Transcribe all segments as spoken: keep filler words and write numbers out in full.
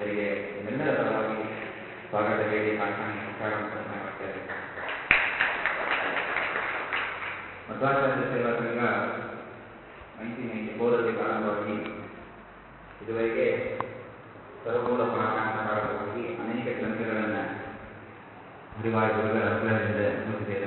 ಅವರಿಗೆ ಎಲ್ಲರ ಪರವಾಗಿ ಸ್ವಾಗತ ಹೇಳಿ ಭಾಷಣ ಪ್ರಾರಂಭ ಮಾಡ್ತಾರೆ. ಮಧ್ವಾಚಾರ್ಯ ಸೇವಾ ಸಂಘ ನೈನ್ಟೀನ್ ನೈನ್ಟಿ ಫೋರಲ್ಲಿ ಪ್ರಾರಂಭವಾಗಿ ಇದುವರೆಗೆ ಸರ್ವಮೂಲ ಪಾಠಾಂತ ಪ್ರಾರಂಭವಾಗಿ ಅನೇಕ ಗ್ರಂಥಗಳನ್ನು ಹರಿವಾಯ ಗುರುಗಳ ಅನುಗ್ರಹದಿಂದ ಮುಗಿಸಿದ್ದೇವೆ.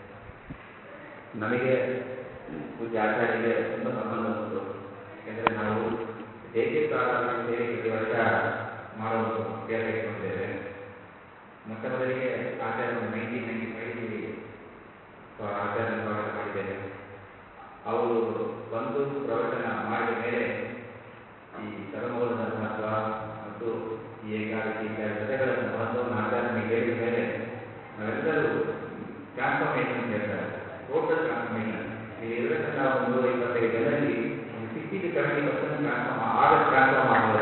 ನಮಗೆ ಪೂಜ್ಯ ಆಚಾರ್ಯರಿಗೆ ತುಂಬ ಸಂಬಂಧ ಉಂಟು. ಯಾಕೆಂದರೆ ನಾವು ದೇಶೀಯ ಪ್ರಾರಂಭ ಸೇರಿ ಪ್ರತಿ ವರ್ಷ ಮಾಡೋದು ಅಭ್ಯಾಸ ಇಟ್ಕೊಂಡಿದ್ದೇವೆ. ಮೊಟ್ಟ ಮೊದಲಿಗೆ ಆಚಾರ್ಯ ನೈನ್ಟೀನ್ ನೈನ್ಟಿ ಫೈವ್ನಲ್ಲಿ ಆಚಾರ್ಯ ಸ್ವಾಗತ ಮಾಡಿದ್ದೇವೆ. ಅವರು ಬಂದು ಪ್ರವಚನ ಮಾಡಿದ ಮೇಲೆ ಈ ಸರ್ವಮೂಲದ ಮಹತ್ವ ಮತ್ತು ಈ ಏಕಾದಶಿ ಇತ್ಯಾದಿ ಕಥೆಗಳನ್ನು ಮಹತ್ವವನ್ನು ಆಚಾರ್ಯನಿಗೆ ಹೇಳಿದ ಮೇಲೆ ನಾವೆಲ್ಲರೂ ಟ್ರಾನ್ಸ್ಫಾರ್ಮೇಷನ್ ಅಂತ ಹೇಳ್ತಾರೆ, ಟೋಟಲ್ ಟ್ರಾನ್ಸ್ಫಾರ್ಮೇಷನ್. ಇಲ್ಲಿ ಇರಬೇಕಂದ್ರೆ ನಾವು ನೂರ ಇಪ್ಪತ್ತೈದು ಜನರಲ್ಲಿ ಒಂದು sixty to seventy percent transform ಆಗ ಟ್ರಾನ್ಸ್ಫಾರ್ಮ್ ಆಗುತ್ತದೆ.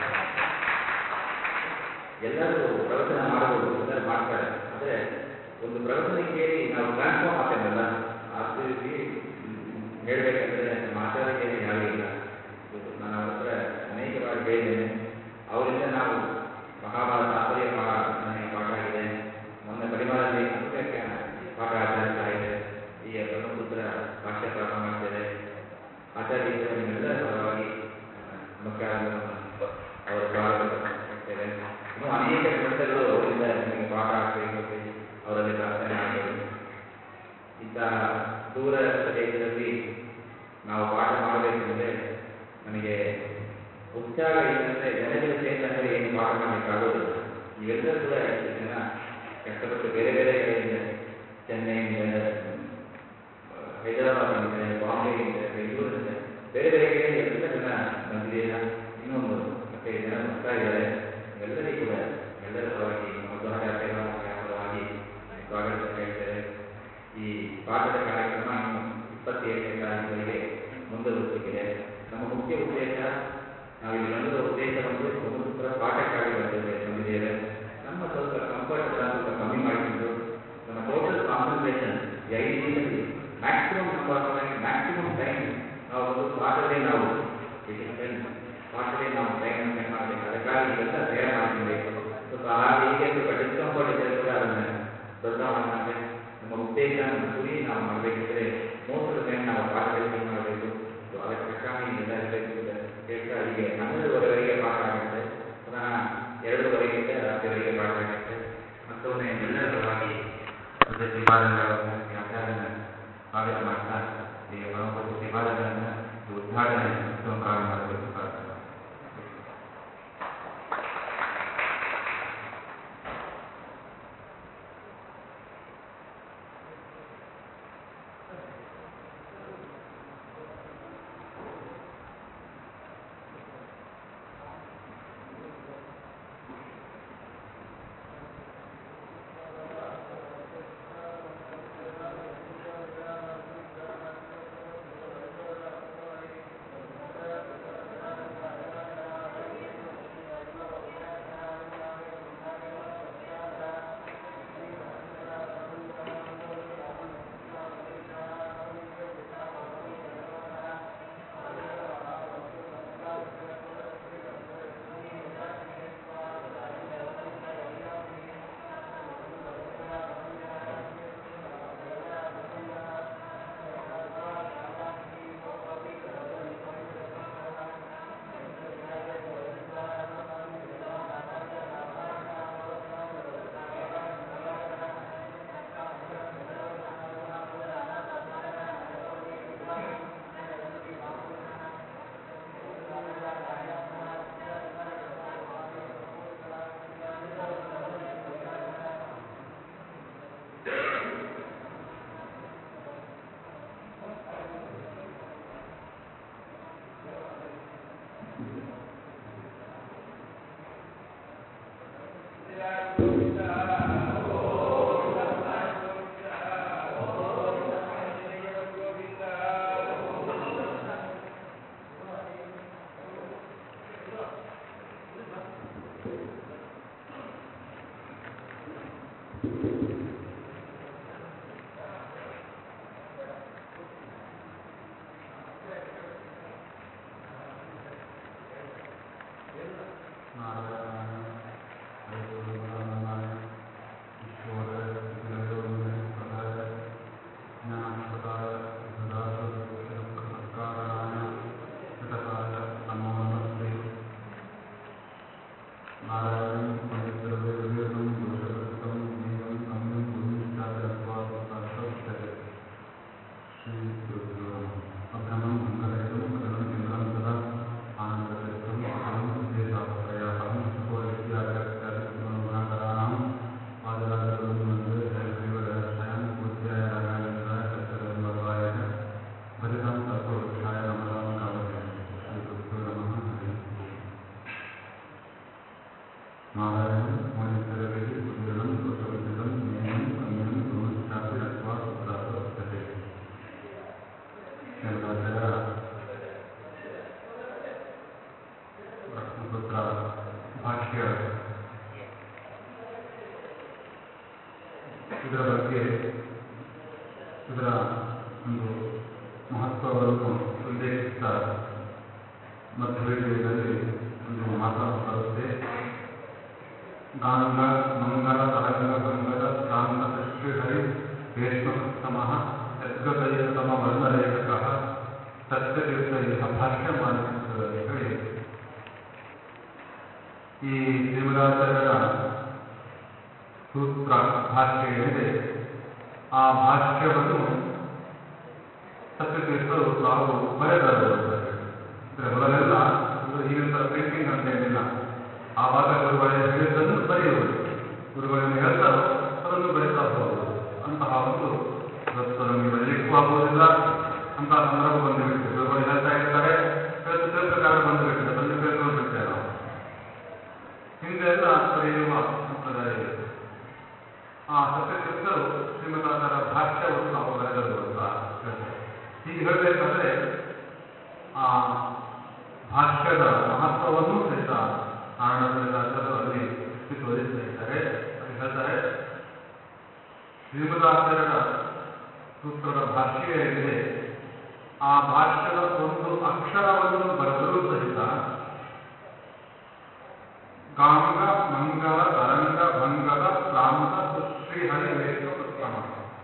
ಎಲ್ಲರೂ ಪ್ರವಚನ ಮಾಡಬಹುದು, ಎಲ್ಲರೂ ಮಾಡ್ತಾರೆ. ಆದರೆ ಒಂದು ಪ್ರವಚನ ಕೇಳಿ ನಾವು ಟ್ರಾನ್ಸ್ಫಾರ್ಮ್ ಆಗ್ತೇವಲ್ಲ, ಆ ರೀತಿ ಹೇಳಬೇಕಂದ್ರೆ ನಮ್ಮ ಆಚಾರ್ಯಕ್ಕೆ ಯಾರೂ ಇಲ್ಲ. ನಾನು ಅವ್ರ ಹತ್ರ ಅನೇಕ ಬಾರಿ ಹೇಳಿದ್ದೇನೆ. ಅವರಿಂದ ನಾವು ಮಹಾಭಾರತ ತಾತ್ಪರ್ಯ ನನಗೆ ಪಾಠ ಆಗಿದೆ. ಮೊನ್ನೆ ಪರಿಮಾಣದಲ್ಲಿ ಅನುವ್ಯಾಖ್ಯಾನ ಪಾಠ ಆಚರಿಸ್ತಾ ಇದೆ. ಈ ಬ್ರಹ್ಮಪುತ್ರ ಭಾಷೆ ಪಾಠ ಮಾಡ್ತೇವೆ. ಆಚಾರ್ಯ ನಿಮ್ಮೆಲ್ಲರ ಪರವಾಗಿ ನಮಸ್ಕಾರಗಳನ್ನು ಅವರ ಸ್ವಾಗತ ಮಾಡ್ತೇವೆ. ಇನ್ನೂ ಅನೇಕ ಗ್ರಂಥಗಳು ಅವರಿಂದ ನಿಮಗೆ ಪಾಠ ಆಗಬೇಕು, ಅವರಲ್ಲಿ ಪ್ರಾರ್ಥನೆ ಮಾಡಬೇಕು. ಇಂತಹ ದೂರ ಪ್ರದೇಶದಲ್ಲಿ ನಾವು ಪಾಠ ಮಾಡಬೇಕಂದ್ರೆ ನಮಗೆ ಉತ್ಸಾಹ ಇಲ್ಲಂದರೆ ಜನಗಳು ಸೇರಿದಂದರೆ ಏನು ಪಾಠ ಮಾಡಲಿಕ್ಕಾಗೋದಿಲ್ಲ. ಇವೆಲ್ಲರೂ ಕೂಡ ಇಷ್ಟು ಜನ ಕಷ್ಟಪಟ್ಟು ಬೇರೆ ಬೇರೆ ಕಡೆಯಿಂದ, ಚೆನ್ನೈಯಿಂದ, ಹೈದರಾಬಾದ್ನಿಂದ, ಬಾಂಬೆಯಿಂದ, ಬೆಂಗಳೂರಿನಿಂದ, ಬೇರೆ ಬೇರೆ ಕಡೆಯಿಂದ ಎಲ್ಲ ಜನ ಬಂದಿದ್ದೀರಾ. ಇನ್ನೊಂದು ಮತ್ತೆ ಜನ ಬರ್ತಾ ಇದ್ದಾರೆ. ಎಲ್ಲರಿಗೂ ಕೂಡ ಎಲ್ಲರ ಪರವಾಗಿ ಮಧ್ವಾಚಾರ್ಯ ಸೇವಾ ಸಂಘ ಪರವಾಗಿ ಸ್ವಾಗತ ಹೇಳ್ತೇವೆ. ಈ ಪಾಠದ ಕಾರ್ಯಕ್ರಮ ಇನ್ನು ಇಪ್ಪತ್ತೇಳನೇ ತಾರೀಕಿಗೆ ಮುಂದುವರಿಸಿದೆ. ನಮ್ಮ ಮುಖ್ಯ ಉದ್ದೇಶ, ನಾವಿಲ್ಲಿ ಬಂದಿರುವ ಉದ್ದೇಶ ಒಂದು ಬ್ರಹ್ಮಪುತ್ರ ಪಾಠಕ್ಕಾಗಿ ಬಂದಿದ್ದೇವೆ ಬಂದಿದ್ದೇವೆ ನಮ್ಮ ಸ್ವಲ್ಪ ಕಂಫರ್ಟ್ ಎಲ್ಲ ಸ್ವಲ್ಪ ಕಮ್ಮಿ ಮಾಡಿಕೊಂಡು ನಮ್ಮ total concentration ideally maximum number maximum time ನಾವು ಒಂದು ಪಾಠದಲ್ಲಿ ನಾವು ಪಾಠದಲ್ಲಿ ನಾವು ಟೈಮ್ ಸ್ಪೆಂಡ್ ಮಾಡಬೇಕು. ಅದಕ್ಕಾಗಿ ಇವೆಲ್ಲ ತಯಾರು ಮಾಡಿಕೊಳ್ಬೇಕು. ಸ್ವಲ್ಪ ಹಾಗೆ ಹೀಗೆ ಸ್ವಲ್ಪ ಡಿಸ್ಕಂಫರ್ಟ್ ಇದ್ದರೆ ಕೂಡ ಅದನ್ನು ದೊಡ್ಡ ಮಾತನಾಡಿದ್ರೆ ನಮ್ಮ ಉದ್ದೇಶ, ನಮ್ಮ ಗುರಿ ನಾವು ಮಾಡಬೇಕಿದ್ರೆ ಮೋಸ್ಟ್ ಆಫ್ ದ ಟೈಮ್ ನಾವು ಪಾಠದಲ್ಲಿ ಸ್ಪೆಂಡ್ ಮಾಡಬೇಕು. ಸೊ ಅದಕ್ಕೆ ತಕ್ಕಾಗಿ ಎಲ್ಲ ಇರಬೇಕು ಅಂತ ಹೇಳ್ತಾ ಹೀಗೆ ಹನ್ನೆರಡುವರೆವರೆಗೆ ಪಾಠ ಆಗುತ್ತೆ. ಪುನಃ ಎರಡೂವರೆಗಿಂತ ರಾತ್ರಿವರೆಗೆ ಪಾಠ ಆಗುತ್ತೆ. ಮತ್ತೊಮ್ಮೆ ಎಲ್ಲರ ಪರವಾಗಿ ಶ್ರೀಪಾದಂಗಳನ್ನು ಆಚಾರ್ಯನ ಸ್ವಾಗತ ಮಾಡ್ತಾ ಈ ಬ್ರಹ್ಮಪುತ್ರ ಶ್ರೀಪಾದಂಗಳನ್ನು ಉದ್ಘಾಟನೆ ಪ್ರಾರಂಭ ಮಾಡಬೇಕು ಪ್ರಾರ್ಥನೆ. नारायणं पण्डितद्रव्यविवेकं दोषवर्जितं ज्ञेयं गम्यं गुरुनिष्ठाचरत्वात्मकाष्ठे श्रीगुरुभ्यो नमः। अभ्रमं मङ्गलयुतं करुणं चन्द्रं सदा आनन्दतीर्थं सकलं विद्येतापत्रयापहं सुखोदित्यादित्यादिगुणगुणाकराणां वादिराजगुरुं वन्दे हयग्रीवदयाश्रयं पूज्याय राघवेन्द्राय सत्यधर्मरताय च भजतां कल्पवृक्षाय नमतां कामधेनवे। श्रीगुरुभ्यो नमः। हरि ओम्। नारायणं मौनिस्तरवेदि उदीर्णं दोषवर्जितं ज्ञेयं गम्यं गुरुनिष्ठापि नत्वा सूत्रार्थ उच्यते। ಶ್ರೀಮದಾಚಾರ್ಯ ಬ್ರಹ್ಮಸೂತ್ರ ಭಾಷ್ಯ ಇದರ ಬಗ್ಗೆ ಇದರ ಒಂದು ಮಹತ್ವವನ್ನು ಉಲ್ಲೇಖಿಸುತ್ತಾ ಮಧ್ಯ ವಿಡಿಯೋದಲ್ಲಿ ಒಂದು ಮಾತನ್ನು ಬರುತ್ತೆ. ಗಾಂಗ ಮಂಗಲ ತರಂಗ ಭಂಗದ ಕ್ರಾಂತ ಶ್ರೀಹರಿ ರೇಷ್ಮಕೃತ್ತಮಃ ಯದ್ಗತೈಕತಮ ವರ್ಣರೇಖಕಃ ಸತ್ಯತೀರ್ಥೈಃ ಭಾಷ್ಯ ಮಾನಸಿಕ ಹೇಳಿ ಈ ಶ್ರೀಮದಾಚಾರ್ಯರ ಸೂತ್ರ ಭಾಷ್ಯ ಏನಿದೆ ಆ ಭಾಷ್ಯವನ್ನು ಸತ್ಯತೀರ್ಥರು ತಾವು ಬರೆದರು ಅಂತ ಹೇಳಿ. ಅಂದರೆ ಮೊದಲೆಲ್ಲ ಅಂದರೆ ಈಗಿನ ಥರ ಪ್ರಿಂಟಿಂಗ್ ಅಂತ ಏನಿಲ್ಲ. ಆವಾಗ ಗುರುಗಳೇನು ಹೇಳಿದ್ದನ್ನು ಬರೆಯುವುದು, ಗುರುಗಳೇನು ಹೇಳ್ತಾರೋ ಅದನ್ನು ಬರೀತಾ ಹೋಗುವುದು. ಅಂತಹ ಒಂದು ಇವತ್ತು ನಮಗೆ ಬರೀಲಿಕ್ಕೂ ಆಗುವುದಿಲ್ಲ ಅಂತಹ ಸಂದರ್ಭ ಬಂದುಬಿಟ್ಟಿದೆ. ಗುರುಗಳು ಹೇಳ್ತಾ ಇರ್ತಾರೆ, ಇವತ್ತು ಟೇಪ್ ರೆಕಾರ್ಡ್ ಬಂದುಬಿಟ್ಟಿದೆ, ಬಂದು ಕೇಳ್ಕೊಂಡು ಬಿಡ್ತೇವೆ ನಾವು. ಹಿಂದೆ ಎಲ್ಲ ಬರೆಯುವ ಸಂಪ್ರದಾಯ ಇರುತ್ತೆ. ಆ ಸತ್ಯತೀರ್ಥರು ಶ್ರೀಮದಾಚಾರ್ಯ ಭಾಷ್ಯವನ್ನು ತಾವು ಬರೆದರು ಅಂತ ಹೇಳ್ತಾರೆ. ಹೀಗೆ ಹೇಳಬೇಕಾದ್ರೆ ಆ ಭಾಷ್ಯದ ಮಹತ್ವವನ್ನು ಸಹಿತ ನಾರಾಯಣಾಚಾರ್ಯರು ಅಲ್ಲಿ ಎತ್ತಿ ತೋರಿಸ್ತಾ ಇದ್ದಾರೆ. ಅಲ್ಲಿ ಹೇಳ್ತಾರೆ, ಶ್ರೀಮದಾಚಾರ್ಯರ ಸೂತ್ರದ ಭಾಷ್ಯ ಏನಿದೆ ಆ ಭಾಷ್ಯದ ಒಂದು ಅಕ್ಷರವನ್ನು ಬರೆದರೂ ಸಹಿತ ಗಾಂಗ ಮಂಗಲ ತರಂಗ ಭಂಗದ ಪ್ರಾಂತ ಶ್ರೀಹರಿ ವೇಷ್ಮಕೃತ್ತಮ.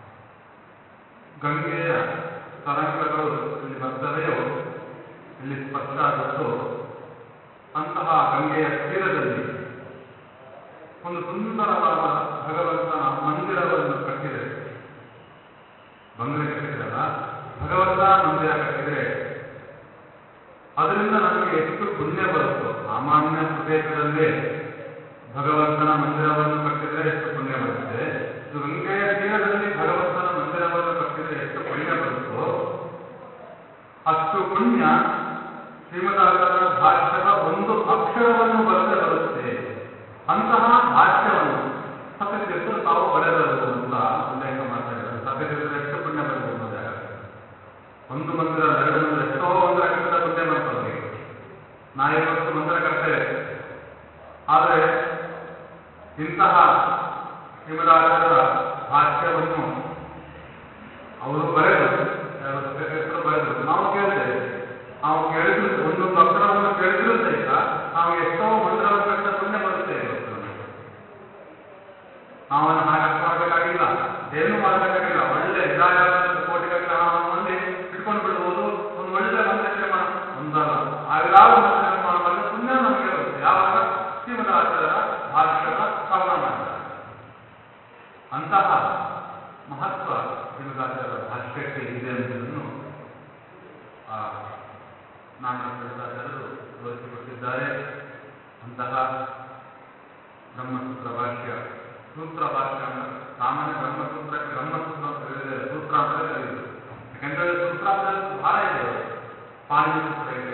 ಗಂಗೆಯ ತರಂಗಗಳು ಇಲ್ಲಿ ಬರ್ತವೆಯೋ, ಇಲ್ಲಿ ಸ್ಪರ್ಶ ಆಗುತ್ತೋ ಅಂತಹ ಗಂಗೆಯ ತೀರದಲ್ಲಿ ಒಂದು ಸುಂದರವಾದ ಭಗವಂತನ ಮಂದಿರವನ್ನು ಕಟ್ಟಿದರೆ, ಬಂಗಲೆ ಕಟ್ಟಿದ್ರಲ್ಲ, ಭಗವಂತನ ಮಂದಿರ ಕಟ್ಟಿದರೆ ಅದರಿಂದ ನಮಗೆ ಎಷ್ಟು ಪುಣ್ಯ ಬರುತ್ತೋ. ಸಾಮಾನ್ಯ ಪ್ರದೇಶದಲ್ಲೇ ಭಗವಂತನ ಮಂದಿರವನ್ನು ಕಟ್ಟಿದರೆ ಎಷ್ಟು ಪುಣ್ಯ ಬರುತ್ತೆ, ಇದು ಗಂಗೆಯ ತೀರದಲ್ಲಿ ಭಗವಂತನ ಮಂದಿರವನ್ನು ಕಟ್ಟಿದರೆ ಎಷ್ಟು ಪುಣ್ಯ ಬರುತ್ತೋ ಅಷ್ಟು ಪುಣ್ಯ ಶ್ರೀಮದಾಚಾರ್ಯರ ಭಾಷ್ಯದ ಒಂದು ಅಕ್ಷರವನ್ನು ಬರೆದೇ ಬರುತ್ತೆ. ಅಂತಹ ಭಾಷ್ಯವನ್ನು ಸತ್ಯತೀರ್ಥರು ತಾವು ಬರೆದರು ಅಂತ ಉಲ್ಲೇಖ ಮಾಡ್ತಾ ಇದ್ದಾರೆ. ಸತ್ಯತೀರ್ಥರು ಎಷ್ಟು ಪುಣ್ಯ ಬರಬಹುದು ನೋಡಿ. ಒಂದು ಮಂದಿರ, ಎರಡು ಮಂದಿರ, ಎಷ್ಟೋ ಮಂದಿರ ಕಟ್ಟಿದ ಪುಣ್ಯ ಬರ್ತವರಿಗೆ. ನಾವಿವತ್ತು ಮಂದಿರ ಕಟ್ತೇವೆ, ಆದರೆ ಇಂತಹ ಶ್ರೀಮದಾಚಾರ್ಯರ ಭಾಷ್ಯವನ್ನು ಅವರು ಬರೆದು, ಯಾರು ಸತ್ಯತೀರ್ಥರು ಬರೆದರು, ನಾವು ಕೇಳ್ತೇವೆ. ನಾವು ಕೇಳಿದ್ರು, ಒಂದೊಂದು ಅಕ್ಷರವನ್ನು ಕೇಳಿದ್ರೂ ಸಹಿತ ನಾವು ಎಷ್ಟೋ ಮಂದಿರವನ್ನು ಕಟ್ಟಿದ ಪುಣ್ಯ ಬರುತ್ತೆ ಇವತ್ತು ನಮಗೆ. ನಾವನ್ನು ಹಾಗೆ ಅರ್ಥ ಮಾಡಬೇಕಾಗಿಲ್ಲ, ಏನು ಮಾಡಬೇಕಾಗಿಲ್ಲ. ಒಳ್ಳೆ ವಿಧಾಯಕ ಕೋಟಿಗಟ್ಟಲೆ ಹಣ ನಮ್ಮಲ್ಲಿ ಇಟ್ಕೊಂಡು ಬಿಡ್ಬೋದು. ಒಂದು ಒಳ್ಳೆ ಮಂದಿರ ನಿರ್ಮಾಣ, ಒಂದಲ್ಲ ಸಾವಿರಾರು ಮಂದಿರ ನಿರ್ಮಾಣ ಮಾಡಿದ ಪುಣ್ಯ ನಮಗೆ ಬರುತ್ತೆ. ಯಾವಾಗ ಶ್ರೀಮದಾಚಾರ್ಯರ ಭಾಷ್ಯದ ಶ್ರವಣ ಮಾಡ್ತಾರೆ. ಅಂತಹ ಮಹತ್ವ ಶ್ರೀಮದಾಚಾರ್ಯರ ಭಾಷ್ಯಕ್ಕೆ ಇದೆ ಎಂಬುದನ್ನು ಆ ನಾನಾ ಶ್ರೀಮದಾಚಾರ್ಯರು ತೋರಿಸಿಕೊಟ್ಟಿದ್ದಾರೆ. ಅಂತಹ ಬ್ರಹ್ಮಸೂತ್ರ ಭಾಷ್ಯ, ಸೂತ್ರ ಭಾಷ್ಯ ಅಂತ ಸಾಮಾನ್ಯ ಬ್ರಹ್ಮಸೂತ್ರಕ್ಕೆ ಬ್ರಹ್ಮಸೂತ್ರ ಅಂತ ಹೇಳಿದರೆ ಸೂತ್ರ ಅಂತಲೇ ಕರೆಯುವುದು. ಯಾಕೆಂದ್ರೆ ಸೂತ್ರ ಅಂತ ಹೇಳಿದ್ರೆ ಬಹಳ ಇದೆ. ಪಾಣಿನಿ ಸೂತ್ರ ಇದೆ.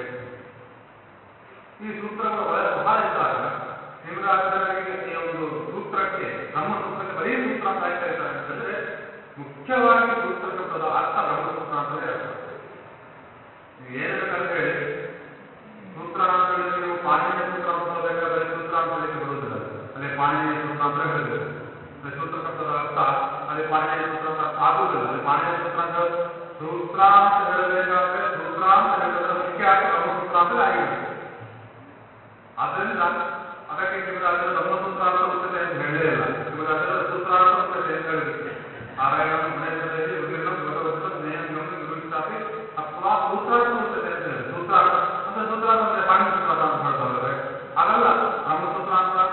ಈ ಸೂತ್ರಗಳ ಒಳಗೆ ಬಹಳ ಇದ್ದಾಗ ಶ್ರೀಮದಾಚಾರ್ಯರಿಗೆ ಈ ಒಂದು ಸೂತ್ರಕ್ಕೆ, ಬ್ರಹ್ಮಸೂತ್ರಕ್ಕೆ ಬರೀ ಸೂತ್ರ ಅಂತ ಆಯ್ತಾ ಇದ್ದಾರೆ ಅಂತಂದ್ರೆ ಮುಖ್ಯವಾಗಿ ಸೂತ್ರ ಶಬ್ದದ ಅರ್ಥ ಬ್ರಹ್ಮಸೂತ್ರ ಅಂತಲೇ ಅರ್ಥ. ನೀವು ಏನು ಬೇಕಂತ ಹೇಳಿ ಸೂತ್ರ ಅಂತ ಹೇಳಿದ್ರೆ ನೀವು ಪಾಣಿನಿಯ ಸೂತ್ರ ಅಂತ ಹೋಗಬೇಕಾದ್ರೆ ಬರೀ ಸೂತ್ರ ಅಂತ ಹೇಳಿಕ್ಕೆ ಬರುವುದಿಲ್ಲ. ಅದೇ ಪಾಣಿನಿಯ ಸೂತ್ರ ಅಂತ ಹೇಳಬೇಕು. ಸೂತ್ರ ಶಬ್ದದ ಅರ್ಥ ಅದೇ ಪಾಣಿನಿಯ ಸೂತ್ರ ಅಂತ ಆಗುವುದಿಲ್ಲ. ಅದೇ ಪಾಣಿನಿಯ ಸೂತ್ರ ಅಂತ ಸೂತ್ರ ಅಂತ ಹೇಳಬೇಕಾದ್ರೆ ಸೂತ್ರ ಅಂತ ಹೇಳಿದ್ರೆ ಮುಖ್ಯ ಅರ್ಥ ಬ್ರಹ್ಮಸೂತ್ರ ಅಂತಲೇ ಆಗಿರಬೇಕು. ಆದ್ದರಿಂದ ಅದಕ್ಕೆ ಶ್ರೀಮದಾಚಾರ್ಯ ಬ್ರಹ್ಮಸೂತ್ರ ಅಂತ ಉಚ್ಯತೆ ಅಂತ ಹೇಳಲೇ ಇಲ್ಲ. ಶ್ರೀಮದಾಚಾರ್ಯ ಸೂತ್ರಾರ್ಥ ಉಚ್ಯತೆ ಅಂತ ಹೇಳಿಬಿಟ್ಟು ನಾರಾಯಣ ಗುಣೇಶ್ವರದಲ್ಲಿ ಉದೀರ್ಣ ಭಗವಂತ ಜ್ಞೇಯಂ ಗಮ್ಯ ಗುರುವಿಷ್ಟಾಪಿ ಅಥವಾ ಸೂತ್ರಾರ್ಥ ಉಚ್ಯತೆ ಅಂತ ಹೇಳಿ. ಸೂತ್ರಾರ್ಥ ಅಂದ್ರೆ ಸೂತ್ರಾರ್ಥ ಅಂದ್ರೆ ಪಾಣಿನಿ ಸೂತ್ರಾರ್ಥ ಅಂತ ಹೇಳ್ತಾರೆ. ಹಾಗಲ್ಲ, ಬ್ರಹ್ಮಸೂತ್ರ ಅಂತ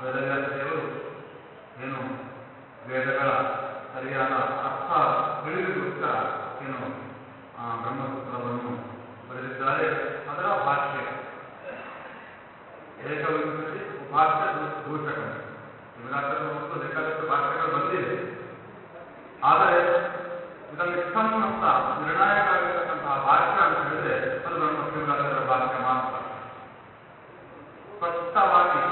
ವೇದವ್ಯಾಸ ದೇವರು ಏನು ವೇದಗಳ ಸರಿಯಾದ ಅರ್ಥ ತಿಳಿದುಗೋಸ್ಕರ ಏನು ಆ ಬ್ರಹ್ಮಸೂತ್ರವನ್ನು ಬರೆದಿದ್ದಾರೆ. ಅದರ ಭಾಷ್ಯ ಏಕವಿಂಶತಿ ಉಪಾಸ್ಯ ದೂಷಕ. ವಿರಾಟರು ಮತ್ತು ಬೇಕಾದಷ್ಟು ಭಾಷೆಗಳು ಬಂದಿವೆ. ಆದರೆ ಇದನ್ನು ಇಷ್ಟಂ ಅಂತ ನಿರ್ಣಾಯಕ ಆಗಿರ್ತಕ್ಕಂತಹ ಭಾಷ್ಯ ಅಂತ ಹೇಳಿದ್ರೆ ಅದು ಬ್ರಹ್ಮ ಶಿವರಾಜರ ಭಾಷ್ಯ ಮಾತ್ರ. ಸ್ಪಷ್ಟವಾಗಿ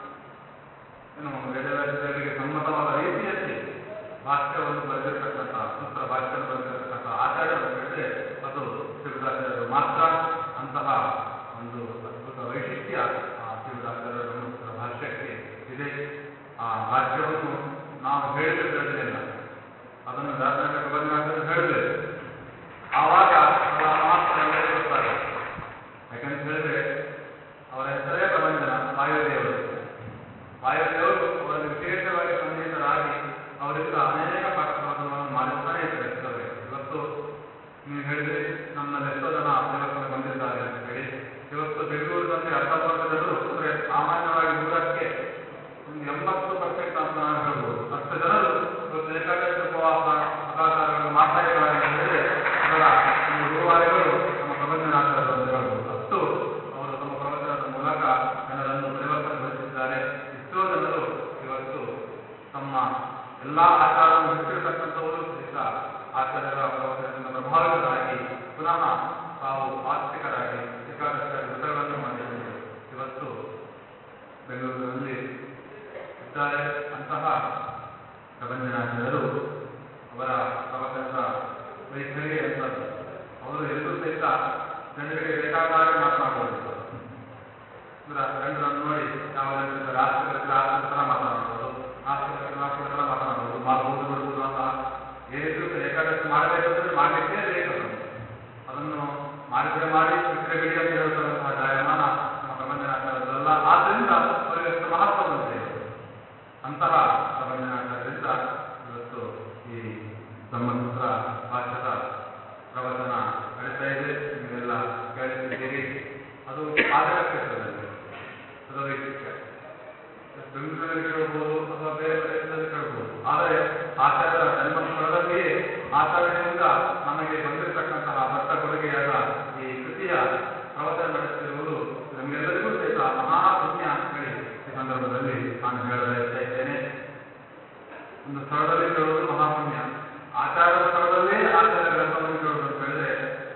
ಏನು ವೇದವ್ಯಾಸರಿಗೆ ಸಮ್ಮತವಾದ ರೀತಿಯಲ್ಲಿ ಭಾಷ್ಯವನ್ನು ಬರೆದಿರತಕ್ಕಂತಹ ಸೂತ್ರ ಭಾಷ್ಯವನ್ನು ಬರೆದಿರತಕ್ಕಂತಹ ಆಚಾರ್ಯರು ಅಂತ ಹೇಳಿದ್ರೆ ಅದು ಶಿವರಾಜರು ಮಾತ್ರ. ಅಂತಹ ಒಂದು ಅದ್ಭುತ ವೈಶಿಷ್ಟ್ಯ ಆ ಶಿವರಾಜರ ಬ್ರಹ್ಮಸೂತ್ರ ಭಾಷ್ಯಕ್ಕೆ ಇದೆ. ಆ ಭಾಷ್ಯವನ್ನು ನಾವು ಹೇಳಿದ್ರೆ ತಿಳಿದಿಲ್ಲ, ಅದನ್ನು ದಾಸರ ಪ್ರಬಂಧನಾಥರು ಹೇಳಿದ್ದೇವೆ. ಆವಾಗ ಅವರ ಮಹತ್ವ ಎಲ್ಲರಿಗೂ ಗೊತ್ತಾಗುತ್ತೆ. ಯಾಕಂತ ಹೇಳಿದ್ರೆ ಅವರ ಹೆಸರೇ ಪ್ರಬಂಧನ. ವಾಯುದೇವರು ವಾಯುದೇವರು ಅವರಲ್ಲಿ ವಿಶೇಷವಾಗಿ ಸನ್ನಿಹಿತರಾಗಿ ಅವರಿಂದ ಅನೇಕ ಪಾಠ ಪ್ರವಚನಗಳನ್ನು ಮಾಡಿಸ್ತಾನೆ ಇದ್ದಾರೆ. ಇವತ್ತು ನೀವು ಹೇಳಿದ್ರಿ ನಮ್ಮಲ್ಲಿ ಎಷ್ಟೋ ಜನ ದೇವಸ್ಥಾನ ಬಂದಿದ್ದಾರೆ ಅಂತ ಹೇಳಿ. ಇವತ್ತು ಬೆಂಗಳೂರಿನಲ್ಲಿ ಅರ್ಧಪರ್ಧ ಜನರು ಅಂದರೆ ಸಾಮಾನ್ಯವಾಗಿ ನೂರಕ್ಕೆ ಒಂದು ಎಂಬತ್ತು ಪರ್ಸೆಂಟ್ ಅಂತ ನಾವು ಹೇಳ್ಬೋದು ಅಷ್ಟು ಜನರು ಇವತ್ತು ಏಕಾದಶಿ ಉಪವಾಸ ಸದಾಚಾರಗಳನ್ನು ಮಾಡ್ತಾ ಇದ್ದಾರೆ ಅಂತ ಹೇಳಿದ್ರೆ ಅದರ ಒಂದು ರೂವಾರಿಗಳು ನಮ್ಮ ಪ್ರಬಂಧನಾಚಾರ್ಯರು ಅಂತ ಹೇಳ್ಬೋದು. ಅಷ್ಟು ಅವರು ತಮ್ಮ ಪ್ರವಚನದ ಮೂಲಕ ಜನರನ್ನು ಪರಿವರ್ತನೆಗೊಳಿಸಿದ್ದಾರೆ. ಎಷ್ಟೋ ಜನರು ಇವತ್ತು ತಮ್ಮ ಎಲ್ಲ ಆಚಾರವನ್ನು ಬಿಟ್ಟಿರತಕ್ಕಂಥವರು ಸಹಿತ ಆಚಾರ್ಯರ ಪ್ರವಚನದಿಂದ ಪ್ರಭಾವಿತರಾಗಿ ಪುನಃ ತಾವು ಆಸ್ತಿಕರಾಗಿ ಏಕಾದಶಿಯ ವ್ರತಗಳನ್ನು ಮಾಡಿಕೊಂಡು ಇವತ್ತು ಬೆಂಗಳೂರಿನಲ್ಲಿ ಇದ್ದಾರೆ. ಅಂತಹ ಪ್ರಬಂಧನಾಚಾರ್ಯರು ಅವರ ಪ್ರವಚನದ ವೈಖರಿ ಅಂತದ್ದು. ಅವರು ಎಲ್ಲರೂ ಸಹಿತ ಜನರಿಗೆ ಬೇಕಾದಾಗೆ ಮಾತನಾಡುವುದಿಲ್ಲ. ಅಂದ್ರೆ ಜನರನ್ನು ನೋಡಿ ಯಾವ ಜನರಿದ್ದಾರೆ ಆಸ್ತಿಕರಿದ್ರೆ ಆಸ್ತಿಕ ಥರ ಮಾತನಾಡುವುದು, ಆಸ್ತಿಕರಿದ್ರೆ ಆಸ್ತಿಕ ಥರ ಮಾತನಾಡುವುದು, ಮಾಡಬಹುದು ಬಿಡುವುದು ಅಂತ ಏನಿದ್ರು ಏಕಾದಶಿ ಮಾಡಬೇಕಂದ್ರೆ ಮಾಡಲಿಕ್ಕೇ ಬೇಕದು. ಅದನ್ನು ಮಾಡಿದ್ರೆ ಮಾಡಿ ಬಿಟ್ಟರೆ ಬಿಡಿ ಅಂತ ಹೇಳ್ತಕ್ಕಂತಹ ಜಾಯಮಾನ ನಮ್ಮ ಪ್ರಬಂಧನಾಚಾರ್ಯರಲ್ಲ. ಆದ್ದರಿಂದ ಅವರಿಗೆ ಅಷ್ಟು ಮಹತ್ವ ಬಂದಿದೆ. ಅಂತಹ ಪ್ರಬಂಧನಾಚಾರ್ಯರಿಂದ ಇವತ್ತು ಈ ಬ್ರಹ್ಮಸೂತ್ರ ಭಾಷ್ಯದ ಪ್ರವಚನ ನಡೀತಾ ಇದೆ. ನೀವೆಲ್ಲ ಕೇಳಿಸಿದ್ದೀರಿ. ಅದು ಆಧಾರ ಕ್ಷೇತ್ರದಲ್ಲಿ ಅದು ವೈಶಿಷ್ಟ್ಯ. ಬೆಂಗಳೂರಿನಲ್ಲಿ ಕೇಳಬಹುದು ಅಥವಾ ಬೇರೆ ಪ್ರದೇಶದಲ್ಲಿ ಕೇಳಬಹುದು. ಆದರೆ ಆಚಾರ್ಯರ ಜನ್ಮಸ್ಥಳದಲ್ಲಿಯೇ ಆಚಾರ್ಯರಿಂದ ನಮಗೆ ಬಂದಿರತಕ್ಕಂತಹ ದೊಡ್ಡ ಕೊಡುಗೆಯಾದ ಈ ಕೃತಿಯ ಪ್ರವಚನ ನಡೆಸುತ್ತಿರುವುದು ನಮಗೆಲ್ಲರಿಗೂ ಸಹಿತ ಮಹಾಪುಣ್ಯ ಅಂತ ಹೇಳಿ ಈ ಸಂದರ್ಭದಲ್ಲಿ ನಾನು ಹೇಳಬಯಸ್ತಾ ಇದ್ದೇನೆ. ಒಂದು ಸ್ಥಳದಲ್ಲಿ ಕೇಳುವುದು ಮಹಾಪುಣ್ಯ. ಆಚಾರ್ಯರ ಸ್ಥಳದಲ್ಲೇ ಆಚಾರ್ಯ ಗ್ರಂಥವನ್ನು ಕೇಳುವುದು ಅಂತ ಹೇಳಿದ್ರೆ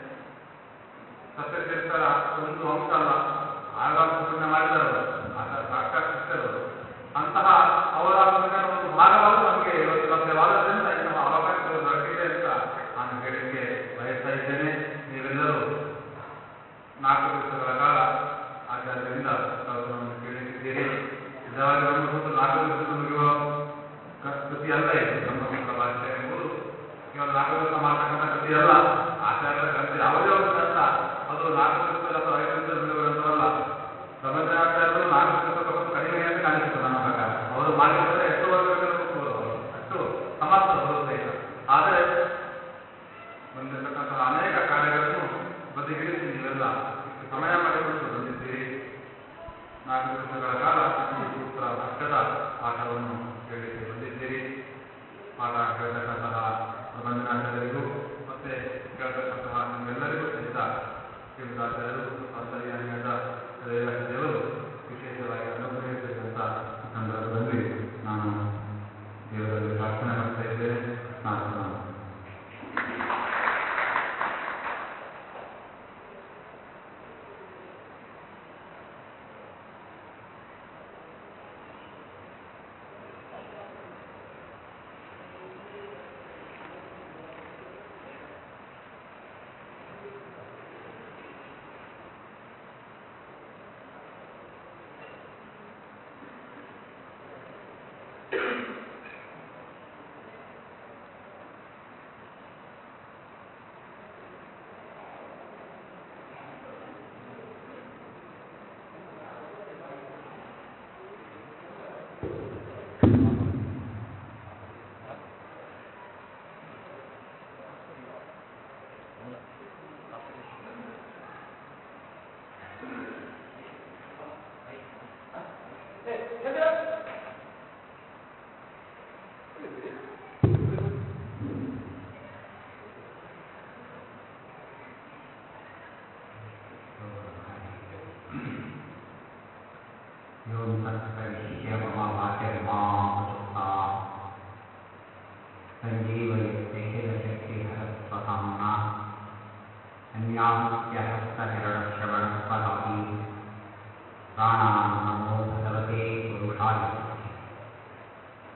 ಸತ್ಯತೀರ್ಥರ ಒಂದು ಅಂಶ ಅಲ್ಲ, ಆಗಾಮ ಪುಣ್ಯ ಮಾಡಿದವರು ಆಚಾರ್ಯ ಸಾಕ್ಷಾತ್ ಶಿಷ್ಯರವರು. ಅಂತಹ ಅವರ ಪುಣ್ಯದ ಒಂದು ಭಾಗವಾದರೂ ನಮಗೆ ಇವತ್ತು ಲಭ್ಯವಾದದ್ರಿಂದ ಇಂತಹ ಅವಕಾಶಗಳು ದೊರಕಿದೆ ಅಂತ ನಾನು ಹೇಳಲಿಕ್ಕೆ ಬಯಸ್ತಾ ಇದ್ದೇನೆ. ನೀವೆಲ್ಲರೂ ನಾಲ್ಕು ದಿವಸಗಳ ಕಾಲ ಆಚಾರ್ಯರಿಂದ ಪ್ರವಚನವನ್ನು ಕೇಳಿಸಿದ್ದೀರಿ. ನಿಜವಾಗಿ ಬ್ರಹ್ಮಸೂತ್ರ ನಾಲ್ಕು ದಿವಸದಲ್ಲಿ ಮುಗಿಯುವ ಕೃತಿ ಅಲ್ಲ ಇದು. ಬ್ರಹ್ಮಸೂತ್ರ ಭಾಷ್ಯ ಎಂಬುದು ಕೇವಲ ನಾಲ್ಕು ದಿವಸ ಮಾಡತಕ್ಕಂಥ ಕೃತಿ ಅಲ್ಲ. ಆಚಾರ್ಯರ ಗ್ರಂಥ ಯಾವುದೇ ಒಂದು ಗ್ರಂಥ ಅದು ನಾಲ್ಕು ದಿವಸದಲ್ಲಿ ಅಥವಾ ಐದು ದಿವಸದಲ್ಲಿ ಮುಗಿಯುವ ಗ್ರಂಥವಲ್ಲ. ಪ್ರಬಂಧನಾಚಾರ್ಯರು ನಾಲ್ಕು ದಿವಸ ಕೊಟ್ಟು ಕಡಿಮೆ ಅಂತ ಕಾಣಿಸುತ್ತೆ ನನ್ನ ಪ್ರಕಾರ. ಅವರು ಮಾಡಲಿಕ್ಕೆ ಎಷ್ಟು ವರ್ಷಗಳಿಂದ ಹೋಗ್ಬೋದು, ಅವರು ಅಷ್ಟು ಸಮರ್ಥರು ಸಹಿತ. ಆದರೆ ಬಂದಿರತಕ್ಕಂತಹ ಅನೇಕ ಕಾರ್ಯಗಳನ್ನು ಬದಿಗಿರಿಸಿ ನೀವೆಲ್ಲ ಇಷ್ಟು ಸಮಯ ಮಾಡಿಕೊಂಡು ಬಂದಿದ್ದೀರಿ. ನಾಲ್ಕು ದಿವಸಗಳ ಕಾಲ ಈ ಸೂತ್ರ ಭಾಷ್ಯದ ಪಾಠವನ್ನು ಕೇಳಲಿಕ್ಕೆ ಬಂದಿದ್ದೀರಿ. ಪಾಠ ಕೇಳತಕ್ಕಂತಹ ಪ್ರಬಂಧನಾಚಾರ್ಯರಿಗೂ ಮತ್ತೆ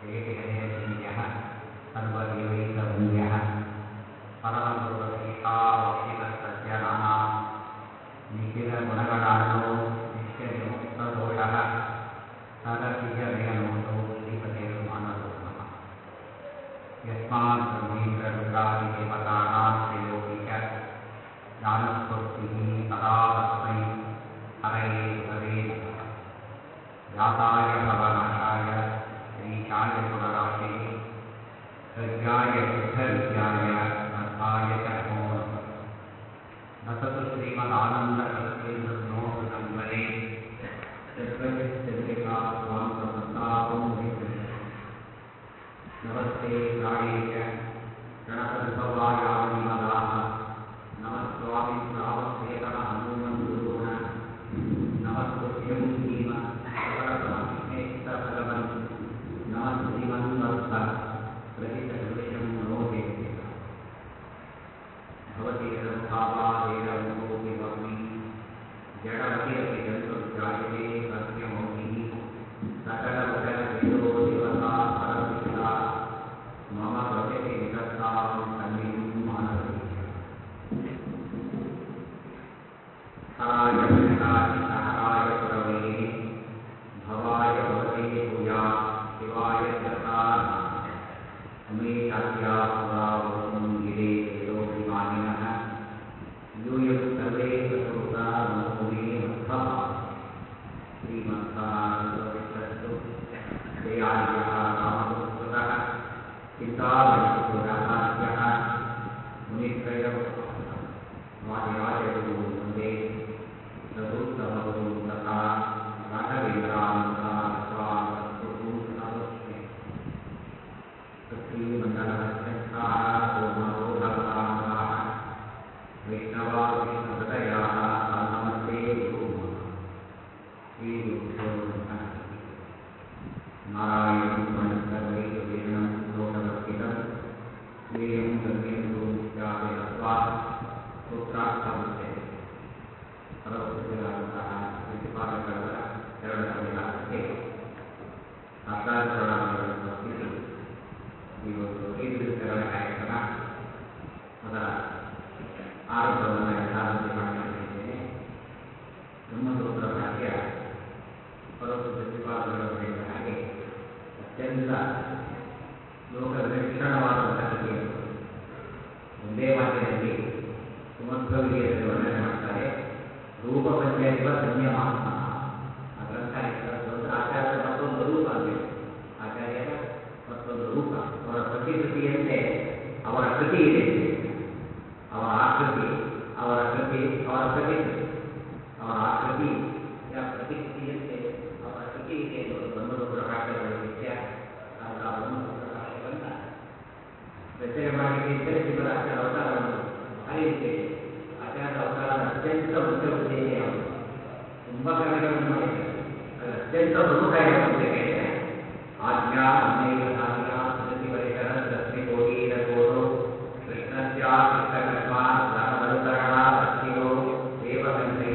ಏಕಹರೇಂದ್ರಃ ಸರ್ವದೇವೈಕವಂದ್ಯಃ ಪರಮಗುರುರಕ್ಷಿತಾವಕ್ಷಿತಸಜ್ಜನಾನಾಂ ನಿಖಿಲಗುಣಗಣಾರ್ಣೋ ನಿತ್ಯವಿಮುಕ್ತದೋಷಃ ಸರಸಿಜನಯನೋऽಸೌ ಶ್ರೀಪತಿರ್ಮಾನದೋಷಃ ಯಸ್ಮಾತ್ ಬ್ರಹ್ಮೇಂದ್ರರುದ್ರಾದಿದೇವತಾನಾಂ ತ್ರಯೋಪಿ ಚ ಜ್ಞಾನಸ್ಫೂರ್ತಿಃ ಸದಾ ತಸ್ಮೈ ಹರಯೇ ಗುರವೇ ನಮಃ. ವ್ಯಾಸಾಯ ಭವನಾಶಾಯ ಶ್ರೀಶಾಯ ಗುಣರಾಶಿಗೆ ಪ್ರಜ್ಞಾಯ ಸಿದ್ಧವಿದ್ಯಾಯ ಬದ್ಧಾಯ ಚ ನಮೋ ನಮಃ. ನಸತು ಶ್ರೀಮದಾನಂದಕೃಷ್ಣೇಂದ್ರನೋ ಹೃದಂಬರೆ ಚಂದ್ರಿಕಾ ಸ್ವಾಂತಸಂತಾಪಂ ವಿಕೃತ. ನಮಸ್ತೆ ಪ್ರಾಣೇಶ ಗಣಪರಿಭವಾಯಾಮನಿಮದಾಹ ನಮಸ್ವಾಮಿ ಪ್ರಾವಸ್ಥೇತನ ಹನುಮನ್ ಗುರುಣ ನಮಸ್ತುಭ್ಯಂ ಭೀಮ ಸಕಲಸಮವಿಘ್ನೇಷ್ಟ ಭಗವನ್ ನಮಸ್ತ್ರೀಮನ್ವರ್ಥ ಪ್ರಹಿತಹೃದಯಂ ನಮೋದೇ ಭವತೀರಮುಖಾವಾದೇರಮುಖೋಪಿ ವಾಗ್ಮಿ ಜಡಮತಿರಪಿ ಜಂತುರ್ಜಾಯತೆ ಸತ್ಯಮೌಖಿಃ ಸಕಲವಚನಚೇತೋ ದೇವತಾ ಪರಮಿತಾ ಮಮ ವಚಸಿ ನಿಧತ್ತಾಂ ಸನ್ನಿಧಿಂ ಮಾನವೀಯ. ಹರಾಯ ಭಜಕಾಚಿತಹರಾಯ ಪುರವೇ ಭವಾಯ ಭವತೆ ಭೂಯಾತ್ ಶಿವಾಯ ಜತಾ ಅಮೇಶಾದ್ಯಾ ಪುರಾವೃತಂ ಗಿರೇ ತೇಜೋಭಿಮಾನಿನಃ ಯೂಯಂ ಸರ್ವೇ ಪ್ರಕೃತಾ ನಮೋ ಮೇ ಮಧ್ವಃ. ಶ್ರೀಮಧ್ವಾಚಾರ್ಯಸ್ತು ಶ್ರೇಯಾರ್ಯಃ ರಾಮಸಂಸ್ಕೃತಃ ಚಿಂತಾಮಣಿಪುರಾಚಾರ್ಯಃ ಮುನಿತ್ರಯಂ ವಾದಿರಾಜಗುರು ವಂದೇ ರಘುತ್ತಮಗುರು ತಥಾ ರಾಘವೇಂದ್ರಾನಂದಾಸ್ವಾನ್ ಸದ್ಗುರು ನಮಸ್ತೆ. ಪೃಥ್ವೀಮಂಡಲಮಧ್ಯಸ್ಥಾಃ ಕೂರ್ಮಬೋಧವತಾಂಗಾಃ ವೈಷ್ಣವಾ ವಿಷ್ಣುಹೃದಯಾಃ ನಮಸ್ತೆ ಗುರುಮಃ. ಶ್ರೀಗುರುಭ್ಯೋ ನಮಃ. ನಾರಾಯಣಂ ಪ್ರಣತವೈಕವೀರ್ಣಂ ಲೋಕವರ್ತಿತಂ ಶ್ರೇಯಂ ಗಮ್ಯಂ ಗುರುಮುಖ್ಯಾಪಿ ನತ್ವಾ ಸೂತ್ರಾರ್ಥಮುಚ್ಯತೆ. ಪರಮಪೂಜ್ಯರಾದಂತಹ ಪ್ರತಿಪಾದಕರ ಶರಣರ ವಿಲಾಸಕ್ಕೆ ಸಾಷ್ಟಾಂಗ ಪ್ರಣಾಮಗಳನ್ನು ಸಮರ್ಪಿಸಿ ಈ ಒಂದು ಐದು ದಿವಸಗಳ ಕಾರ್ಯಕ್ರಮ ಅದರ ಆರಂಭವನ್ನು ಯಥಾವಧಿ ಮಾಡಿಕೊಂಡಿದ್ದೇನೆ. ಬ್ರಹ್ಮಸೂತ್ರ ಭಾಷ್ಯ ಪರಮಪೂಜ್ಯ ಪ್ರತಿಪಾದಕರು ಹೇಳಿದ ಹಾಗೆ ಅತ್ಯಂತ ಲೋಕ ವಿಲಕ್ಷಣವಾದಂತಹ ಕೃತಿಯನ್ನು ಒಂದೇ ಮಾತಿನಲ್ಲಿ ಸುಮಧ್ವವಿಧಿಯಲ್ಲಿ ವರ್ಣನೆ ಮಾಡ್ತಾರೆ. ರೂಪಪಂಚರಿವ ಸಂಯಮಾತ್ಮ. ಆ ಗ್ರಂಥ ಹೇಳಿದ್ರೆ ಆಚಾರ್ಯರ ಮತ್ತೊಂದು ರೂಪ ಆಗಬೇಕು. ಆಚಾರ್ಯರ ಮತ್ತೊಂದು ರೂಪ, ಅವರ ಪ್ರತಿಕೃತಿಯಂತೆ ಅವರ ಕೃತಿ ಇದೆ. ಅವರ ಆಕೃತಿ, ಅವರ ಕೃತಿ, ಅವರ ಪ್ರತಿಕೃತಿ, ಅವರ ಆಕೃತಿ ಪ್ರತಿಕೃತಿಯಂತೆ ಅವರ ಕೃತಿ ಇದೆ ಎನ್ನುವುದು ಬ್ರಹ್ಮಸೂತ್ರ ಭಾಷೆಯ ವೈಶಿಷ್ಟ್ಯ. ಅಂತ ಬ್ರಹ್ಮಸೂತ್ರ ಭಾಷೆಗಳನ್ನು ರಚನೆ ಮಾಡಲಿಕ್ಕೆ ಶ್ರೀಮದಾಚಾರ್ಯ ಅವತಾರವನ್ನು ಭಾರಿ ಉದ್ದೇಶ. ಆಚಾರ್ಯರ ಅವತಾರದ ಅತ್ಯಂತ ಮುಖ್ಯ ಉದ್ದೇಶ ಯಾವುದು? ತುಂಬ ಕಾರ್ಯಗಳನ್ನು ಮಾಡಿದ್ದಾರೆ. ಅದರ ಅತ್ಯಂತ ಪ್ರಮುಖ ಯಾವುದು ಅಂತ ಕೇಳಿದರೆ ಆಜ್ಞಾ ಅನ್ಯೈಕ ಸಾಧ್ಯ ಪ್ರತಿ ಪರಿಸರ ರಶ್ಮಿ ಕೋಟೀರ ಕೋಟೋ ಕೃಷ್ಣಸ್ಯ ಕೃಷ್ಣಕಸ್ಮಾತ್ ಧನಮನುಕರಣ ಭಕ್ತಿರೋ ದೇವಗಂಧೈ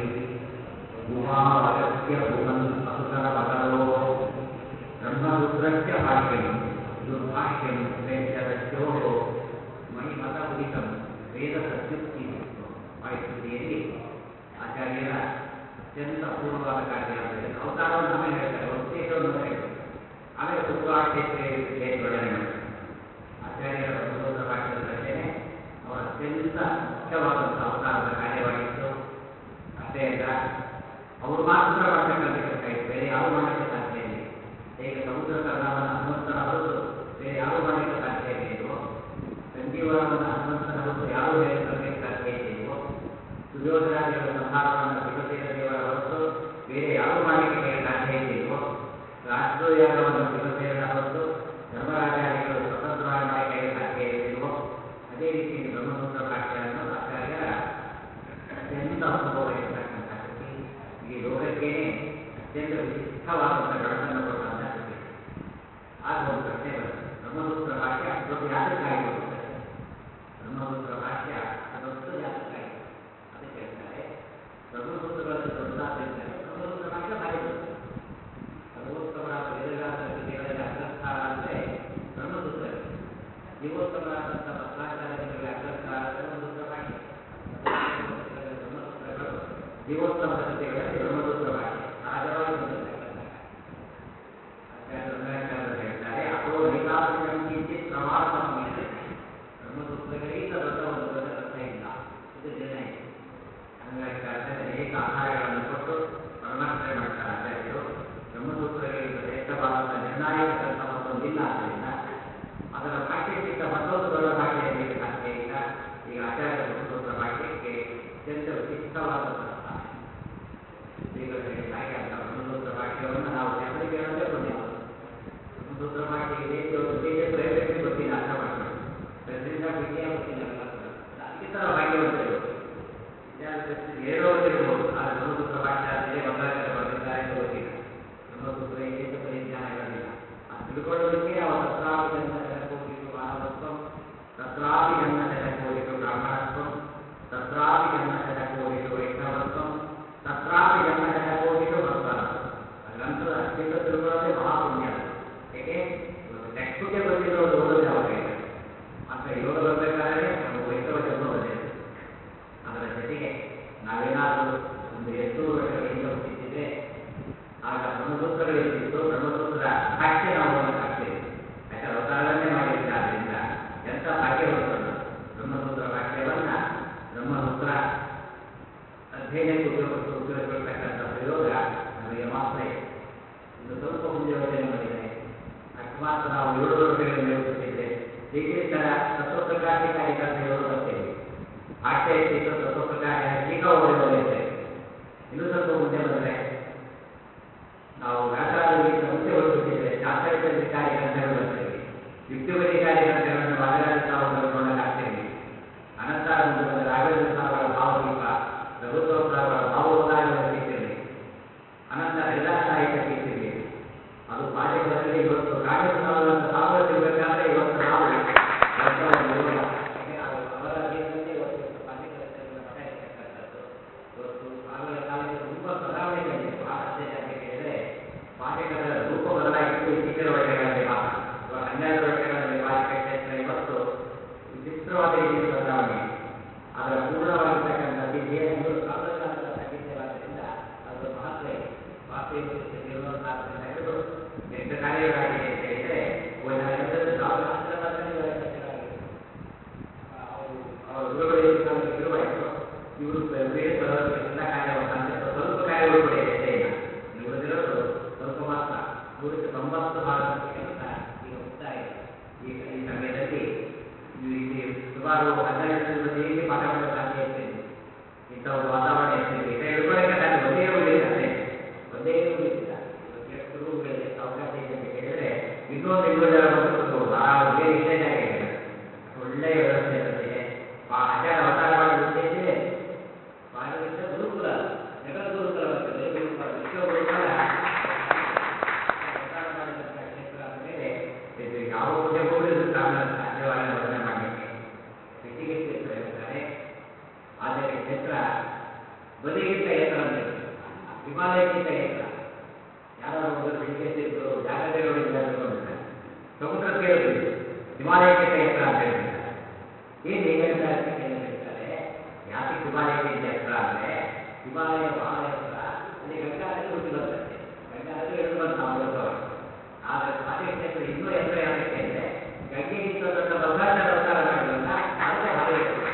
ಭೂಮಾವಾಗಸ್ಯ ಭೂಮನ್ ಅಸುತರ ಮಕರೋ ಬ್ರಹ್ಮಸೂತ್ರಸ್ಯ ಭಾಷ್ಯಂ ದುರ್ಭಾಷ್ಯಂ ವೇದ್ಯದಸ್ಯೋ ಮಣಿಮತ ಉದಿತಂ ವೇದ ಸತ್ಯುಕ್ತಿ. ವಾಯುಸ್ಥಿತಿಯಲ್ಲಿ ಆಚಾರ್ಯರ ಅತ್ಯಂತ ಅಪೂರ್ವವಾದ ಕಾರ್ಯ ಅಂದರೆ ಅವತಾರವನ್ನು ಆಮೇಲೆ ಹೇಳ್ತಾರೆ, ಉದ್ದೇಶವನ್ನು ಹೇಳ್ತಾರೆ, ಆಮೇಲೆ ಪೂರ್ವಾಕ್ಷೇತ್ರ ವರ್ಣನೆ ಮಾಡ್ತಾರೆ. ಆಚಾರ್ಯರ ಬ್ರಹ್ಮಸೂತ್ರ ಭಾಷ್ಯದ ರಚನೆ ಅವರ ಅತ್ಯಂತ ಮುಖ್ಯವಾದಂಥ ಅವತಾರದ ಕಾರ್ಯವಾಗಿತ್ತು. ಅಷ್ಟೇ ಅಲ್ಲ, ಅವರು ಮಾತ್ರ ಮಾಡತಕ್ಕಂಥ ಕೆಲಸ ಇತ್ತು, ಬೇರೆ ಯಾರು ಮಾಡಲಿಕ್ಕೆ ಸಾಧ್ಯ ಇಲ್ಲ. ಹೇಗೆ ಸಮುದ್ರ ಕರ್ಣವನ್ನು ಹನುಮಂತನ ಹೊರತು ಬೇರೆ ಯಾರು ಮಾಡಲಿಕ್ಕೆ ಸಾಧ್ಯ ಇದೆಯೋ, ಸಂಜೀವನವನ್ನು ಹನುಮಂತನ ಹೊರತು ಯಾರು ಹೇಗೆ ತರಲಿಕ್ಕೆ ಸಾಧ್ಯ ಇದೆಯೋ, ಸುಯೋಧನಾದಿಗಳ ಸಂಹಾರವನ್ನು ಭೀಮಸೇನ ದೇವರ ಹೊರತು ಬೇರೆ ಯಾರು ಮಾಡಲಿಕ್ಕೆ ಕೈ ಸಾಧ್ಯ ಇದೆಯೋ, ರಾಷ್ಟ್ರಯಾಗವನ್ನು ಭೀಮಸೇನ ಹೊರತು ಧರ್ಮರಾಜಾದಿಗಳು ಸ್ವತಂತ್ರವಾಗಿ ಮಾಡಲಿಕ್ಕೆ ಸಾಧ್ಯ ಇದೆಯೋ, ಅದೇ ರೀತಿಯಲ್ಲಿ ಬ್ರಹ್ಮಸೂತ್ರ ಭಾಷ್ಯ ಅನ್ನೋದು ಆಚಾರ್ಯರ ಅತ್ಯಂತ ಅಪೂರ್ವವಾಗಿರ್ತಕ್ಕಂಥ ಕೃತಿ. ಈ ಲೋಕಕ್ಕೇನೆ ಅತ್ಯಂತ ವಿಶಿಷ್ಟವಾದಂಥ ಬೆಳಕನ್ನು ಕೊಟ್ಟಂಥ ಕೃತಿ. ಆಗ ಒಂದು ಪ್ರಶ್ನೆ ಬರುತ್ತೆ, ಬ್ರಹ್ಮಸೂತ್ರ ಭಾಷ್ಯ ದೊಡ್ಡ ಯಾತಕ್ಕಾಯಿತು ಅಂತ. ಬ್ರಹ್ಮಸೂತ್ರ ಭಾಷ್ಯ ದೊಡ್ಡ ಯಾತಕ್ಕಾಯಿತು ಅದಕ್ಕೆ ಹೇಳ್ತಾರೆ. ಬ್ರಹ್ಮಸೂತ್ರಗಳಲ್ಲಿ ದೊಡ್ಡದಾದ ಬ್ರಹ್ಮಸೂತ್ರ ಭಾಷ್ಯ ಭಾರಿ ದೊಡ್ಡ ಸರ್ವೋತ್ತಮರಾದ ವೇದವ್ಯಾಸರ ಕೃತಿ ಜೀವೋತ್ತಮರಾದಂಥ ಮಧ್ವಾಚಾರ್ಯರಿಗೆ ವ್ಯಾಖ್ಯಾನಕಾರ ಬ್ರಹ್ಮಸೂತ್ರ ಭಾಷೆ. ಬ್ರಹ್ಮಸೂತ್ರಗಳು ಜೀವೋತ್ತಮ ಕೃತಿಗಳಲ್ಲಿ ಬ್ರಹ್ಮಸೂತ್ರ ಭಾಷೆ ಸಹಜವಾಗಿ ಬಂದಿರತಕ್ಕಂಥ ಆಚಾರ್ಯರು ಹೇಳ್ತಾರೆ. ಅಥೋ ನೈಕಾತ್ಮ್ಯಂ ಕಿಂಚಿತ್ ಪ್ರಮಾಣತಮಮಿದೆ. ಬ್ರಹ್ಮಸೂತ್ರಗಳಿಂದ ದೊಡ್ಡ ಒಂದು ದೊಡ್ಡ ಅರ್ಥ ಇಲ್ಲ, ಇದು ನಿರ್ಣಯ. ಅಂಗವಾಗಿ ಅನೇಕ ಆಧಾರಗಳನ್ನು ಕೊಟ್ಟು ಪರಮಾರ್ಚನೆ ಮಾಡ್ತಾರೆ ಆಚಾರ್ಯರು. ಬ್ರಹ್ಮಸೂತ್ರಗಳಿಂದ ಶ್ರೇಷ್ಠವಾದಂಥ ನಿರ್ಣಾಯಕ ಗ್ರಂಥ ಮತ್ತೊಂದಿಲ್ಲ. ಆದ್ದರಿಂದ ಅದರ ಭಾಷ್ಯಕ್ಕಿಂತ ಮತ್ತೊಂದು ದೊಡ್ಡ ಭಾಷೆಯಲ್ಲಿ ಸಾಧ್ಯ ಇಲ್ಲ. ಈಗ ಆಚಾರ್ಯ ಬ್ರಹ್ಮಸೂತ್ರ ಭಾಷ್ಯಕ್ಕೆ ಅತ್ಯಂತ ವಿಶಿಷ್ಟವಾದಂತಹ ಸ್ಥಾನ. ಶ್ರೀಗಳು ಹೇಳಿದ ಹಾಗೆ ಅಂತ ಬ್ರಹ್ಮಸೂತ್ರ ಭಾಷ್ಯವನ್ನು ನಾವು ಜನರಿಗೆ ಹೇಳೋದೇ ಪುಣ್ಯ. ಬ್ರಹ್ಮಸೂತ್ರ ಭಾಷೆಗೆ ದೇಶ ದೇಶ ಪ್ರಯೋಜನ ಗೊತ್ತಿಲ್ಲ, ಅರ್ಥ ಮಾಡ್ಕೊಂಡು ಪ್ರತಿನಿಂದ ವಿದ್ಯಾ ಗೊತ್ತಿಲ್ಲ, ಅದಕ್ಕೆ ಥರ ಭಾಗ್ಯವಂತರು ಏನೋ ಗೊತ್ತಿರಬಹುದು. ಆದರೆ ಬ್ರಹ್ಮಸೂತ್ರ ಭಾಷೆ ಆದಮೇಲೆ ಮಧ್ವಾಚಾರ್ಯ ಬರೆದಿದ್ದಾರೆ ಅಂತ ಗೊತ್ತಿಲ್ಲ. ಬ್ರಹ್ಮಸೂತ್ರ ಏಕ ಪರಿಜ್ಞಾನ ಇರೋದಿಲ್ಲ. ಅದು ತಿಳ್ಕೊಳ್ಳೋದಕ್ಕೆ ನಾವು ತತ್ರಾಪಿ ಜನ್ಮ ಜನಕೋಟಿಷು ಮಾನವತ್ವಂ, ತತ್ರಾಪಿ ಜನ್ಮ ಜನಕೋಟಿಷು ಬ್ರಾಹ್ಮಣತ್ವಂ, ತತ್ರಾಪಿ ಜನ್ಮ ಜನಕೋಟಿಷು ವೈಷ್ಣವತ್ವಂ, ತತ್ರಾಪಿ ಜನ್ಮ ಜನಕೋಟಿಷು ಭಕ್ತತ್ವಂ. ಆ ಗ್ರಂಥದ ಅತ್ಯಂತ ತಿಳ್ಕೊಳ್ಳೋದೇ ಮಹಾಪುಣ್ಯ. ಏಕೆ ಟೆಕ್ಸ್ಟ್ ಬುಕ್ಕೆ ಬಂದಿರೋದು ಓದೋದೇ ಅವಾಗ ಇಲ್ಲ. ಮಾತ್ರ ಯೋಗ ಬರಬೇಕಾದ್ರೆ ನಮ್ಮ ವೈಷ್ಣವ ಜನ್ಮ ಬಂದಿದೆ. ಅದರ ಜೊತೆಗೆ ನಾವೇನಾದರೂ ಒಂದು ಎಂಟುನೂರು ವರ್ಷಗಳ ಹಿಂದೆ ಹುಟ್ಟಿದ್ದರೆ ಆಗ ಬ್ರಹ್ಮಸೂತ್ರಗಳಿರ್ತಿತ್ತು. ಬ್ರಹ್ಮಸೂತ್ರ ಭಾಷ್ಯ ನಾವು ಓದಕ್ಕಾಗ್ತೇವೆ. ಯಾಕಂದ್ರೆ ಅವತಾರವನ್ನೇ ಮಾಡಿಲ್ಲ. ಆದ್ದರಿಂದ ಎಂಥ ಭಾಗ್ಯವಂತರು. ಬ್ರಹ್ಮಸೂತ್ರ ಭಾಷ್ಯವನ್ನ ಬ್ರಹ್ಮಸೂತ್ರ ಅಧ್ಯಯನಕ್ಕೆ ಉಪಯೋಗ ಉಪಯೋಗಿಸತಕ್ಕಂಥ ಪ್ರಯೋಗ ನಮಗೆ ಮಾತ್ರ ಇದೆ. ಇನ್ನು ಸ್ವಲ್ಪ ಮುಂದೆ ಯೋಚನೆ ಮಾಡಿದರೆ ಅಕಸ್ಮಾತ್ ನಾವು ಏಳು ವರ್ಷಗಳಿಂದ ಹುಟ್ಟಿದ್ರೆ ಶ್ರೀಕೃಷ್ಣರ ತತ್ವಪ್ರಕಾಶಿಕಾರಿ ಗ್ರಂಥ ಏಳು ಬರ್ತೇವೆ. ಭಾಷ್ಯ ಎಷ್ಟಿತ್ತು, ತತ್ವಪ್ರಕಾಶ ಟೀಕಾ ಓದಿರೋದು ಇರ್ತೇವೆ. ಇನ್ನೂ ಸ್ವಲ್ಪ ಮುಂದೆ ಬಂದರೆ ನಾವು ವ್ಯಾಸರಾಜರಿಗಿಂತ ಮುಂಚೆ ಹೊರಟುಬಿಟ್ಟಿದ್ರೆ ಶಾಸ್ತ್ರವಿಚಾರಿ ಗ್ರಂಥಗಳು ಬರ್ತೇವೆ. ಯುಕ್ತಿಪರಿಕಾರಿ ಗ್ರಂಥಗಳನ್ನು ವಾದರಾಜ ಸಾವುಗಳು ನೋಡಕ್ಕಾಗ್ತೇವೆ. ಅನಂತರ ಮುಂದೆ ಬಂದ ರಾಘವೇಂದ್ರ ಸಾವುಗಳ ಭಾವದೀಪ, ರಘುತ್ವಗಳ ಭಾವೋದಾರಗಳು ಸಿಗ್ತಿರಲಿ. ಅನಂತರ ಹರಿದಾಸ ಸಾಹಿತ್ಯ ಸಿಗ್ತಿರಲಿ. ಅದು ಪಾಠಗಳಲ್ಲಿ ಇವತ್ತು ಕಾಂಗ್ರೆಸ್ ಸಾವುಗಳಂತ ಸಾವುಗಳು ಸಿಗಬೇಕಾದ್ರೆ ಇವತ್ತು ನಾವು ಅವರ ದೇಶದಲ್ಲಿ ಇವತ್ತು ಪಾಠ್ಯಕರ್ತಗಳ ಮಠ ಇರ್ತಕ್ಕಂಥದ್ದು. ಇವತ್ತು ಆಗಳ ಕಾಲಕ್ಕೆ ತುಂಬ ಬದಲಾವಣೆ ಬಂದಿದೆ. ಬಹಳಷ್ಟೇ ಜಾತಿ ಕೇಳಿದರೆ ಪಾಠಕರ ರೂಪ ಬದಲಾಗಿತ್ತು ಇತ್ತೀಚಿನ ವರ್ಷಗಳಲ್ಲಿ ಮಾತ್ರ. ಇವಾಗ ಹನ್ನೆರಡು ವರ್ಷಗಳಲ್ಲಿ ಪಾಠಕ ಕ್ಷೇತ್ರ ಇವತ್ತು ವಿಚಿತ್ರವಾದ ರೀತಿಯಲ್ಲಿ ಬದಲಾವಣೆ. ಅದರ ಪೂರ್ಣವಾಗಿರ್ತಕ್ಕಂಥ ಸಿದ್ಧಿಯ ಇವರು ಸಾಂಪ್ರದಾಯಿಕ ಸಾಹಿತ್ಯವಾದ್ದರಿಂದ ಅದರ ಮಹತ್ವ ಇದೆ. ವಾಸ್ತವಿಕ ಜೀವನೋತ್ಸಾಹದಿಂದ ಹಿಡಿದು ಎಷ್ಟು ಕಾರ್ಯಗಳಾಗಿದೆ ಅಂತ ಹೇಳಿದರೆ ಅವರು ಗುರುಗಳಿಗೆ ಕಾಲಕ್ಕೆ ಶುರುವಾಯಿತು. ಇವರು ಬೇರೆ ಎಲ್ಲ ಕಾರ್ಯವನ್ನು ಸ್ವಲ್ಪ ಕಾರ್ಯಗಳು ಕೂಡ ಇದೆ. ಇಲ್ಲ ಉಳಿದಿರೋದು ಸ್ವಲ್ಪ ಮಾತ್ರ. ನೂರಕ್ಕೆ ತೊಂಬತ್ತು ಭಾಗದಷ್ಟು ಕೆಲಸ ಈಗ ಮುಕ್ತಾಯ. ಈಗ ಈ ಸಮಯದಲ್ಲಿ ಇಲ್ಲಿ ಸುಮಾರು ಹನ್ನೆರಡರಿಂದ ಹೇಗೆ ಪಾಠ ಮಾಡಲು ಸಾಧ್ಯ ಇರ್ತಿದ್ವಿ. ಇಂಥ ಒಂದು ವಾತಾವರಣ ಇರ್ತಿದ್ವಿ. ಈಗ ಹಿಡ್ಕೊಳ್ಳೋಕೆ ಸಾಧ್ಯ ಒಂದೇ ಉಳಿದಿಲ್ಲ. ಒಂದೇ ಉಳಿದಿಲ್ಲ. ಎಷ್ಟು ರೂಮ್ಗಳಿದೆ, ಅವಕಾಶ ಇದೆ ಅಂತ ಕೇಳಿದರೆ ಇನ್ನೊಂದು ಇನ್ನೂರು ಜನ ಬಂದು ಕೂತ್ಕೋಬೋದು. ಆರಾಮ ಬೇರೆ ಇಲ್ಲೇ ಜಾಗ ಇದೆ. ಒಳ್ಳೆಯ ವ್ಯವಸ್ಥೆ ಇರುತ್ತೆ. ಆಚಾರ ಅವತಾರ ಮಾಡಲು ಉದ್ದೇಶವೇ ಮಾಡಿದ ಗುರುಕುಲ, ಜಗತ್ ಗುರುಕುಲ ಬರ್ತದೆ. ಗುರುಕುಲ ವಿಶ್ವ ಗುರುಕುಲ ಅವತಾರ ಮಾಡಿದಂಥ ಕ್ಷೇತ್ರ ಆದಮೇಲೆ ಇದು ಯಾವ ಉದ್ಯೋಗವೂ ಇದು ಸಾಧ್ಯವಾದ ವರ್ಣನೆ ಮಾಡಲಿಕ್ಕೆ. ಋಷಿಗೆ ಕ್ಷೇತ್ರ ಹೇಳ್ತಾರೆ. ಆಚಾರ್ಯ ಕ್ಷೇತ್ರ ಬದಿಗಿಂತ ಎತ್ತರ ಅಂತ ಹೇಳ್ತಾರೆ. ಹಿಮಾಲಯಕ್ಕಿಂತ ಎತ್ತರ. ಯಾರಾದ್ರೂ ಒಂದು ಋಷಿಕೇಶ್ವರು ಜಾಗೃತಿ ನೋಡಿದ್ರೆ ತಿಳ್ಕೊಂಡಿರ್ತಾರೆ. ಸಮುದ್ರ ಸೇರೋದಿಲ್ಲ, ಹಿಮಾಲಯಕ್ಕಿಂತ ಎತ್ತರ ಅಂತ ಹೇಳ್ತಾರೆ. ಏನು ಹೇಗೆ ಹೇಳ್ತಾರೆ ಅಂತ ಹೇಳ್ತಾರೆ. ಯಾಕೆ ಹಿಮಾಲಯಕ್ಕಿಂತ ಎತ್ತರ ಅಂದರೆ ಹಿಮಾಲಯ ಬಹಳ ಎತ್ತರ. ಅಲ್ಲಿ ಗಂಗಾ ನದಿ ಹುಟ್ಟಿ ಬರ್ತದೆ. ಗಂಗಾ ನದಿ ಹಿಡಿದು ಬಂದು ನಾವು ಬರ್ತವೆ. ಆದರೆ ಆಚಾರ್ಯ ಕ್ಷೇತ್ರ ಇನ್ನೂ ಎತ್ತರ ಯಾಕೆ ಅಂದರೆ ಗಂಗೆಗಿಂತ ದೊಡ್ಡ ಮಧ್ವಾಚಾರ್ಯ ಅವತಾರ ಮಾಡಿದ್ರಲ್ಲ, ಅದಕ್ಕೆ ಭಾರಿ ಹೇಳ್ತಾರೆ.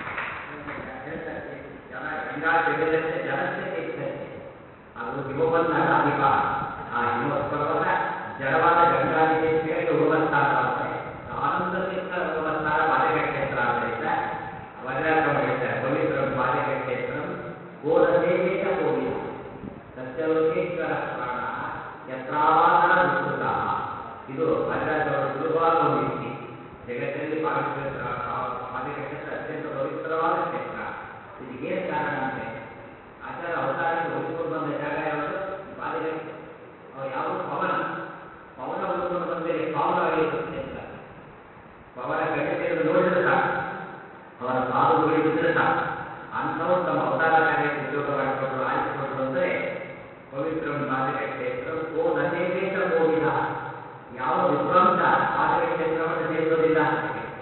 ಜನ ಗಂಗಾ ಬೆಳೆದಂತೆ ಜನತೆ ಇರ್ತದೆ. ಅದು ಹಿಮವನ್ನ ರಾಧಿಪ. ಆ ಹಿಮ ಪರ್ವತ ಜಡವಾದ ಗಂಗಾ ನದಿಗೆ ಉಗಮಸ್ಥಾನವಾದರೆ ಆನಂದ ತೀರ್ಥ ಉಗಮಸ್ಥಾನ ಪಾದಕ ಕ್ಷೇತ್ರ. ಆದ್ದರಿಂದ ವಜ್ರಾಕ್ರಮ ಹೇಳ್ತಾರೆ. ಪವಿತ್ರ ಪಾದಕ ಕ್ಷೇತ್ರ ಗೋದ ಸೇವೇತ ಕೋವಿದ ಸತ್ಯಲೋಕೇಶ್ವರ ಪ್ರಾಣ ಯತ್ರಾವಾದನ ವಿಸ್ತೃತ. ಇದು ವಜ್ರಾಕ್ರಮದ ಸುಲಭವಾದ ಒಂದು ಯುಕ್ತಿ. ಜಗತ್ತಿನಲ್ಲಿ ಪಾದಕ್ಷೇತ್ರ ಪಾದಕ ಕ್ಷೇತ್ರ ಅತ್ಯಂತ ಪವಿತ್ರವಾದ ಕ್ಷೇತ್ರ. ಇದಕ್ಕೇನು ಕಾರಣ ಅಂದರೆ ಆಚಾರ ಅವತಾರಕ್ಕೆ ಉಳಿದುಕೊಂಡು ಬಂದ ಜಾಗ ಯಾವುದು? ಪಾದಕ. ಅವ್ರು ಯಾವುದು ಪವನ ಪವನ ಉಳಿದುಕೊಂಡು ಬಂದರೆ ಪಾವನವಾಗಿರುವ ಕ್ಷೇತ್ರ. ಪವನ ಕಣ್ಣಿಗೆ ನೋಡಿದ್ರೆ ಸಾಕು, ಅವರ ಪಾದಗಳು ಬಿದ್ದರೆ ಸಾಕು. ಅಂಥವ್ರು ತಮ್ಮ ಅವತಾರ ಕಾರ್ಯಕ್ಕೆ ಉಪಯೋಗ ಮಾಡಿಕೊಂಡು ಆರಿಸಿಕೊಂಡ್ರು ಅಂದರೆ ಪವಿತ್ರ ಪಾದಕ ಕ್ಷೇತ್ರ ಕೋ ನದೇವೇತ ಕೋವಿದ. ಯಾವ ವಿದ್ವಾಂಸ ಪಾದಕ ಕ್ಷೇತ್ರವನ್ನು ಸೇರಿಸೋದಿಲ್ಲ.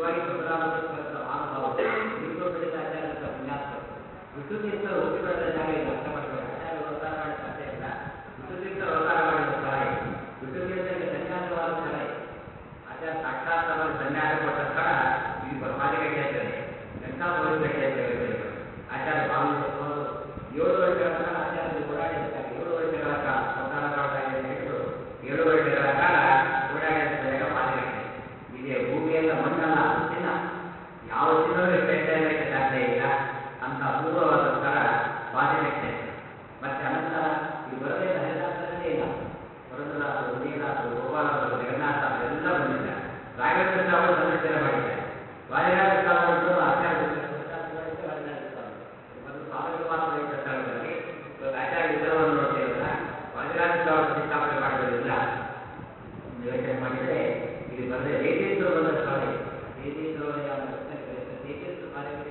ಮುಖ್ಯವಾಗಿ ಪರಶುರಾಮಕೃಷ್ಣ ಮಹಾನುಭಾವರು ವಿಷ್ಣು ಪೀಡಿತ ಆಚಾರ್ಯರ ಪುಣ್ಯಾತ್ಮ ವಿಷ್ಣು ತೀರ್ಥರು ಹುಟ್ಟಿ ಬೆಳೆದ ಜಾಗ ಇದು ಅರ್ಥ ಮಾಡ್ತಾರೆ. ಆಚಾರ್ಯರು ಅವತಾರ ಮಾಡಿದ ಸಾಧ್ಯ ಇಲ್ಲ. ವಿಷ್ಣು ತೀರ್ಥರು ಅವತಾರ ಮಾಡಿದ ಸ್ಥಳ ಇದು. ವಿಷ್ಣು ತೀರ್ಥರಿಗೆ ಸನ್ಯಾಸವಾದ ಸ್ಥಳ ಇದು. ಆಚಾರ್ಯ ಸಾಕ್ಷಾತ್ಕಾರವಾಗಿ ಸನ್ಯಾಸ ಕೊಟ್ಟ ಸ್ಥಳ ಈ ಪಾಲಿಕೆ ಕ್ಷೇತ್ರನೇ. ಎಂಥ ಪವಿತ್ರ ಕ್ಷೇತ್ರಗಳು. ಆಚಾರ್ಯ ಬಾವಿ ಹೊತ್ಕೊಂಡು ಏಳು ವರ್ಷಗಳ ಕಾಲ ಆಚಾರ್ಯರು ಓಡಾಡಿರ್ತಾರೆ. ಏಳು ವರ್ಷಗಳ ಕಾಲ ಅವತಾರ ಮಾಡಿದಾಗ ಹಿಡಿದು ಏಳು ವರ್ಷಗಳ ಕಾಲ ಓಡಾಡಿದ ಜಾಗ ಪಾಲಿಕೆ ಕ್ಷೇತ್ರ. ಇದೆ ಭೂಮಿಯೆಲ್ಲ ಮಣ್ಣಲ್ಲ, ಅದು ಚಿನ್ನ. ಯಾವ ಚಿನ್ನವೂ ಇಷ್ಟಕ್ಕೆ ಸಾಧ್ಯ ಇಲ್ಲ. ಅಂತ ಅಪೂರ್ವವಾದ ಸ್ಥಳ ಪಾಲಿಕೆ ಕ್ಷೇತ್ರ. ಮತ್ತೆ ಅನಂತರ ಈ ಬರದೇ ಹರಿದಾಸರೇ ಇಲ್ಲ. ಪುರಂದರದಾಸರು, ವಿಜಯದಾಸರು, ಗೋಪಾಲದಾಸರು, ಜಗನ್ನಾಥದಾಸರು ಎಲ್ಲ ಬಂದಿದ್ದಾರೆ. ರಾಘವೇಂದ್ರ ಸ್ವಾಮಿಗಳು ಸಂದರ್ಶನ ಮಾಡಿದ್ದಾರೆ. ವಾದಿರಾಜ ಸ್ವಾಮಿಗಳು ಆಚಾರ್ಯ ಮಾಡಿದ್ದೆ. ವಾದಿರಾಜ ಸ್ವಾಮಿ ಮೊದಲು ಸ್ವಾಮಿಗಳು ಮಾತ್ರ ಇದ್ದ ಸ್ಥಳದಲ್ಲಿ ಇವಾಗ ಆಚಾರ್ಯ ವಿಗ್ರಹವನ್ನು ನೋಡ್ತೇವಲ್ಲ, ವಾದಿರಾಜ ಸ್ವಾಮಿ ಪ್ರತಿಷ್ಠಾಪನೆ ಮಾಡಿರೋದಿಲ್ಲ. ಯೋಚನೆ ಮಾಡಿದರೆ ಇದು ಬರದೆ ಜೈತೀರ್ಥರು ಬಂದ ಸ್ಥಳ ಇದೆ. ಜೈತೀರ್ಥರು ಜೈತೀರ್ಥರು ಪಾಲಿಕೆ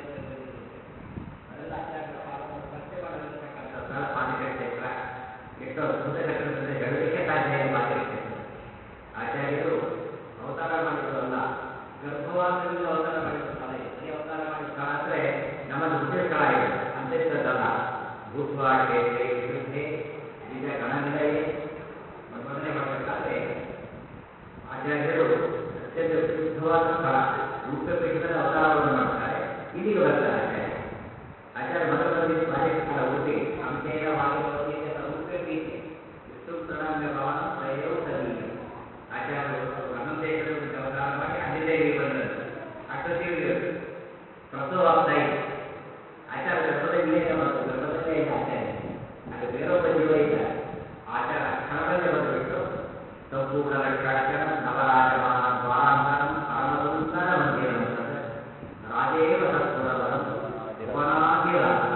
ಅದೆಲ್ಲ ಆಚಾರ್ಯರ ಪಾಲವನ್ನು ಪರಿಚಯ ಮಾಡಲಿರ್ತಕ್ಕಂಥ ಸ್ಥಳ ಪಾಲಿಕೆ ಕ್ಷೇತ್ರ. ಎಷ್ಟೋ ಅದ್ಭುತ ಘಟನೆಗಳಿಂದ ಹೇಳಲಿಕ್ಕೆ ಸಾಧ್ಯ ಇಲ್ಲ ಪಾಲಿಕೆ ಕ್ಷೇತ್ರ. ಆಚಾರ್ಯರು ಅವತಾರ ಮಾಡಿರೋಲ್ಲ, ಗರ್ಭವಾಸದಿಂದ ಅವತಾರ ಮಾಡಿದ ಸ್ಥಳ ಇದೆ. ಅದೇ ಅವತಾರ ಮಾಡಿದ ಸ್ಥಳ ಅಂದರೆ ನಮ್ಮದು ಹುಟ್ಟಿದ ಸ್ಥಳ ಇದೆ, ಅಂಥದ್ದಲ್ಲ. ಭೂತ್ವ ಕ್ಷೇತ್ರ ವಿಶುದ್ಧೆ ಈಗ ಗಣನಿಲಯ ಮೊದಲನೇ ಮಾಡಬೇಕಾದ್ರೆ ಆಚಾರ್ಯರು ಅತ್ಯಂತ ವಿಶುದ್ಧವಾದ ಸ್ಥಳ ರೂಪಪೀಠದಲ್ಲಿ ಅವತಾರವನ್ನು ಮಾಡ್ತಾರೆ. ಇಲ್ಲಿಗೆ ಬರ್ತಾರೆ ಆಚಾರ್ಯ. ಆಚಾರ್ಯ ಮೊದಲು ಬಂದಿದ್ದು ಪಾಲಿಕೆ ಸ್ಥಳ ಉಡುಪಿ. ಅಂಶೇನ ವಾಯುಭವತಿ ರೂಪೇ ಪೀಠೆ ವಿಷ್ಣು ಪ್ರಣಾಮ್ಯ ಭವನ ಸ್ವಯಂ ಸದೀಯ. ಆಚಾರ್ಯರು ಅನಂತೇಶ್ವರ ಅವತಾರ ಮಾಡಿ ಅಲ್ಲಿದೇವಿಗೆ ಬಂದರು. ಅಷ್ಟೊತ್ತಿಗೆ ಪ್ರಸವವಾಗ್ತಾ ಇದೆ. ಆಚಾರ್ಯ ಗರ್ಭದಲ್ಲೇ ಬಂತು. ಗರ್ಭದಲ್ಲೇ ಇಲ್ಲ ಆಚಾರ್ಯ. ಅಲ್ಲಿ ಬೇರೊಬ್ಬ ಜೀವ ಇದ್ದಾರೆ. ಆಚಾರ ಕ್ಷಣದಲ್ಲೇ ಬಂದುಬಿಟ್ಟು ಸಂಪೂರ್ಣ ಲಕ್ಷಣ ನವರಾಜಮಾನ ದ್ವಾರಾಂತರಂ ಪರಮಸುಂದರ ಮಂದಿರಂ ತತ್ ರಾಜೇವ ಸತ್ಪುರವರಂ ಭುವನಾದಿ ರಾಜೋ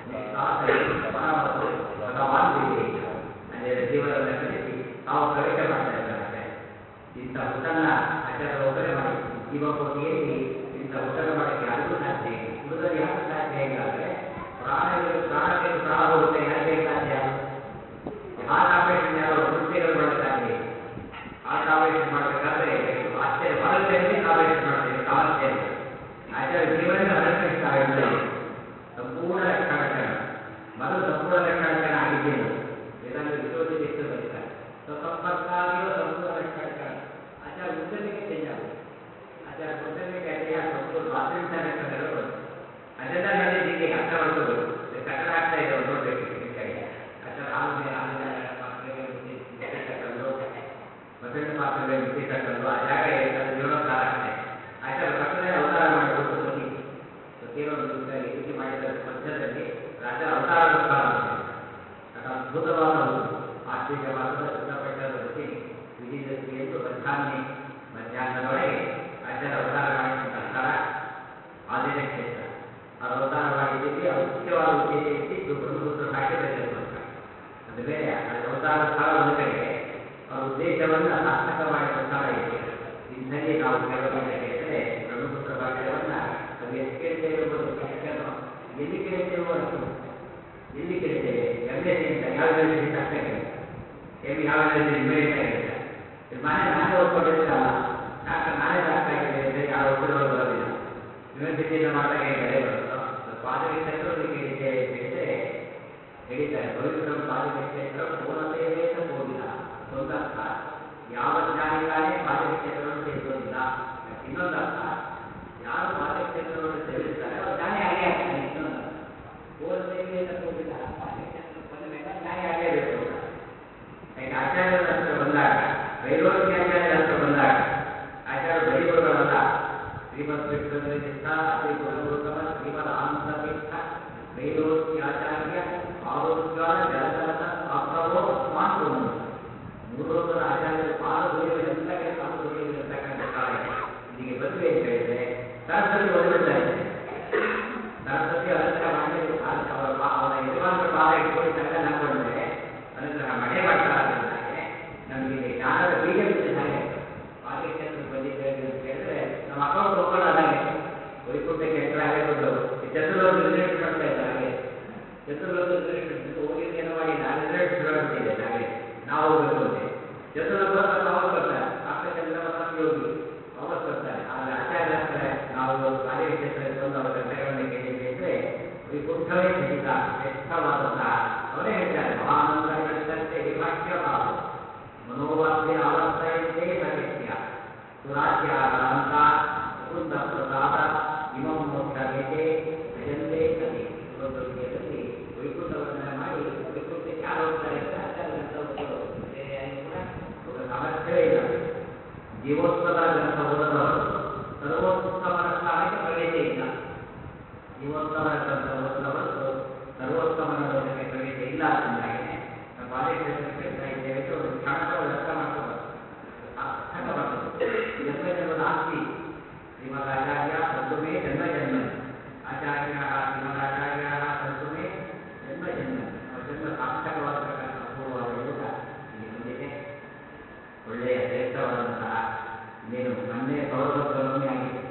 ಪರಮಸು ಭಗವಾನ್ ವಿವೇಕ. ಅಂದರೆ ಜೀವನವನ್ನು ಕಲಿಸಿ ತಾವು ಪ್ರವೇಶ ಮಾಡ್ತಾ ಇದ್ದಾರೆ ಆಚಾರ್ಯ. ಇಂಥ ಹುಟ್ಟನ್ನ ಆಚಾರ್ಯ ಒಬ್ಬರೇ ಮಾಡಿ ಜೀವಕೋಟಿಯಲ್ಲಿ ಇಂಥ ಹುಟ್ಟನ್ನು ಮಾಡೋಕ್ಕೆ ಯಾರಿಗೂ ಸಾಧ್ಯ ಇಲ್ಲ. ಹುಡುಗರು ಯಾರು ಸಾಧ್ಯ ಇಲ್ಲ ಅಂದರೆ ಪ್ರಾಣಗಳಿಗೆ ಪ್ರಾಣ ಬೇಕು, ಪ್ರಾಣ ಹೋಗುತ್ತೆ. ಯಾರಿಗೆ ಸಾಧ್ಯ? ಹಾರ್ಟ್ ಆಪರೇಷನ್ ಯಾರೋ ಮುಂಚೆಗಳು ಮಾಡೋಕ್ಕೆ ಸಾಧ್ಯ ಇಲ್ಲ. ಹಾರ್ಟ್ ಆಪರೇಷನ್ ಮಾಡಬೇಕಾದ್ರೆ ಆಶ್ಚರ್ಯ ಹೊರಗೆ ಆಪರೇಷನ್ ಮಾಡ್ತೇವೆ ಸಾಮರ್ಥ್ಯ ಇಲ್ಲ. ಆಚಾರ್ಯ ಜೀವನವೇ ಅನುಷ್ಠಿಸ್ತಾರೆ. ಸಂಪೂರ್ಣ ಲಕ್ಷಣ ಮೊದಲು ಸಂಪೂರ್ಣ ಲಕ್ಷಣ ಆಗಿದ್ದೇನು ಇದನ್ನು ವಿರೋಧಿ ಎಷ್ಟು ಬರೀತಾರೆ. ಸಂಪರ್ಕಾದಿಯೋ ಸಂಪೂರ್ಣ ಲಕ್ಷಣ ಆಚಾರ್ಯ ಮುದ್ದಲಿಗೆ ಚೇಂಜ್ ಆಗುತ್ತೆ. ಆಚಾರ್ಯ ಮುದ್ದಲಿಗೆ ಸಂಪೂರ್ಣ ಸ್ವಾತಂತ್ರ್ಯ ಲಕ್ಷಣಗಳು ಬಂತು. ಅದೆಲ್ಲ ಮೇಲೆ ಹೀಗೆ ಅರ್ಥ ಮಾಡ್ಕೋಬೇಕು. ಕಟ್ಟಡ ಆಗ್ತಾ ಇದೆ ಅವ್ರು ನೋಡ್ಬೇಕು. ಆಚಾರ್ಯ ಹಾಲು ಮೇಲೆ ಹಾಲಿನ ಪಾತ್ರೆಗೆ ಮುಚ್ಚಿ ಕಟ್ಟಲು, ಮೊದಲನೇ ಪಾತ್ರೆಗೆ ಮುಚ್ಚಿ ಕಟ್ಟಲು ಆ ಜಾಗ ಅದು ಜೀರ್ಣೋದ್ಧಾರ ಆಗ್ತದೆ. ಆಚಾರ್ಯ ಪಕ್ಕದಲ್ಲಿ ಅವತಾರ ಮಾಡಿಕೊಂಡು ಸತಿ ಸತಿಯರೊಂದು ಈ ರೀತಿ ಮಾಡಿದ ಮಧ್ಯದಲ್ಲಿ ರಾಜ ಅವತಾರದ ಸ್ಥಳ ಅದು ಅದ್ಭುತವಾದ ಹುಟ್ಟು. ಆಶ್ವೀಜ ಮಾಸದ ಶುಕ್ಲಪಕ್ಷದ ಋಷಿನಿ ವಿಜಯದಶಮಿ ಎಂದು ಮಧ್ಯಾಹ್ನ ಮಧ್ಯಾಹ್ನದೊಳಗೆ ಆಚಾರ್ಯ ಅವತಾರ ಮಾಡಿದಂಥ ಸ್ಥಳ ಆದಿನ ಕ್ಷೇತ್ರ. ಅವರು ಅವತಾರ ಮಾಡಿದ್ದೀವಿ. ಅವರು ಮುಖ್ಯವಾದ ಉದ್ದೇಶ ಇಟ್ಟಿದ್ದು ಬ್ರಹ್ಮಸೂತ್ರ ಭಾಷೆ ಬೇರೆಗೋಸ್ಕರ. ಅದು ಬೇರೆ. ಅದರ ಅವತಾರ ಸ್ಥಳ ಒಂದು ಕಡೆ, ಅವರ ಉದ್ದೇಶವನ್ನು ಸಾರ್ಥಕ ಮಾಡಿದ ಸ್ಥಳ ಇದೆ. ಇಂಥಲ್ಲಿ ನಾವು ಕೆಲವೊಂದು ಕೇಳಿದರೆ ಬ್ರಹ್ಮಸೂತ್ರ ಭಾಷೆಯನ್ನು ಅದು ಎಷ್ಟು ಕೇಳ್ತೇವೆ ಎಂಬುದು ಮುಖ್ಯನೋ, ಎಲ್ಲಿ ಕೇಳ್ತೇವೋ ಅಷ್ಟು. ಎಲ್ಲಿ ಕೇಳ್ತೇವೆ? ಎಮ್ ಎಸ್ ಸಿ ಅಂತ ಯಾವ ಯೂನಿವರ್ಸಿಟಿ ತಕ್ಷಣ ಕೇಳ್ತಾರೆ. ಎಮ್ ಯಾವ ಯೂನಿವರ್ಸಿಟಿ ಇಮಿಡಿಯೇಟ್ ಆಗಿರ್ತಾರೆ. ಇದು ಮನೆ ನಾನೇ ಓದ್ಕೊಂಡಿರ್ತಾರಲ್ಲ, ಡಾಕ್ಟರ್ ನಾನೇ ಡಾಕ್ಟರ್ ಆಗಿದೆ ಅಂತ ಯಾರು ಒಪ್ಪಿರೋರು ಬರೋದಿಲ್ಲ. ಯೂನಿವರ್ಸಿಟಿಯಿಂದ ಮಾಡಿದಾಗ ಏನು ಬೆಲೆ ಬರುತ್ತೋ ಪಾದಕ ಕ್ಷೇತ್ರದಲ್ಲಿ ಕೇಳಿದ್ದೇವೆ ಅಂತ ಹೇಳಿದರೆ ಹೇಳಿದ್ದಾರೆ. ಪವಿತ್ರ ಪಾದಕ ಕ್ಷೇತ್ರ ಪೂರ್ಣತೆಯೇತ ಹೋಗಿಲ್ಲ. ಒಂದರ್ಥ ಯಾವ ಜ್ಞಾನಿಗಾನೇ ಪಾದಕ ಕ್ಷೇತ್ರವನ್ನು ಸೇರಿಸೋದಿಲ್ಲ. ಇನ್ನೊಂದು ಅರ್ಥ ಯಾರು ಪಾದಕ ಕ್ಷೇತ್ರವನ್ನು ಸೇರಿಸ್ತಾರೆ ಅವರು ಜ್ಞಾನಿ ಆಗೇ ಆಗ್ತಾರೆ. ಇನ್ನೊಂದು ಅರ್ಥ ಪೂರ್ಣತೆಯೇತ ಹೋಗಿಲ್ಲ. ಪಾದಕ ಕ್ಷೇತ್ರ ಬಂದ ಮೇಲೆ ಜ್ಞಾನಿ ಆಗಲೇಬೇಕು ಅಂತ. ಈಗ ಆಚಾರ್ಯರ ಹತ್ರ ಬಂದಾಗ, ವೈರೋಗ್ಯ ಆಚಾರ್ಯರ ಹತ್ರ ಬಂದಾಗ ಆಚಾರ್ಯ ಬರೀ ಗುರುಗಳಲ್ಲ. ಶ್ರೀಮದ್ ವಿಶ್ವನಿಷ್ಠ ಅತಿ ಗುರುಗೌತಮ ಶ್ರೀಮದ್ ಆನಂದ ತೀರ್ಥ ವೈರೋಗ್ಯಾಚಾರ್ಯ ಆರೋಗ್ಯ ಜಲಧರದ ಆಪ್ರವೋ ಅಸ್ಮಾನ್ ಗುರು. ಮೂರೊಂದರ ಆಚಾರ್ಯರು ಪಾದ ಧೂಳಿಗಳು ಎಲ್ಲ ಕಡೆ ಪಾದ ಧೂಳಿಗಳು ಇರ್ತಕ್ಕಂಥ ಸ್ಥಳ ಇದೆ. ಇಲ್ಲಿಗೆ ಬಂದ್ವಿ ಅಂತ ಹೇಳಿದ್ರೆ ಸರಸ್ವತಿ ಓದಿಬಿಡ್ತಾರೆ. ಸರಸ್ವತಿ ಅನುಗ್ರಹ ಮಾಡಲೇಬೇಕು. ಅವರ ಅವರ ಯಜಮಾನರ ಪಾದ ಇಟ್ಕೊಂಡು ತಲೆಯಲ್ಲಿ ಹಾಕೊಂಡ್ರೆ ಅನುಗ್ರಹ ಮಳೆ ಮಾಡ್ತಾರಾದ್ರಿಂದಾಗೆ ನಮಗೆ ಜ್ಞಾನದ ಬೀಜ ಬಿಟ್ಟಿದ ಹಾಗೆ. ಪಾದ ಕ್ಷೇತ್ರಕ್ಕೆ ಬಂದಿದ್ದೇವೆ ಅಂತ ಹೇಳಿದ್ರೆ ನಮ್ಮ ಅಕೌಂಟ್ ಓಪನ್ ಆದಾಗೆ. ವೈಕುಂಠಕ್ಕೆ ಎಂಟರ್ ಆಗಬೇಕು. ಚಂದ್ರಲೋಕ ರಿಸಲ್ಟ್ ಮಾಡ್ತಾ ಇದ್ದಾರೆ ಹಾಗೆ. ಚಂದ್ರಲೋಕ ರಿಸಲ್ಟ್ ಹೋಗಿದ್ದು ಏನೋ ಮಾಡಿ ನಾನು ರಿಸಲ್ಟ್ ಶುರುವಾಗ್ಬಿಟ್ಟಿದೆ ಹಾಗೆ. ನಾವು ಹೋಗ್ಬೇಕು ಅಂತೆ ಚಂದ್ರಲೋಕ ವಾಪಸ್ ಬರ್ತಾರೆ. ಆಪ್ತ ಚಂದ್ರ ಯೋಗಿ ವಾಪಸ್ ಬರ್ತಾರೆ. ಆದರೆ ಆಚಾರ್ಯ ಹತ್ರ ಶ್ರೇಷ್ಠವಾದಂತಹ ಅವರೇ ಹೇಳ್ತಾರೆ ಮಹಾನಂದ ಕೃಷ್ಣಕ್ಕೆ ವಿಭಾಷ್ಯ ಭಾವ ಮನೋವಾದ್ಯ ಆವರ್ತಯಂತೆ ಸತ್ಯ ಸುರಾಜ್ಯಾರಾಂತ ಮುಕುಂದ ಪ್ರಸಾದ ಇಮಂ ಮೋಕ್ಷವೇತೆ ಭಜಂತೆ ಸತಿ ಸುಲಭದಲ್ಲಿ ವೈಕುಂಠ ವರ್ಣನೆ ಮಾಡಿ ವೈಕುಂಠಕ್ಕೆ ಯಾರು ಹೋಗ್ತಾರೆ ಅಂತ ಆಚಾರ್ಯರು ಬೇರೆ ಯಾರಿಗೂ ಕೂಡ ಅವರ ಸಾಮರ್ಥ್ಯವೇ ಇಲ್ಲ. ಜೀವೋತ್ಸವದ ಗ್ರಂಥ ಓದದವರು ಸರ್ವೋತ್ತಮನ ಸ್ಥಾನಕ್ಕೆ ಪ್ರವೇಶ ಇಲ್ಲ. ಜೀವೋತ್ಸವನ ಗ್ರಂಥ ಓದದವರು ಸರ್ವೋತ್ತಮನ ಲೋಕಕ್ಕೆ ಪ್ರವೇಶ ಇಲ್ಲ ಅಂತಾಗಿದೆ. ನಾವು ಕಾಲೇಜ್ ಕೇಳ್ತಾ ಇದ್ದೇವೆ ಒಂದು ಕ್ಷಣಗಳು ಅರ್ಥ ಮಾಡ್ಕೋಬಾರ್ದು, ಸಾರ್ಥಕ ಬರ್ತದೆ. ಜನ್ಮ ಜನ್ಮದ ಆಸ್ತಿ ಶ್ರೀಮದಾಚಾರ್ಯ ಸಂತುಮೇ ಜನ್ಮ ಜನ್ಮ ಆಚಾರ್ಯ ಶ್ರೀಮದಾಚಾರ್ಯ ಸಂತುಮೇ ಜನ್ಮ ಜನ್ಮ ನಮ್ಮ ಜನ್ಮ ಸಾರ್ಥಕವಾಗತಕ್ಕಂಥ ಅಪೂರ್ವವಾದ ಯೋಗ ಇಲ್ಲಿ ಬಂದಿದೆ. ಒಳ್ಳೆಯ ಶ್ರೇಷ್ಠವಾದಂತಹ ಇನ್ನೇನು ಮೊನ್ನೆ ಸೌರಭದ್ರನವಮಿ ಆಗಿದೆ,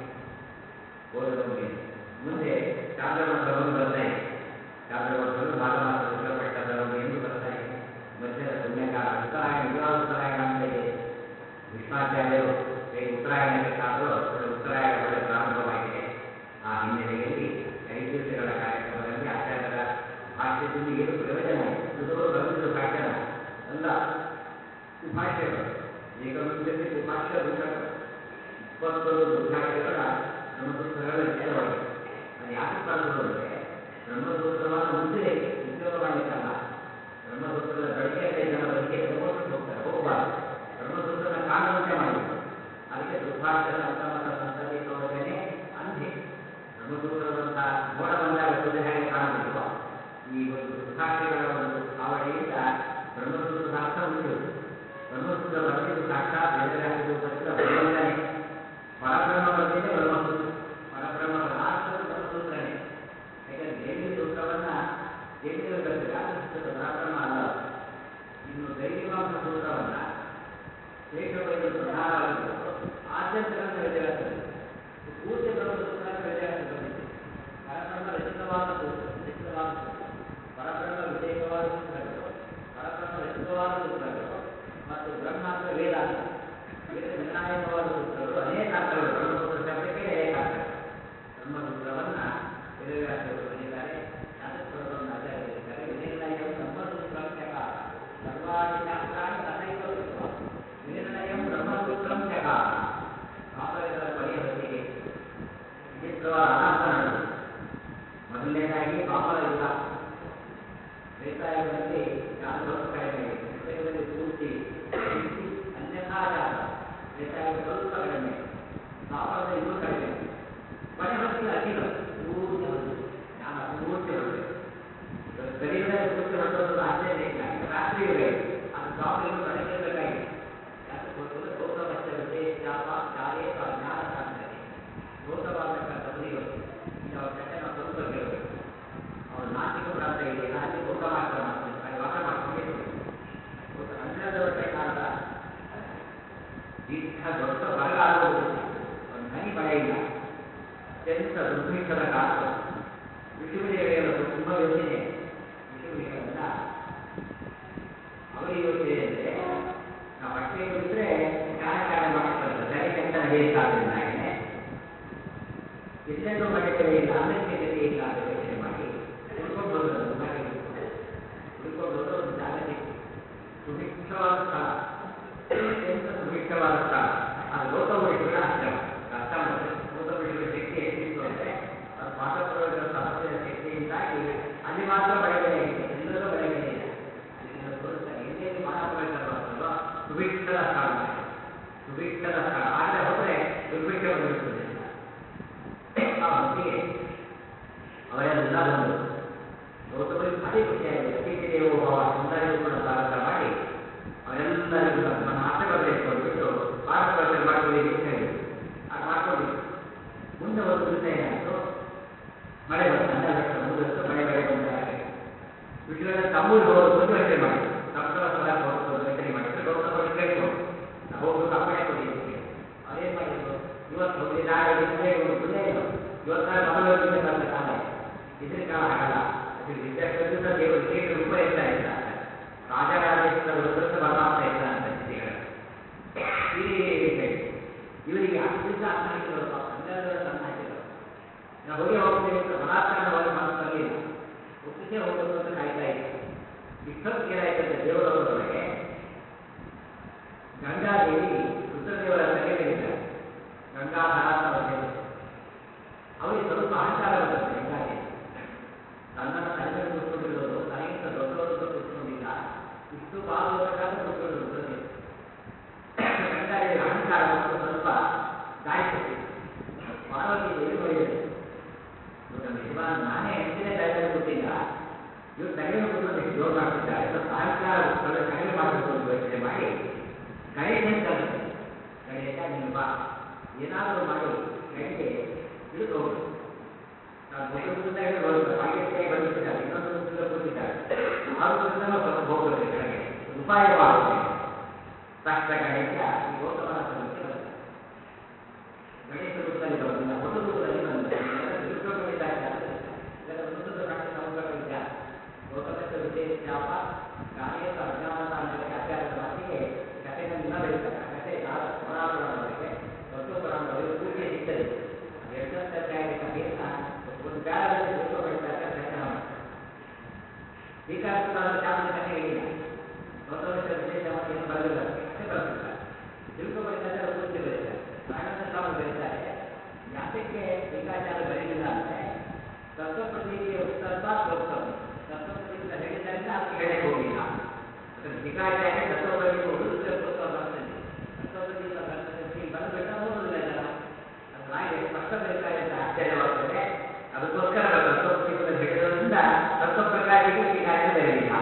ಓದನವಮಿ. ಮುಂದೆ ಚಾಂದ್ರಭದ್ರನವಮಿ ಬರ್ತಾ ಇದೆ. ಚಾಂದ್ರಭದ್ರನು ಭಾಗಮಾಸ ಶುಕ್ಲಪಕ್ಷದವಮಿ ಎಂದು ಬರ್ತಾ ಇದೆ. ಮಧ್ಯದ ಪುಣ್ಯಕಾಲ ಉತ್ತರಾಯಣ, ನಿಜವಾದ ಉತ್ತರಾಯಣ ಅಂತ ಇದೆ. ವಿಶ್ವಾಚಾರ್ಯರು ಹೇಗೆ ಉತ್ತರಾಯಣಕ್ಕೆ ಕಾದರೂ ಒಳ್ಳೆ ಉತ್ತರಾಯಣ ಒಳ್ಳೆ ಪ್ರಾರಂಭವಾಗಿದೆ. ಆ ಹಿನ್ನೆಲೆಯಲ್ಲಿ ಐದು ದಿವಸಗಳ ಕಾರ್ಯಕ್ರಮದಲ್ಲಿ ಆಚಾರ್ಯರ ಭಾಷ್ಯದಿಂದ ಏನು ಪ್ರಯೋಜನ ಇದೆ. ಉಳಿದವರು ಬರೆದಿದ್ದು ಭಾಷ್ಯನ ಎಲ್ಲ ಉಭಾಷ್ಯಗಳು, ಏಕವಿಂಶತಿ ಉಭಾಷ್ಯ ದುಃಖಗಳು, ಇಪ್ಪತ್ತೊಂದು ದುರ್ಭಾಷ್ಯಗಳ ಬ್ರಹ್ಮಸೂತ್ರಗಳು ಲಿಖಿತವಾಗಿದೆ. ಅದು ಯಾಕೆ ಬರೆದರು ಅಂದರೆ ಬ್ರಹ್ಮಸೂತ್ರವನ್ನು ಮುಂದೆ ಉದ್ಯೋಗ ಮಾಡಲಿಕ್ಕಲ್ಲ. ಬ್ರಹ್ಮಸೂತ್ರದ ಬಳಕೆಯಲ್ಲೇ ಜನ ಬದುಕಿ ಪ್ರಮೋಷನ್ ಹೋಗ್ತಾರೆ, ಹೋಗಬಾರ್ದು. ಬ್ರಹ್ಮಸೂತ್ರನ ಕಾಣುವಂತೆ ಮಾಡಬೇಕು. ಅದಕ್ಕೆ ದುರ್ಭಾಷ್ಯದ ಅಂತಮತ ಸಂತತಿ ತೋರದೇನೆ ಅಂಧೆ. ಬ್ರಹ್ಮಸೂತ್ರದಂತಹ ಮೋಡ ಬಂದಾಗ ಸೂರ್ಯ ಹೇಗೆ ಕಾಣುವುದಿಲ್ವೋ, ಈ ಒಂದು ದುರ್ಭಾಷ್ಯಗಳ ಒಂದು ಹಾವಳಿಯಿಂದ ಬ್ರಹ್ಮಸೂತ್ರದ ಅರ್ಥ ಉಳಿಯುವುದು. ಬ್ರಹ್ಮಸೂತ್ರ ಬರೆದಿದ್ದು ಸಾಕ್ಷಾತ್ ವೇದವ್ಯಾಸ ರೂಪದಿಂದ ಭಗವಂತನೇ. ಪರಬ್ರಹ್ಮ ಬರೆದಿದ್ದೇ ಬ್ರಹ್ಮಸೂತ್ರ. ಪರಬ್ರಹ್ಮ ಆರ್ಥದ ಬ್ರಹ್ಮಸೂತ್ರನೇ. ಯಾಕಂದರೆ ದೇವಿ ಸೂತ್ರವನ್ನು ದೇವಿಯಲ್ಲಿ ಬರ್ತದೆ, ಆರ್ಥದ ಪರಬ್ರಹ್ಮ ಅಲ್ಲ. ಇನ್ನು ದೈವಿಮಾಂಸ ಸೂತ್ರವನ್ನು ಶ್ರೇಷ್ಠವಾಗಿ ಪ್ರಧಾನವಾಗಿದ್ದು ಆದ್ಯಂತಗಳನ್ನು ವೇದವ್ಯಾಸದಲ್ಲಿ ಪೂಜ್ಯ ಬ್ರಹ್ಮಸೂತ್ರಕ್ಕೆ ವೇದವ್ಯಾಸ ಬಂದಿದೆ. ಪರಬ್ರಹ್ಮ ರಚಿತವಾದ ಸೂತ್ರ, ರಚಿತವಾದ ಸೂತ್ರ, ಪರಬ್ರಹ್ಮ ವಿಷಯಕವಾದ ಸೂತ್ರಗಳು, ಪರಬ್ರಹ್ಮ ರಚಿತವಾದ ಸೂತ್ರಗಳು ಮತ್ತು ಬ್ರಹ್ಮ ಅಂದರೆ ವೇದ ಅಂತ ವೇದ ನಿರ್ಣಾಯಕವಾದ ಸೂತ್ರಗಳು ಅನೇಕ ಅರ್ಥಗಳು. ಬ್ರಹ್ಮಸೂತ್ರ ಶಬ್ದಕ್ಕೆ ಅನೇಕ ಅರ್ಥಗಳು. ಬ್ರಹ್ಮಸೂತ್ರವನ್ನು ವೇದವ್ಯಾಸರು ಬರೆದಿದ್ದಾರೆ. ಶಾಸ್ತ್ರವನ್ನು ಆಚಾರ್ಯ ಬರೆದಿದ್ದಾರೆ. ವಿನಿರ್ಣಯ ಬ್ರಹ್ಮಸೂತ್ರಂ ಚಕಾರ ಸರ್ವಾಣಿ ಶಾಸ್ತ್ರಾಣಿ ತಥೈವ ಕೃತ್ವ ವಿನಿರ್ಣಯಂ ಬ್ರಹ್ಮಸೂತ್ರಂ ಚಕಾರ. ಕಾಪವೇದದ ಕೊನೆಯ ಹೊತ್ತಿಗೆ ವಿಚಿತ್ರವಾದ ಅನಾಹುತ ನಡೆದು, ಮೊದಲನೇದಾಗಿ ದ್ವಾಪರ ಯುಗ, ತ್ರೇತಾಯುಗದಲ್ಲಿ ಜ್ಞಾನ ಸ್ವಲ್ಪ ಕಡಿಮೆ ಇದೆ. ತ್ರೇತಾಯುಗದಲ್ಲಿ ಪೂರ್ತಿ ಅನ್ಯಥಾ ಜಾತ, ತ್ರೇತಾಯುಗ ಸ್ವಲ್ಪ ಕಡಿಮೆ, ದ್ವಾಪರದ ಇನ್ನೂ ಕಡಿಮೆ. ಕೊನೆ ಹೊತ್ತಿಗೆ ಅಖಿಲ ಪೂರ್ತಿ ಹೊರದು ಜ್ಞಾನ ಪೂರ್ತಿ ಹೊರದು. ಕಲಿಯುಗದಲ್ಲಿ ಪೂರ್ತಿ ಹೊರದೋದು ಆಶ್ಚರ್ಯ ಇಲ್ಲ. ರಾತ್ರಿ ಯುಗ ಇದೆ, ಅದು ದ್ವಾಪರ ಇನ್ನೂ ಕಡಿಮೆಬೇಕಾಗಿದೆ. ಯಾಕೆ ಗೊತ್ತಿಲ್ಲ, ಗೌತಮಶ್ಚ ವಿಶೇಷ ಚಾರೇ ಜ್ಞಾನ ಸಾಧ್ಯತೆ. ಗೌತಮವಾಗತಕ್ಕಂಥ ಮುನಿಗಳು ಇಲ್ಲಿ ಅವ್ರ ಕಥೆ ನಾವು ಸ್ವಲ್ಪ ಕೇಳಬೇಕು. ಅವರು ನಾಸಿಕ ಪ್ರಾಂತ ಇದೆಯಲ್ಲ, ಅಲ್ಲಿ ಗೌತಮಾಶ್ರಮ ಅಲ್ಲಿ ವಾಸ ಮಾಡ್ಕೊಂಡಿದ್ರು. ಹನ್ನೆರಡು ವರ್ಷ ಕಾಲದ ದೀರ್ಘ ದೊಡ್ಡ ಬರಗಾಲ ಹೋಗುತ್ತಿಲ್ಲ, ಒಂದು ಹನಿ ಮಳೆ ಇಲ್ಲ, ಅತ್ಯಂತ ದುರ್ಭಿಕ್ಷದ ಕಾಲ. ಋಷಿಮುನಿಗಳಿಗೆಲ್ಲ ತುಂಬ ಯೋಚನೆ. ಋಷಿಮುನಿಗಳನ್ನ ಅವರಿಗೆ ಯೋಚನೆ ಅಂದರೆ ನಾವು ಹೊಟ್ಟೆ ಬಿಟ್ಟರೆ ಜ್ಞಾನ ಕಾರ್ಯ ಮಾಡಕ್ಕೆ ಸರಿ ಕೆಲಸ ನಡೆಯುತ್ತಾದ್ರಿಂದಾಗಿನೇ ಎಲ್ಲೆಲ್ಲೂ ಮಳೆ ಬೆಳೆ ಇಲ್ಲ, ಅನ್ನಕ್ಕೆ ಗತಿ ಇಲ್ಲ ಅಂತ ಯೋಚನೆ ಮಾಡಿ ಉಳ್ಕೊಂಡು ಹೋದ್ರು. ದುರ್ಭಾಗ್ಯ ಉಳ್ಕೊಂಡು ಹೋದ್ರೆ ಒಂದು ಜಾಗ ಸಿಕ್ತು, ಸುಭಿಕ್ಷವಾದ ಸ್ಥಳ, ಅತ್ಯಂತ ಸುಭಿಕ್ಷವಾದ ಸ್ಥಳ. ಅದು ಗೌತಮ ಋಷಿಗಳ ಆಶ್ರಮ. ಅರ್ಥ ಮಾಡಿದ್ರೆ ಗೌತಮ ಋಷಿಗಳ ಶಕ್ತಿ ಎಷ್ಟಿತ್ತು ಅಂದರೆ ಅದು ಪಾಠ ಪ್ರಯೋಜನ ಸಮಸ್ಯೆಯ ಶಕ್ತಿಯಿಂದಾಗಿ ಅಲ್ಲಿ ಮಾತ್ರ ಮಳೆ ಬೆಳೆ ಆಗಿದೆ, ಎಲ್ಲರೂ ಮಳೆ ಬೆಳೆ ಇಲ್ಲ. ಅಲ್ಲಿ ತೋರಿಸ್ತಾರೆ ಎಲ್ಲೆಲ್ಲಿ ಪಾಠ ಪ್ರಯೋಜನ ಬರ್ತದೋ ಸುಭಿಕ್ಷದ ಸ್ಥಳ, ಸುಭಿಕ್ಷದ ಸ್ಥಳ. ಆಗಲೇ ಹೋದರೆ ದುರ್ಭಿಕ್ಷ ಬಂದಿರ್ತದೆ. ಆ ಹೊತ್ತಿಗೆ ಅವರೆಲ್ಲ ಬಂದು ಗೌತಮರಿಗೆ ಭಾರಿ ಖುಷಿಯಾಗಿದೆ. ಅತಿಥಿ ದೇವೋ ಭವ, ಎಲ್ಲರಿಗೂ ಕೂಡ ಸ್ವಾಗತ ಮಾಡಿ ಅವರೆಲ್ಲರಿಗೂ ನಮ್ಮ ಆಶೀರ್ವಾದ ಇಟ್ಕೊಂಡ್ಬಿಟ್ಟು ಪಾಠ ಪ್ರವಚನ ಮಾಡ್ಕೊಳ್ಳಿ ಅಂತ ಹೇಳಿದ್ರು. ಅದು ಮಾಡ್ಕೊಂಡಿದ್ರು. ಮುಂದೆ ಒಂದು ದಿವಸ ಏನಾಯಿತು, ಮಳೆ ಬಂತು. ಹನ್ನೆರಡು ವರ್ಷ ಮುಗಿದಷ್ಟು ಮಳೆ ಬೆಳೆ ಬಂದಾಗೆ ಋಷಿಗಳ ತಮ್ಮೂರಿಗೆ ಹೋಗೋದು ಮುಂದೆ ಯೋಚನೆ ಮಾಡಿದ್ರು. ತಮ್ಮ ತಮ್ಮ ಸ್ಥಳಕ್ಕೆ ಹೋಗೋದು ಯೋಚನೆ ಮಾಡಿದ್ರು. ಗೌತಮರಿಗೆ ಕೇಳ್ಕೊಂಡು ನಾವು ಹೋಗ್ಬೇಕು, ಅಪ್ಪಣೆ ಕೊಡಿ ಅಂತ ಹೇಳಿ ಅವ್ರೇನು ಮಾಡಿದ್ರು, ಇವತ್ತು ಹೋಗಿ ನಾಳೆ ಹಿಂದೆ ಒಂದು ಗುಣೇ ಇಲ್ಲ, ಇವತ್ತಾರು ಮೊದಲು ಹೋಗಿರ್ತಕ್ಕಂಥ ಕಾಲ ಇದ್ರ ಕಾಲ ಆಗಲ್ಲ. ಅದಕ್ಕೆ ವಿದ್ಯಾರ್ಥಿಗಳಿಂದ ದೇವರು ವಿಶೇಷ ರೂಪ ಇರ್ತಾ ಇದ್ದ ರಾಜರಾಜೇಶ್ವರ ವೃತ್ತ ಪರಮಾತ್ಮ ಇರ್ತಾ ಅಂತ ಸ್ಥಿತಿಗಳಲ್ಲಿ ಹೇಳಿ ಇವರಿಗೆ ಅಷ್ಟಿಂದ ಅನ್ನ ಹಾಕಿರೋದು, ಹನ್ನೆರಡು ವರ್ಷ ಅನ್ನ ಹಾಕಿರೋದು. ನಾವು ಹೋಗಿ ಹೋಗ್ತೇವೆ ಅಂತ ಬಲಾತ್ಕಾರ ಹೋಗಿ ಮನಸ್ಸು ಬರಲಿಲ್ಲ, ಒಪ್ಪಿಗೆ ಹೋಗ್ಬೇಕು ಅಂತ ಕಾಯ್ತಾ ಇತ್ತು. ಇಷ್ಟೊತ್ತಿಗೆ ಏನಾಯ್ತಂತೆ ದೇವಲೋಕದೊಳಗೆ ಗಂಗಾದೇವಿ ರುದ್ರದೇವರ ತಲೆ ಮೇಲಿದ್ದಾರೆ. ಗಂಗಾಧರ ಅಂತ ಅವ್ರ ಹೆಸರು. ಅವರಿಗೆ ಸ್ವಲ್ಪ ಅಹಂಕಾರ ಬರುತ್ತೆ. ಗಂಗಾದೇವಿ ತನ್ನನ್ನು ತಲೆ ಮೇಲೆ ಕೂತ್ಕೊಂಡಿರೋದು ತನಗಿಂತ ದೊಡ್ಡವರು ಕೂತ್ಕೊಂಡಿಲ್ಲ, ಇಷ್ಟು ಬಾಲೋಕಕ್ಕಾದ ಕೂತ್ಕೊಂಡಿರೋದು ರುದ್ರದೇವರು. ಗಂಗಾದೇವಿ ಅಹಂಕಾರ ಮತ್ತು ಸ್ವಲ್ಪ ದಾರಿ ಕೊಟ್ಟಿದೆ. ಪಾರ್ವತಿ ದೇವಿ ನೋಡಿದರು, ನನ್ನ ಯಜಮಾನ ನಾನೇ ಹೆಂಡತಿನೇ ತಲೆ ಮೇಲೆ ಕೂತಿಲ್ಲ, ಇವರು ತಲೆ ಮೇಲೆ ಕೂತ್ಕೊಂಡು ಎಷ್ಟು ಜೋರು ಮಾಡ್ತಿದ್ದಾರೆ, ಸ್ವಲ್ಪ ಅಹಂಕಾರ ಕಡಿಮೆ ಮಾಡಬೇಕು ಅಂತ ಯೋಚನೆ ಮಾಡಿ ಗಣೇಶನ ಕಲಿಸ್ತಾರೆ. ಗಣೇಶ ನೀನು ಬಾ, ಏನಾದರೂ ಮಾಡಿ ಗಂಟೆ ಇಳಿದು ಹೋಗುದು. ನಾನು ಮೊದಲಿಂದ ಹಿಡಿದು ಹೋಗಿದ್ದೆ, ಪಾಕಿಸ್ತಾನ ಬಂದಿದ್ದಾರೆ, ಇನ್ನೊಂದು ಮುಂದೆ ಕೂತಿದ್ದಾರೆ, ಆರೋಗ್ಯದಿಂದ ಸ್ವಲ್ಪ ಹೋಗ್ಬೇಕು ಕೆಳಗೆ, ಉಪಾಯ ಮಾಡುತ್ತೆ. ತಕ್ಷಣ ಗಣೇಶ ಈ ಗೌತಮನ ಸಮಸ್ಯೆ ಬಂದ. ಗಣೇಶ ರೂಪದಲ್ಲಿ ಬರೋದಿಲ್ಲ, ಹೊಸ ರೂಪದಲ್ಲಿ ಬಂದಿದೆ. ಇದೆಲ್ಲ ತಿಳ್ಕೊಂಡಿದ್ದ ಇದೆಲ್ಲ ಮುಂದೊಂದು ಕಟ್ಟಿ ಸಂಸ್ಕೃತ ಗೌತಮಕ್ಕೆ ವಿಶೇಷ ಶಾಪ ಗಾಳಿಯ ಅಜ್ಞಾನದ ಅಂದರೆ ಆಚಾರದ ಮಾತಿಗೆ ಕಥೆನ ದಿನ ಬೆಳೀತಾರೆ. ಆ ಕಥೆ ಪುರಾಣದವರೆಗೆ ದೊಡ್ಡ ಪುರಾಣದವರೆಗೆ ಪೂಜೆ ಸಿಗ್ತದೆ. ಎರಡನೇ ಅಧ್ಯಾಯದ ಕಥೆಯನ್ನ ಒಂದು ಕಾಲದಲ್ಲಿ ತಿಳ್ಕೊಬೆಳಿತಾರೆ, ಪ್ರಯತ್ನ ಮಾಡ್ತಾರೆ. ಶ್ರೀಕಾಂತದ ಶಾಪದ ಕಥೆ ಹೇಳಿಲ್ಲ, ಗೌತಮೇಶ್ವರ ವಿಶೇಷ ಮಾತಿಯನ್ನು ಬರೆದಿಲ್ಲ, ಕಥೆ ಬರೆದಿಲ್ಲ. ತಿಳ್ಕೊಬೆಳಿತಾರೆ, ಪೂಜೆ ಬರೀತಾರೆ. ಆನಂದ ಸ್ವಾಮಿ ಬರೀತಾರೆ, ಯಾತಕ್ಕೆ ಶ್ರೀಕಾಚಾರ ಬರೀಲಿಲ್ಲ ಅಂದರೆ ತತ್ವಪ್ರತಿಗೆ ಉತ್ತಮ ಗೌತಮ ತತ್ವಪ್ರತಿಯಿಂದ ಹೇಳಿದ್ದರಿಂದ ಅದಕ್ಕೆ ಹೇಳಕ್ಕೆ ಹೋಗಿಲ್ಲ. ಅದನ್ನು ಶ್ರೀಕಾಚಾರ್ಯ ತತ್ವಪ್ರತಿಗೆ ಉಳಿದ ಗೌತಮ ಬರ್ತದೆ. ತತ್ವಪ್ರತಿಯಿಂದ ಬರ್ತದೆ ಬಂದುಬಿಟ್ಟು ನೋಡೋದಿಲ್ಲ ಜನ. ಅದು ರಾಯ ಸ್ಪಷ್ಟ ಬರೀತಾರೆ ಅಂತ ಆಶ್ಚರ್ಯವಾಗ್ತದೆ. ಅದಕ್ಕೋಸ್ಕರ ತತ್ವಪ್ರತಿಯಿಂದ ಹೇಳಿರೋದ್ರಿಂದ ತತ್ವಪ್ರಕಾಶಿಗೂ ಶ್ರೀಕಾಚಾರ್ಯ ಬರಲಿಲ್ಲ.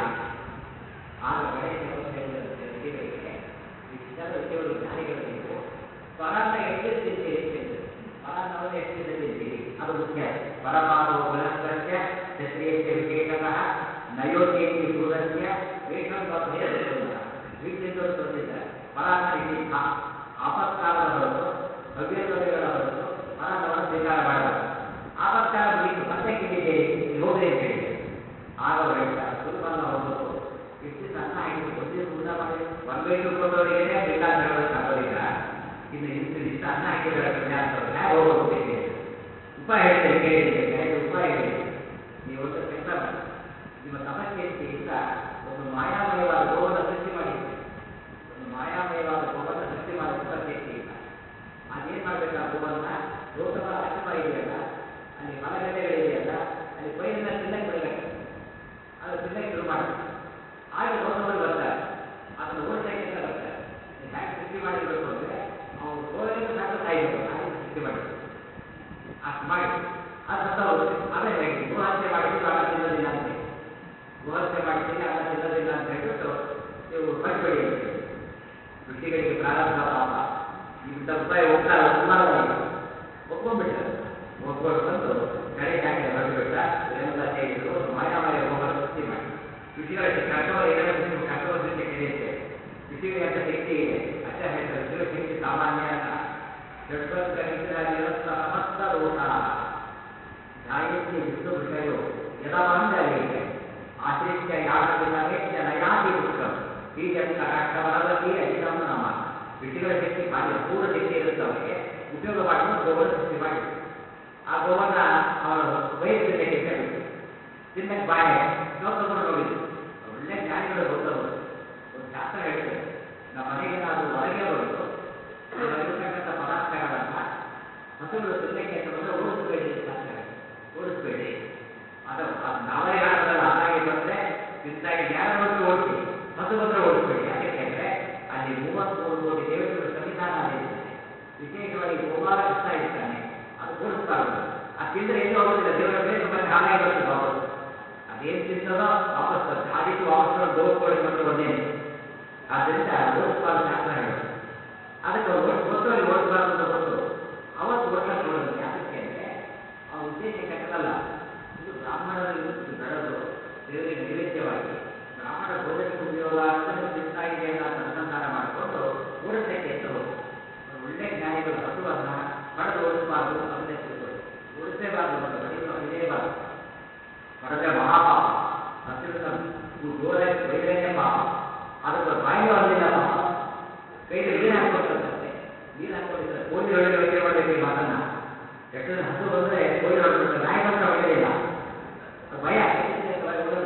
ಆಗ ಗಣೇಶ ಋಷಿಗಳಿಗೆ ಇಷ್ಟೆಲ್ಲ ಋಷಿಗಳು ಜ್ಞಾನಿಗಳು ನೀವು ಪರಾನ್ನ ಎಷ್ಟು ತಿಂತೀರಿ, ಪರಾನ್ನವನ್ನು ಎಷ್ಟು ತಿಂತೀರಿ ಅದು ಮುಖ್ಯ. ಪರಮಾದೋ ಬಲಸ್ಯ ಕ್ಷತ್ರಿಯಸ್ಯ ವಿಶೇಷತಃ ನಯೋಚೇತಿ ಸೂರಸ್ಯ ವೇಷಂ ಭಯ ವೀಕ್ಷಿಸಲು ತಂದಿದ್ದಾರೆ. ಪರಾನ್ನ ನಿಷಿದ್ಧ, ಆಪತ್ಕಾಲದ ಹೊರತು ಹವ್ಯಗಳ ಹೊರತು ಪರಾನ್ನವನ್ನು ಸ್ವೀಕಾರ ಮಾಡಬಾರದು. ಆಪತ್ಕಾಲ ಮುಗಿತು, ಮತ್ತೆ ಕೇಳಿದ್ದೇನೆ ಹೋಗ್ರಿ ಅಂತ ಹೇಳಿದೆ. ಆಗ ಅವರು ಹೇಳ್ತಾರೆ, ಸುಲಭಲ್ಲ ಹೋಗೋದು, ಇಷ್ಟು ಅನ್ನ ಹಾಕಿದ್ರು ಒಂದೇ ಊಟ ಮಾಡಿ ಒಂದೈದು ಕೊಟ್ಟವರಿಗೆ ಬೇಕಾದ ಹೇಳೋದಕ್ಕಾಗೋದಿಲ್ಲ, ಇನ್ನು ಇಷ್ಟು ಇಷ್ಟು ಅನ್ನ ಹಾಕಿದ್ದಾರೆ ಪುಣ್ಯಾತ್ಮರು ಹೇಗೆ ಹೋಗೋದು ಅಂತ ಕೇಳಿದ್ರು. ಉಪಾಯ ಹೇಳ್ತೇನೆ ಕೇಳಿದ್ರೆ ಗಣೇಶ ಉಪಾಯ ಹೇಳಿದೆ. ನೀವು ಒಂದು ಕೆಲಸ ಮಾಡಿ, ನಿಮ್ಮ ತಪಶಕ್ತಿಯಿಂದ ಒಂದು ಮಾಯಾಮಯವಾದ ಗೋವನ್ನು ಸೃಷ್ಟಿ ಮಾಡಿದ್ದೆ. ಒಂದು ಮಾಯಾಮಯವಾದ ಗೋವನ್ನು ಸೃಷ್ಟಿ ಮಾಡಿ ತಪಶಕ್ತಿಯಿಂದ ಅದೇನು ಮಾಡಬೇಕು? ಆ ಗೋವನ್ನು ಗೌತಮ ಆಶ್ರಮ ಇದೆಯಲ್ಲ, ಅಲ್ಲಿ ಮರಗಡ್ಡೆಗಳಿದೆಯಲ್ಲ, ಅಲ್ಲಿ ಬೈಲಿನ ತಿನ್ನಕ್ಕೆ ಬಿಡಬೇಕು. ಅದು ತಿನ್ನಕ್ಕೆ ಶುರು ಮಾಡಬೇಕು. ಆಗ ಗೌತಮರು ಬರ್ತಾರೆ, ಅದನ್ನು ಓಡಿಸಕ್ಕೆ ಅಂತ ಬರ್ತಾರೆ. ಹ್ಯಾಕ್ ಸೃಷ್ಟಿ ಮಾಡಿರಬೇಕು ಅಂದರೆ ಅವನು ಗೋವಿನ ಸಾಕು ಸಾಯ್ಬೇಕು, ಹಾಗೆ ಸೃಷ್ಟಿ ಮಾಡಿದ್ರು. ಅಷ್ಟು ಮಾಡಿ ಅದು ಸತ್ತ ಹೋಗುತ್ತೆ. ಅದೇ ಹೇಗೆ ಗೋಹತ್ಯೆ ಮಾಡಿದ್ದು ಅನ್ನ ತಿನ್ನೋದಿಲ್ಲ ಅಂತ, ಗೋಹತ್ಯೆ ಮಾಡಿದ್ದೀನಿ ಅನ್ನ ತಿನ್ನೋದಿಲ್ಲ ಅಂತ ಹೇಳ್ಬಿಟ್ಟು ನೀವು ಪಟ್ಬಿಡಿ ಅಂತ ಋಷಿಗಳಿಗೆ ಪ್ರಾರಂಭ ಪಾಪ ಇಂಥ ಉಪಾಯ ಒಪ್ಪಾರ ಸುಮಾರು ಒಪ್ಕೊಂಡ್ಬಿಟ್ಟಾರೆ. ಒಪ್ಕೊಂಡು ಬಂದು ಗಣೇಶ ಹಾಕಿದ ಹೊರಟುಬಿಟ್ಟ. ಎಲ್ಲ ಸೇರಿದ್ರು, ಒಂದು ಮಾಯಾಮಯ ಗೋವನ್ನು ಸೃಷ್ಟಿ ಮಾಡಿ ಋಷಿಗಳ ಕರ್ಕವ ಏನಾರ ಕರ್ಕವ ಸೃಷ್ಟಿ ಕೇಳಿರ್ತೇವೆ. ಋಷಿಗಳಿಗೆ ಅಂತ ಶಕ್ತಿ ಇದೆ. ಆಚಾರ್ಯ ಹೇಳ್ತಾರೆ, ಋಷಿಗಳ ಶಕ್ತಿ ಸಾಮಾನ್ಯ ಅಲ್ಲ. ಷಡ್ಭಂಗ ನಿಗ್ರಹ ಸಮಸ್ತ ದೋಷ ಧ್ಯಾಯಕ್ಕೆ ವಿಷ್ಣು ವಿಷಯೋ ಯದಮಾಂಡಲೇಖೆ ಆಶ್ರಿತ್ಯ ಯಾದೃಶವೇತ್ಯ ನಯಾತಿ ದುಃಖಂ ಹೀಗಂತ ಕಷ್ಟವರವತಿ ಅಜಿತಂ ನಾಮ. ಋಷಿಗಳ ಶಕ್ತಿ ಭಾರಿ ಅಪೂರ್ವ ಶಕ್ತಿ ಇರುತ್ತೆ. ಅವರಿಗೆ ಉಪಯೋಗ ಮಾಡಿಕೊಂಡು ಗೋವನ್ನು ಸೃಷ್ಟಿ ಮಾಡಿ ಆ ಗೋವನ್ನು ಅವರು ವೈರ್ ತಿನ್ನಕ್ಕೆ ಬಿಟ್ಟು ತಿನ್ನಕ್ಕೆ ಬಾಯ ಇನ್ನೊಬ್ಬರು ನೋಡಿದ್ರು. ಒಳ್ಳೆ ಜ್ಞಾನಿಗಳು ಹೋದವರು ಒಂದು ಶಾಸ್ತ್ರ ಹೇಳ್ತಾರೆ, ನಮ್ಮ ಮನೆಗೆ ನಾವು ಹೊರಗೆ ಬಂದು ಇರತಕ್ಕಂಥ ಪದಾರ್ಥಗಳನ್ನು ಹಸುಗಳು ತಿನ್ನಕ್ಕೆ ಅಂತ ಬಂದರೆ ಓಡಿಸ್ಬೇಡಿ ಅಂತ ಶಾಸ್ತ್ರ ಹೇಳ್ತಾರೆ. ಓಡಿಸ್ಬೇಡಿ, ಅದು ಅದು ನಾವೇ ಆಟದಲ್ಲಿ ಆದಾಗಿ ಬಂದರೆ ತಿಂದಾಗಿ ಯಾರು ಬಂದರೂ ಓಡಿಸಿ, ಹಸು ಬಂದರೆ ಓಡಿಸ್ಬೇಡಿ. ಯಾಕೆ ಅಂದರೆ ಅಲ್ಲಿ ಮೂವತ್ತ್ಮೂರು ಕೋಟಿ ದೇವತೆಗಳು ಸಂವಿಧಾನ ಇರ್ತದೆ. ವಿಶೇಷವಾಗಿ ಗೋಪಾಲ ಕೃಷ್ಣ ಇರ್ತಾನೆ, ಅದು ಓಡಿಸ್ಬಾರ್ದು. ಅದು ತಿಂದರೆ ಎಲ್ಲಿ ಹೋಗೋದಿಲ್ಲ, ದೇವರ ಮೇಲೆ ಮತ್ತೆ ಹಾಗಾಗಿ ಬರ್ತದೆ ವಾಪಸ್. ಅದೇನು ತಿಂತದೋ ವಾಪಸ್ ಬರ್ತದೆ. ಆ ರೀತಿ ವಾಪಸ್ ಗೋಸ್ಕೊಳ್ಳಿ ಬಂದು ಒಂದೇನೆ. ಆದ್ದರಿಂದ ಓಡಿಸ್ಬಾರ್ದು ಶಾಸ್ತ್ರ ಹೇಳೋದು. ಅದಕ್ಕೆ ಅವ್ರು ಓಡಿಸ್ ಗೊತ್ತವರಿಗೆ ಓಡಿಸ್ಬಾರ್ದು ಅಂತ ಗೊತ್ತು. ಅವತ್ತು ಓಡಿಸಕ್ಕೆ ನೋಡೋದು. ಯಾತಕ್ಕೆ ಅಂದರೆ ಅವ್ರ ಉದ್ದೇಶ ಕೆಟ್ಟದಲ್ಲ. ಇದು ಬ್ರಾಹ್ಮಣರು ಬೆಳೆದು ದೇವರಿಗೆ ನೈವೇದ್ಯವಾಗಿ ಬ್ರಾಹ್ಮಣ ಭೋಜನಕ್ಕೆ ಉಪಯೋಗ ಆಗೋದನ್ನು ತಿಂತಾ ಇದೆಯಲ್ಲ ಅಂತ ಅನುಸಂಧಾನ ಮಾಡಿಕೊಂಡು ಓಡಿಸಕ್ಕೆ ಅಂತ ಹೋಗಿ ಒಳ್ಳೆ ಜ್ಞಾನಿಗಳು ಹಸುವನ್ನು ಹೊಡೆದು ಓಡಿಸಬಾರ್ದು. ಅದನ್ನೇ ತಿಳ್ಕೊಳ್ಳಿ. ಓಡಿಸಲೇಬಾರ್ದು, ಮತ್ತು ಹೊಡೆದು ಹೊಡೆಯಲೇಬಾರ್ದು. ಹೊಡೆದ್ರೆ ಮಹಾಪಾಪ. ಅತ್ಯುತ್ತ ಜೋರಾಗಿ ಬೈದ್ರೇನೆ ಪಾಪ. ಅದಕ್ಕೆ ಬಾಯಿಗೆ ಹೊರಲಿಲ್ಲ ಪಾಪ, ಕೈಗೆ ನೀರು ಹಾಕ್ಕೊಡ್ತಂತೆ. ನೀರು ಹಾಕ್ಕೊಂಡಿದ್ರೆ ಕೋಳಿ ಹೊಡೆದು ಯೋಚನೆ ಮಾಡಬೇಕು ಈ ಮಾತನ್ನು. ಎಷ್ಟು ಹಸು ಬಂದರೆ ಕೋಳಿ ಹೊಡೆದ್ಬಿಡ್ತಾರೆ, ನಾಯಿ ಬಂದರೆ ಹೊಡೆಯಲಿಲ್ಲ. ಭಯ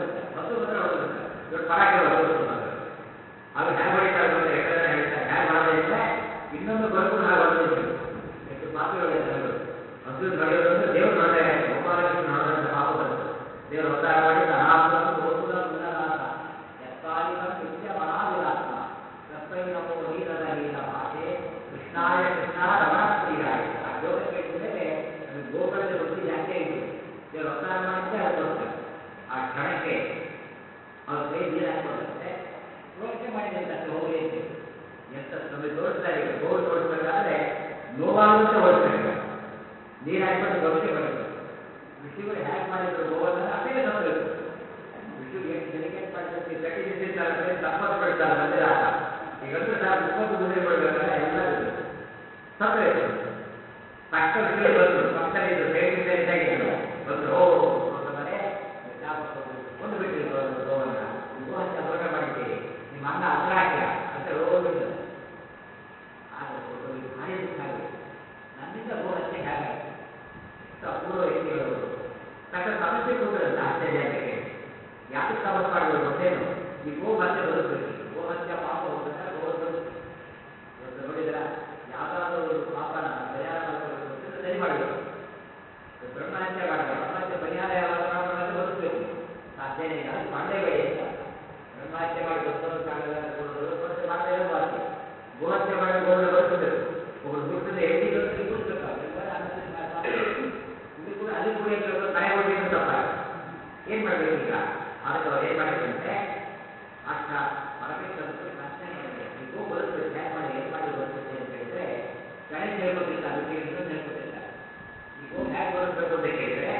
ಬಿಡ್ತಾರೆ ತಪ್ಪತ್ತು ಬಿಡ್ತಾರೆ ಅಂದ್ರೆ ಆಟ ಈಗಂದ್ರೆ ಸರ್ ಮುಪ್ಪತ್ತು ಗುಡಿ ಬಿಡ್ಬೇಕಾದ್ರೆ ಎಲ್ಲ ಬಿಡ್ತಾರೆ ಸತ್ತರೆ ತಕ್ಕ ವಿಷಯ ಬಂದರು ಪಕ್ಕದಲ್ಲಿ ಇದ್ರು ಬೇಕಿದ್ದ ಇದ್ದಾಗಿದ್ರು ಬಂದರು ಹೋಗೋದಾರೆ ಒಂದು ಬಿಟ್ಟರೆ ಗೋವನ್ನ ಗೋ ಹಚ್ಚ ದೋಷ ಮಾಡಿದ್ದೀರಿ ನಿಮ್ಮ ಅನ್ನ ಅದ್ರ ಹಾಕ್ಯ ಅಂತ ಹೋಗಿದ್ದಾರೆ ಆದರೆ ಭಾರಿ ದುಃಖ ಆಗಿದೆ ನನ್ನಿಂದ ಗೋ ಹಚ್ಚೆ ಹೇಗಾಗುತ್ತೆ ಪೂರ್ವ ವ್ಯಕ್ತಿಗಳು ತಕ್ಕ ಸಮಸ್ಯೆ ಕೊಟ್ಟರಲ್ಲ ಆಶ್ಚರ್ಯ ಅಂತ ಕೇಳಿ ಯಾಕೆ ತಪಸ್ ಮಾಡಿದ್ರು ಗೊತ್ತೇನು ಈ ಗೋ ಹತ್ಯೆ ಬದುಕಬೇಕು ಗೋ ಹತ್ಯೆ ಪಾಪ ಹೋದಾಗ ಗೋ ಬದುಕಬೇಕು ಇವತ್ತು ನೋಡಿದ್ರ ಯಾವುದಾದ್ರೂ ಒಂದು ಪಾಪನ ಪರಿಹಾರ ಮಾಡ್ಕೊಳ್ಬೇಕು ಸರಿ ಮಾಡಬೇಕು ಬ್ರಹ್ಮಹತ್ಯೆ ಮಾಡಿದ್ರೆ ಬ್ರಹ್ಮಹತ್ಯೆ ಪರಿಹಾರ ಯಾವಾಗ ಮಾಡ್ಕೊಂಡ್ರೆ ಬದುಕಬೇಕು ಸಾಧ್ಯನೇ ಇಲ್ಲ ಅದು ಮಾಡಲೇಬೇಡಿ ಅಂತ ಬ್ರಹ್ಮಹತ್ಯೆ ಮಾಡಿ ಗೊತ್ತವರು ಕಾಗದ ಕೊಡೋದು ಮತ್ತೆ ಮಾಡದೇ ಇರೋದು ವಾಸಿ ಗೋಹತ್ಯೆ ಮಾಡಿ ಗೋವನ್ನು ಬದುಕಬೇಕು ಒಬ್ಬರು ದುಡ್ಡನ್ನ ಎಷ್ಟಿದ್ರು ಬಿಡಿಸ್ಬೇಕಾಗುತ್ತೆ ಇದು ಕೂಡ ಅಲ್ಲಿ ಕೂಡ ಏನು ಮನೆ ಹೋಗಿದ್ರು ತಪ್ಪಾಗಿ ಏನು ಮಾಡಬೇಕು ಈಗ ಅದಕ್ಕೆ ಅವ್ರು ಏನು ಮಾಡಿದ್ರಂತೆ ಅಷ್ಟ ಪರಮೇಶ್ವರಕ್ಕೆ ಪ್ರಶ್ನೆ ಮಾಡಿದ್ರು ಈ ಗೋ ಬದುಕಬೇಕು ಹ್ಯಾಕ್ ಮಾಡಿ ಏನು ಮಾಡಿ ಬದುಕುತ್ತೆ ಅಂತ ಹೇಳಿದ್ರೆ ಗಣೇಶ ಹೇಳ್ಕೊತಿರ್ತಾರೆ ಅದಕ್ಕೆ ಇನ್ನೊಂದು ಹೇಳ್ಕೊತಿರ್ತಾರೆ ಈ ಗೋ ಹ್ಯಾಕ್ ಬದುಕಬೇಕು ಅಂತ ಕೇಳಿದ್ರೆ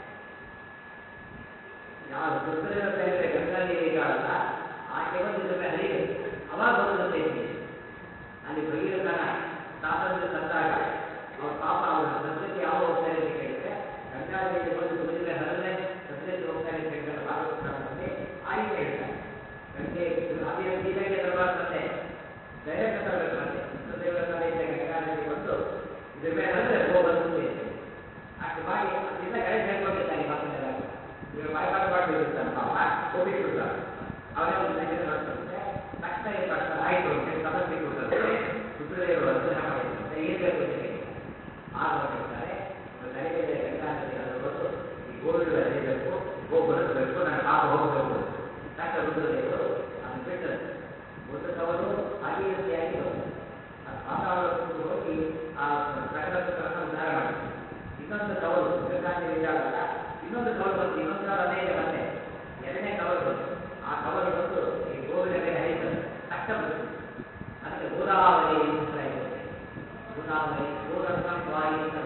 ಯಾವ ದುರ್ಗದ ಮೇಲೆ ಗಂಗಾ ನೀರು ಇದ್ದಾಳಲ್ಲ ಆಕೆ ಬಂದು ಇದ್ರ ಮೇಲೆ ಹರಿಬೇಕು ಅವಾಗ ಬದುಕುತ್ತೆ ಅಲ್ಲಿ ಭಗೀರಥನ ಸ್ವಾತಂತ್ರ್ಯ ತಂದಾಗ ಅವ್ರ ಪಾಪ ಅವರ ಸದ್ಯಕ್ಕೆ ಯಾವ ಹೋಗ್ತಾರೆ ಅಂತ ಕೇಳಿದ್ರೆ ಗಂಗಾದೇವಿ ಬಂದು ದುಡಿದ್ರೆ ಹರದ್ರೆ ಸದ್ಯಕ್ಕೆ ಹೋಗ್ತಾರೆ ಅಂತ ಹೇಳಿದ್ರೆ ಭಾಗವತದಲ್ಲಿ ಆ ರೀತಿ ಹೇಳ್ತಾರೆ ಗಂಗೆ ಅದೇ ಗೀತೆಗೆ ತರಬಾರ್ದಂತೆ ಡೈರೆಕ್ಟ್ ತರಬೇಕು ಮತ್ತೆ ದೇವರ ತಲೆಯಿಂದ ಗಂಗಾದೇವಿ ಬಂದು ಇದ್ರ ಮೇಲೆ ಹರಿದ್ರೆ ಗೋ ಬದುಕುತ್ತೆ ಅಷ್ಟು ಮಾಡಿ ಅದರಿಂದ ಗಣೇಶ ಹೇಳ್ಕೊಂಡಿರ್ತಾರೆ ಈ ಮಾತನ್ನೆಲ್ಲ ಇವಾಗ ಬಾಯ್ಪಾಠ ಮಾಡ್ತಿರ್ತಾನೆ ಪಾಪ ಒಪ್ಪಿಟ್ಬಿಡ್ತಾರೆ ಅವರೇ ಒಂದು ಸಂಗೀತ ಮಾಡ್ತಾರೆ ತಕ್ಷಣ ಏನು ಮಾಡ್ತಾರೆ ಆಯ್ತು ಅಂತ ಹೇಳಿ ತಪಸ್ಸಿಗೆ ಕೊಡ್ತಾರೆ ರುದ್ರದೇವರು ಅನುಗ್ರಹ ಮಾಡಿದಂತೆ ಏನು ಬೇಕು ಅಂತ ಹೇಳಿ ಆಗ ಹೇಳ್ತಾರೆ ತಲೆ ಮೇಲೆ ಗಂಗಾ ನದಿ ಹರಿದು ಬಂದು ಈ ಗೋವಿನ ಹರಿಯಬೇಕು ಗೋ ಬದುಕಬೇಕು ನನ್ನ ಪಾಪ ಹೋಗಬೇಕು ತಕ್ಷಣ ರುದ್ರದೇವರು ಅದನ್ನು ಬಿಟ್ಟರು ಒಂದು ಕವರು ಭಾಗೀರಥಿಯಾಗಿ ಬಂದರು ಅದು ವಾತಾವರಣಕ್ಕೆ ಹೋಗಿ ಆ ಸಕಲ ಪುತ್ರನ ಉದ್ಧಾರ ಮಾಡಿದ್ರು ಇನ್ನೊಂದು ಕವರು ಗಂಗಾ ನದಿ ಇದ್ದಾಳಲ್ಲ ಇನ್ನೊಂದು ಕವರು ಬಂತು ಇನ್ನೊಂದು ಕವರು ಅದೇ ಇದೆ ಮತ್ತೆ ಎರಡನೇ ಕವರು ಬಂತು ಆ ಕವರು ಬಂದು ಈ ಗೋವಿನ ಮೇಲೆ ಹರಿತದೆ ತಕ್ಷಣ ಬಂತು ಅದಕ್ಕೆ ಗೋದಾವರಿ ಹೆಸರ ಇರುತ್ತೆ ಗೋದಾವರಿ ಗೋರತ್ನ ವಾರಿ ಅಂತ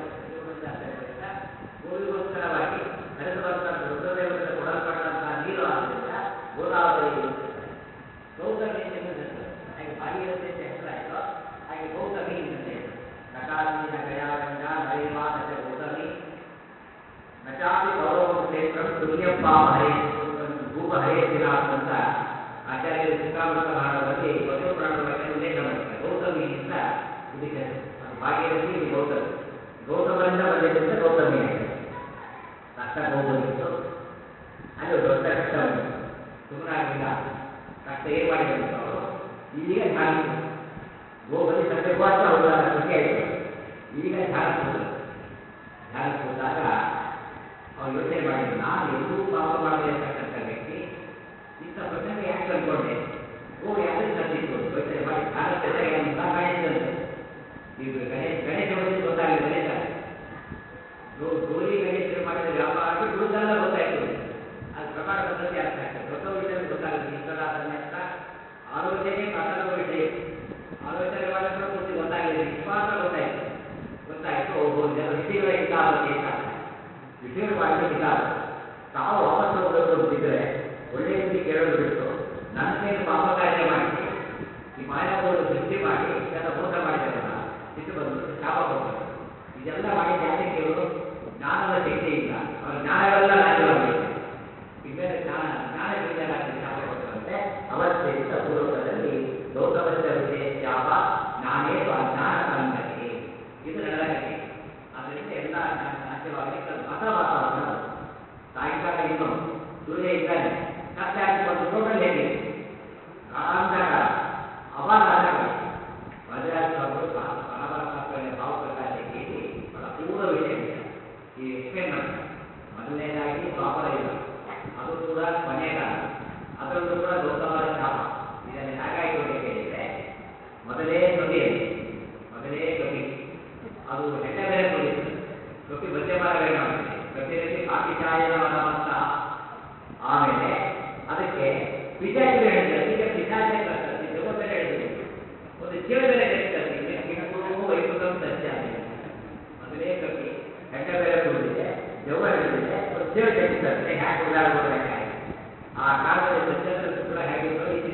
ಗೋವಿಗೋಸ್ಕರವಾಗಿ ಹರಿದು ಬರ್ತಕ್ಕಂಥ ರುದ್ರದೇವರಿಂದ ಕೊಡಲ್ಪಟ್ಟಂತಹ ನೀರು ಆದ್ದರಿಂದ ಗೋದಾವರಿ ಗೌತಮಿ ಅಂತ ಹೆಸರು ಹಾಗೆ ಭಾಗೀರಥಿ ಅಂತ ಹೆಸರಾಯಿತು ಹಾಗೆ ಗೌತಮಿ ಅಂತ ಹೆಸರು ನಕಾಶೀನ ಗಯಾಗಂಗಾ ನರೇವಾ ನಚ ಗೌತಮಿ ನಚಾಪಿ ಗೌರವ ಕ್ಷೇತ್ರ ತುಲ್ಯಪಾಪ ಹರೇ ಭೂಪ ಹರೇತಿನ ಅಂತ ಆಚಾರ್ಯರು ಶ್ರೀಕಾಮೃತ ಭಾರತದಲ್ಲಿ ಪದ್ಮಪುರಾಣದ ಬಗ್ಗೆ ಉಲ್ಲೇಖ ಮಾಡಿದ್ದಾರೆ ಗೌತಮಿ ಅಂತ ಇದಕ್ಕೆ ಹೆಸರು ಅದು ಭಾಗೀರಥಿ ಇಲ್ಲಿ ಗೌತಮಿ ಗೌತಮರಿಂದ ಬಂದಿದ್ದರಿಂದ ಗೌತಮಿ ಆಗಿದೆ ಕಷ್ಟ ಗೋ ಬಂದಿತ್ತು ಅಲ್ಲಿ ದೊಡ್ಡ ಕಷ್ಟ ಬಂದಿತ್ತು ಸುಮ್ಮನಾಗಲಿಲ್ಲ ಕಷ್ಟ ಏನು ಮಾಡಿದ್ರು ಅವರು ಈಗ ಧ್ಯಾನ ಗೋ ಬಂದು ಸತ್ಯ ಗೋವಾಚ ಹೌದಲ್ಲ ಖುಷಿ ಆಯಿತು ಈಗ ಧ್ಯಾನ ಕೂತರು ಧ್ಯಾನ ಕೂತಾಗ ಅವ್ರು ಯೋಚನೆ ಮಾಡಿದ್ರು ನಾನು ಎಲ್ಲೂ ಪಾಪ ಮಾಡದೇ ಇರ್ತಕ್ಕಂಥ ವ್ಯಕ್ತಿ ಇಂಥ ಪ್ರಸಂಗ ಯಾಕೆ ಅನ್ಕೊಂಡೆ ಗೋ ಯಾಕೆ ಸತ್ತಿತ್ತು ಯೋಚನೆ ಮಾಡಿ ಧ್ಯಾನ ಕೂತಾಗ ಎಲ್ಲ ಕಾಣಿಸಿದಂತೆ ಈಗ ಗಣೇಶ ಗಣೇಶ ಬಂದಿದ್ದು ಗೊತ್ತಾಗಲಿ ಗಣೇಶ ಗೌರಿ ಗಣೇಶರು ಮಾಡಿದ ವ್ಯಾಪಾರ ಆಗಿ ಉಳಿದೆಲ್ಲ ಗೊತ್ತಾಯ್ತು ಅದು ಪ್ರಮಾಣ ಪದ್ಧತಿ ಅರ್ಥ ಆಗ್ತದೆ ದೊಡ್ಡ ವಿಷಯ ಗೊತ್ತಾಗುತ್ತೆ ಈಶ್ವರಾಧನೆ ಅಂತ ಆಲೋಚನೆ ಮಾತಾಡುವ ವಿಷಯ ಆಲೋಚನೆ ಮಾಡಿದ್ರೆ ಪೂರ್ತಿ ಗೊತ್ತಾಗಲಿಲ್ಲ ಇಷ್ಟು ಮಾತ್ರ ಗೊತ್ತಾಯ್ತು ಗೊತ್ತಾಯ್ತು ಓಹೋ ಇದೆಲ್ಲ ಋಷಿಗಳ ಕಿತಾಬತಿ ಅಂತ ಋಷಿಗಳು ಮಾಡಿದ ಕಿತಾಬ ತಾವು ವಾಪಸ್ ಹೋಗಬೇಕು ಅಂತಿದ್ರೆ ಒಳ್ಳೆಯ ರೀತಿ ಕೇಳೋದು ಬಿಟ್ಟು ನನ್ನ ಮೇಲೆ ಪಾಪ ಕಾರ್ಯ ಮಾಡಿ ಈ ಮಾಯಾವನ್ನು ಸೃಷ್ಟಿ ಮಾಡಿ ಇದೆಲ್ಲ ಮೋಸ ಮಾಡಿದಾರಲ್ಲ ಸಿಟ್ಟು ಬಂದು ಶಾಪ ಕೊಡ್ತಾರೆ ಇದೆಲ್ಲ ಮಾಡಿದ ಯಾಕೆ ಕೇಳು ಜ್ಞಾನದ ಶಕ್ತಿ ಇಲ್ಲ ಅವರ ಜ್ಞಾನಗಳೆಲ್ಲ ನಾಶವಾಗಿದೆ ಇನ್ಮೇಲೆ ಜ್ಞಾನ ಜ್ಞಾನದಿಂದ ಶಾಪ ಕೊಟ್ಟರಂತೆ ಅವಸ್ಥೆಯಿಂದ ಪೂರ್ವಕದಲ್ಲಿ ಗೌತಮಸ್ಯ ವಿಷಯ ಶಾಪ ಜ್ಞಾನೇತು ಅಜ್ಞಾನ ಸಂಗತಿ ಇದು ನಡೆದ ಕಥೆ ಅದರಿಂದ ಎಲ್ಲ ಜ್ಞಾನ ನಾಶವಾಗಲಿಕ್ಕೆ ಅದು ಹೊಸ ವಾತಾವರಣ ಸಾಯಂಕಾಲ ಇನ್ನು ಸೂರ್ಯ ಇದ್ದಾನೆ ಕತ್ತೆ ಹಾಕಿಕೊಂಡು ಟೋಟಲ್ ಹೇಗೆ ಗಾಢಾಂಧಕಾರ ಅಪಾರ ವಜ್ರಾಜರು ಮಹಾಭಾರತ ಭಾವಪ್ರಕಾಶಕ್ಕೆ ಬಹಳ ಪೂರ್ವ ವಿಷಯ ಈ ಎಕ್ಸ್ಪ್ಲೇನ್ ಮಾಡ್ತಾರೆ ಮೊದಲನೇದಾಗಿ ದ್ವಾಪರ ಇಲ್ಲ ಅದು ಕೂಡ ಕೊನೆ ಕಾಲ ಅದರಲ್ಲೂ ಕೂಡ ಗೌತಮರ ಶಾಪ ಇದನ್ನು ಹೇಗಾಯಿತು ಅಂತ ಕೇಳಿದರೆ ಮೊದಲೇ ಕಪಿಯಲ್ಲಿ ಮೊದಲೇ ಕಪಿ ಅದು ಹೆಣ್ಣೆ ಬೇರೆ ಕೊಡಿತ್ತು ಕಪಿ ಮದ್ಯಪಾನ ಬೇರೆ ಮಾಡ್ತಿದೆ ಕಪಿಯಲ್ಲಿ ಕಾಪಿಚಾಯನ ವರವಂತ ಆಮೇಲೆ ಅದಕ್ಕೆ ಪಿಶಾಚಿ ಬೇರೆ ಹೇಳ್ತಾರೆ ಈಗ ಪಿಶಾಚಿ ಕರ್ತದೆ ದೆವ್ವ ಬೇರೆ ಹೇಳ್ತೀವಿ ಒಂದು ಚೇಳು ಬೇರೆ ಕಟ್ಟಿರ್ತೀವಿ ಕಿಣಕುಳು ವೈಕುಂಠಂ ಸತ್ಯ ಮೊದಲೇ ಕಪಿ ಹೆಣ್ಣೆ ಬೇರೆ ಕುಡಿದಿದೆ ದೆವ್ವ ಹಿಡಿದಿದೆ ಒಂದು ಚೇಳು ಕಟ್ಟಿರ್ತಾರೆ ಹ್ಯಾಕೆ ಉದಾಹರಣೆ ಲೆಕ್ಕ ಆ ಕಾಲದಲ್ಲಿ ಸತ್ಯಂದ್ರ ಕೂಡ ಹೇಗಿದ್ರು ಈ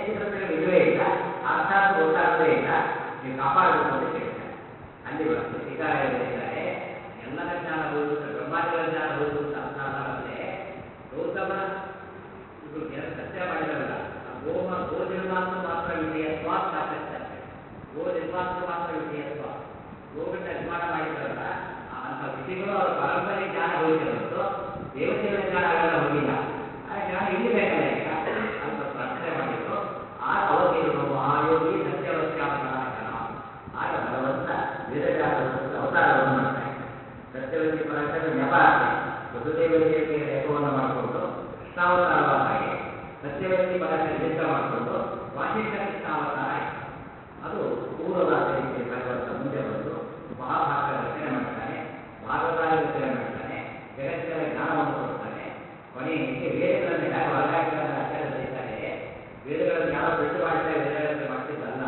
ಗ್ರಂಥಗಳು ಇಲ್ಲವೇ ಇಲ್ಲ, ಅರ್ಥಾತ್ ಗೊತ್ತಾಗದೇ ಇಲ್ಲ, ನೀವು ಕಾಪಾಡಬೇಕು ಅಂತ ಕೇಳ್ತಾರೆ. ಅಲ್ಲಿ ಬರ್ತದೆ ಶ್ರೀಕಾರಾಯ ಬರೀತಾರೆ, ಎಲ್ಲರ ಜ್ಞಾನ ಹೋಯಿತು ಅಂತ ಬ್ರಹ್ಮಾದಿಗಳ ಜ್ಞಾನ ಹೋಯಿತು ಅಂತ ಅರ್ಥ ಅಲ್ಲ. ಮತ್ತೆ ಗೌತಮ ಇವರು ಏನು ಸತ್ಯ ಮಾಡಿದಾರಲ್ಲ, ಆ ಗೋಮ ಗೋ ನಿರ್ಮಾತ್ರ ಮಾತ್ರ ವಿಷಯತ್ವ ಸಾಕಷ್ಟೇ. ಗೋ ನಿರ್ಮಾತ್ರ ಮಾತ್ರ ವಿಷಯತ್ವ, ಗೋವಿಂದ ನಿರ್ಮಾಣ ಮಾಡಿದಾರಲ್ಲ ಅಂಥ ವಿಷಯಗಳು ಅವರ ಪರಂಪರೆ ಜ್ಞಾನ ಹೋಯಿತು ಹೊರತು ದೇವತೆಗಳ ಜ್ಞಾನ ಅವೆಲ್ಲ ಹೋಗಿಲ್ಲ. ಆ ಜ್ಞಾನ ಇಲ್ಲಿ ಬೇಕಲ್ಲ ಈಗ ಅಂತ ಪ್ರಾರ್ಥನೆ ಮಾಡಿದ್ರು. ಆಗ ಅವತೀರ್ಣೋ ಮಹಾಯೋಗಿ ಸತ್ಯವತ್ಯಾವತಾರಕನ. ಆಗ ಭಗವಂತ ವೇದವ್ಯಾಸರ ಅವತಾರವನ್ನು ಮಾಡ್ತಾ ಇದ್ದಾರೆ. ಸತ್ಯವತಿ ಪರಂಪರೆ ನೆಪ ಆಗಿದೆ. ವಸುದೇವ ದೇವಿಯ ನೆಪವನ್ನು ಮಾಡಿಕೊಂಡು ಕೃಷ್ಣಾವತಾರವಾದ ಹಾಗೆ ಸತ್ಯವತಿ ಪರಂಪರೆ ನಿಮಿತ್ತ ಮಾಡಿಕೊಂಡು ವಾಸಿಷ್ಠ ಕೃಷ್ಣಾವತಾರ ಆಯಿತು. ಅದು ಪೂರ್ವವಾದ ರೀತಿಯಲ್ಲಿ ಭಗವಂತ ಮುಂದೆ ಬಂದು ಮಹಾಭಾರತ ರಚನೆ ಮಾಡ್ತಾನೆ, ಭಾಗವತಾದಿ ರಚನೆ ಮಾಡ್ತಾನೆ, ಜಗತ್ತಿನ ಜ್ಞಾನವನ್ನು ಕೊಡ್ತಾನೆ. ಕೊನೆಗೆ ವೇದಗಳನ್ನು ಹೇಗೆ ಹೊರಗಾಕಿಗಳನ್ನು ಆಚಾರ್ಯ ಬರೀತಾರೆ, ವೇದಗಳನ್ನು ಯಾವ ಬಿಟ್ಟು ಮಾಡ್ತಾರೆ, ವೇದಗಳನ್ನು ಮಾಡ್ತಿದ್ದಲ್ಲ.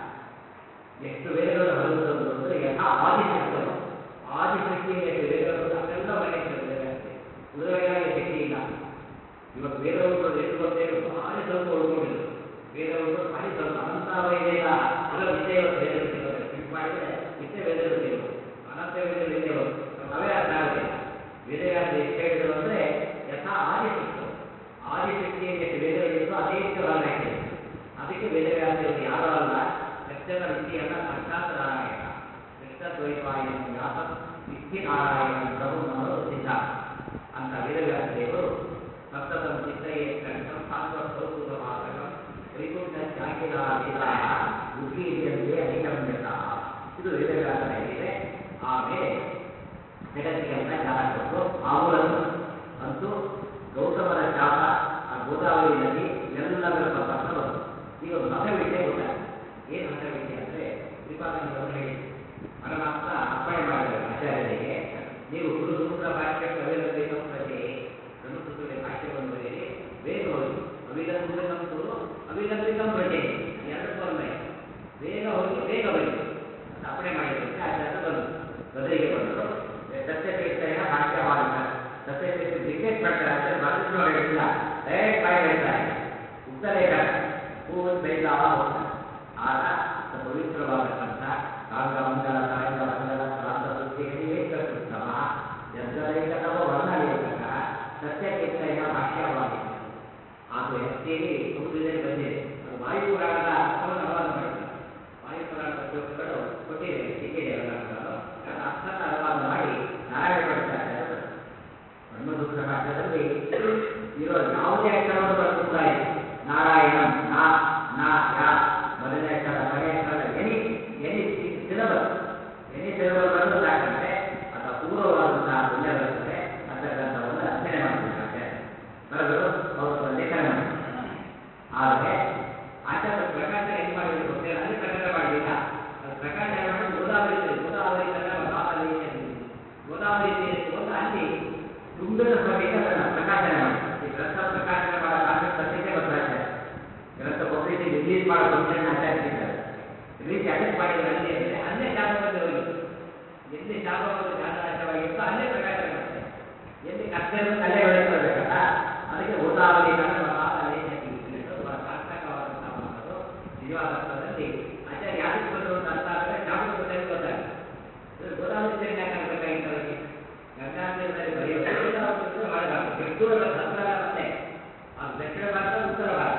ಎಷ್ಟು ವೇದಗಳನ್ನು ಹೊರಗೆ ತಂದು ಅಂದರೆ ಯಥಾ ಆದಿಶಕ್ತರು ಆದಿಶಕ್ತಿಯಲ್ಲಿ ಎಷ್ಟು ವೇದಗಳು ಅಷ್ಟೆಲ್ಲ ಹೊರಗಾಕಿದ್ದಾರೆ. ವೇದಗಳಷ್ಟೇ ಉಳಿದವರಿಗಾಗಲೇ ಶಕ್ತಿ ಇಲ್ಲ. ಇವತ್ತು ವೇದ ಉಳ್ಕೊಂಡು ಎಷ್ಟು ಗೊತ್ತೇನು ಭಾರಿ ಸ್ವಲ್ಪ ಉಳ್ಕೊಂಡಿದ್ರು. ವೇದ ಉಳ್ಕೊಂಡು ಭಾರಿ ಸ್ವಲ್ಪ ಅನಂತಾವೈ ವೇದ ಇರೋ ವಿಷಯ ಇವತ್ತು ವೇದಗಳು ಸಿಗೋದು ಪ್ರಿಂಟ್ ಮಾಡಿದರೆ ಇಷ್ಟೇ ವೇದಗಳು ಸಿಗೋದು. ಅನಂತ ವೇದಗಳು ಇಲ್ಲೇ ಇವತ್ತು ಅವೇ ಅರ್ಥ ಆಗೋದಿಲ್ಲ. ವೇದವ್ಯಾಸ ಎಷ್ಟು ಹೇಳಿದರು ಅಂದರೆ ಯಥಾ ಆದಿಶಕ್ತರು ಆದಿಶಕ್ತಿಯಲ್ಲಿ ಎಷ್ಟು ವೇದಗಳಿತ್ತು ಅದೇ ರೀತಿ ಹೊರಗೆ ಹಾಕಿದರು. ಅದಕ್ಕೆ ವೇದವ್ಯಾಸರು ಯಾರೋ ಅಲ್ಲ, ಸತ್ಯದ ವಿಷಯಲ್ಲ ಸಾಕ್ಷಾತ್ ನಾರಾಯಣ ಕೃಷ್ಣದ್ವೈಪಾಯನ ವ್ಯಾಸ ವಿಧಿ ನಾರಾಯಣ ಪ್ರಭು ಅನ್ನೋದು ಸಿದ್ಧಾಂತ. ಅಂತ ವೇದವ್ಯಾಸ ದೇವರು ಸಪ್ತತಂ ಚಿತ್ತಯೇ ಕಂಠಂ ಸಾತ್ವ ಸೌಕುದ ಮಾತಕಂ ತ್ರಿಕುಂಡ ತ್ಯಾಗಿದ ವೇದ ಉದ್ಗೀರ್ಯಂತೆ ಅಧಿಗಮ್ಯತಃ. ಇದು ವೇದವ್ಯಾಸನ ಹೇಳಿದೆ. ಆಮೇಲೆ ಜಗತ್ತಿಗೆಲ್ಲ ಜ್ಞಾನ ಕೊಟ್ಟು ಆ ಮೂಲಕ ಅಂತೂ ಗೌತಮರ ಶಾಪ, ಆ ಗೋದಾವರಿ ನದಿ ಎಲ್ಲದರ ಸಂಪರ್ಕ ಬಂತು. ಈಗ ಒಂದು ಹೊಸ ವಿಷಯ ಗೊತ್ತಾಗ್ತದೆ. ಏನು ಹೊಸ ವಿಷಯ ಅಂದರೆ ಶ್ರೀಪಾದಂಗಳವರು ಹೇಳಿ ಪರಮಾತ್ಮ ಅರ್ಪಣೆ ಮಾಡಿದ್ದಾರೆ ಆಚಾರ್ಯರಿಗೆ, ನೀವು ಗುರುಸೂತ್ರ ಭಾಷ್ಯ ಅವಿರಂಬಿತಂ ಪ್ರಜೆ ಬ್ರಹ್ಮಸೂತ್ರದಲ್ಲಿ ಭಾಷ್ಯವನ್ನು ಬರೆಯಿರಿ, ಬೇಗ ಹೋಗಿ ಅವಿರಂಬಿತಂ ಗುರು ಅವಿರಂಬಿತಂ ಪ್ರಜೆ ಎರಡು ಸ್ಮರಣೆ ಬೇಗ ಹೋಗಿ ಬೇಗ ಬನ್ನಿ ಅಂತ ಅರ್ಪಣೆ ಮಾಡಿದಂತೆ ಆಚಾರ್ಯರು ಬಂದರು. ಬದಲಿಗೆ ಬಂದರು. ಸತ್ಯತೀರ್ಥಯ್ಯ ಭಾಷ್ಯ ಮಾಡಿದ್ದಾರೆ. ಸತ್ಯತೀರ್ಥ ಡಿಕ್ಟೇಟ್ ಮಾಡ್ತಾರೆ. ಆಚಾರ್ಯ ಬರೆದಿದ್ದು ಹೇಳಿಲ್ಲ, ಡೈರೆಕ್ಟ್ ಮಾಡಿ ಹೇಳ್ತಾರೆ. ಉತ್ತಲೇಖ ಹೂವನ್ನು ಬೈತಾ ಹೋಗ್ತಾರೆ. ಆಗ ಪವಿತ್ರವಾದಕ್ಕಂಥ ಕಾಂಗ ಮಂಗಲ ತರಂಗ ಮಂಗಲ ಪ್ರಾಂತ ಸೃಷ್ಟಿಗಳಿಗೆ ಕೃಷ್ಣವ ಯಜ್ಞದೈಕತವ ವರ್ಣಲೇಖಕ ಸತ್ಯತೀರ್ಥಯ್ಯ ಭಾಷ್ಯವಾಗಿದೆ. ಅದು ಹೆಚ್ಚೇರಿ ಸಮುದ್ರದಲ್ಲಿ ಬಂದಿದೆ. ಅದು ವಾಯುಪುರಾಣದ ಅರ್ಥವನ್ನು ಅನುವಾದ ಮಾಡಿದ್ದಾರೆ. ವಾಯುಪುರಾಣದ ಶ್ಲೋಕಗಳು ಕೊಟ್ಟಿದೆ, ಸಿಕ್ಕಿದೆ ಎಲ್ಲ ಕೂಡ. ಅದರ ಅರ್ಥನ ಅನುವಾದ ಮಾಡಿ ನಾರಾಯಣ ಪಡಿತಾಚಾರ್ಯರು ಬ್ರಹ್ಮಸೂತ್ರ ಭಾಷೆಯಲ್ಲಿ ಇರೋ ಯಾವುದೇ ಅಕ್ಷರವನ್ನು ಬರೆದು ಕೂಡ ಇದೆ. ನಾರಾಯಣಂ ನಾ ನಾ ಯಾ ಮೊದಲನೇ ಅಕ್ಷರ ಕೊನೆ ಅಕ್ಷರ any any syllabus any syllabus ಬರೆದು ಸಾಕಂತೆ ಅದು ಅಪೂರ್ವವಾದಂತಹ ಪುಣ್ಯ ಬರುತ್ತದೆ. ಅಂತ ಗ್ರಂಥವನ್ನು ರಚನೆ ಮಾಡ್ತಿದ್ದಾರೆ ಆಚಾರ್ಯ. ಬರೆದು ಅವರು ಲೇಖನ ಮಾಡಿದ್ದಾರೆ. ಆದರೆ ಆಚಾರ್ಯ ಪ್ರಕಾಶನ ಎಲ್ಲಿ ಮಾಡಿದ್ರು ಗೊತ್ತಿಲ್ಲ, ಅಲ್ಲಿ ಪ್ರಕಟ ಮಾಡಲಿಲ್ಲ. ಅದು ಪ್ರಕಾಶನ ಮಾಡಿ ಗೋದಾವರಿ ಗೋದಾವರಿ ಕನ್ನಡ ದಾವಲಿ ಗೋದಾವರಿ ತೀರಕ್ಕೆ ಬಂದು ಅಲ್ಲಿ ತುಂಬಿದ ಸಭೆಗೆ ಅದನ್ನು ಪ್ರಕಾಶನ ಮಾಡಿ ಈ ಗ್ರಂಥ ಪ್ರಕಾಶನ ಮಾಡೋ ಕಾನ್ಸೆಪ್ಟ್ ತಂದಿದ್ದೇ ಮಧ್ವಾಚಾರ್ಯ. ಗ್ರಂಥ ಪಬ್ಲಿಷಿಂಗ್ ರಿಲೀಸ್ ಮಾಡೋ ಫಂಕ್ಷನ್ ಆಚರಿಸಿದ್ದಾರೆ. ರಿಲೀಸ್ ಅದಕ್ಕೆ ಮಾಡಿದ್ರು ಅಲ್ಲಿ ಅಂದರೆ ಅಲ್ಲೇ ಶಾಪ ಬಂದು ಹೋಗಿತ್ತು. ಎಲ್ಲಿ ಶಾಪ ಬಂದು ಜ್ಞಾನನಾಶವಾಗಿತ್ತು ಅಲ್ಲೇ ಪ್ರಕಾಶನ ಮಾಡ್ತಾರೆ. ಎಲ್ಲಿ ಕಷ್ಟ ಇರೋದು ಅಲ್ಲೇ ಬೆಳೆಸ್ಕೊಳ್ಬೇಕಲ್ಲ. ಅದಕ್ಕೆ ಗೋದಾವರಿ ಕನ್ನಡ ಮಹಾದಲ್ಲಿ ಸಾರ್ಥಕವಾದಂತಹ ಮಾತದು. ನಿಜವಾದ ಅರ್ಥದಲ್ಲಿ ಆಚಾರ್ಯ ಯಾರಿಗೆ ಬಂದರು ಅಂತ ಅರ್ಥ ಆದರೆ ಶಾಪದ ಗೊತ್ತಾಗಿ ಗೊತ್ತಾಗುತ್ತೆ. ಗೋದಾವರಿ ಸೇರಿ ಯಾಕೆ ಆಗಬೇಕಾಗಿತ್ತು ಅದಕ್ಕೆ? ಗಂಗಾತೀರದಲ್ಲಿ ಬರೆಯೋದು ಗೋದಾವರಿ ಮಾಡಬಾರ್ದು. ಎಷ್ಟು ಹತ್ತಿರ ಮತ್ತೆ ಅದು ದಕ್ಷಿಣ ಭಾರತ ಉತ್ತರ ಭಾರತ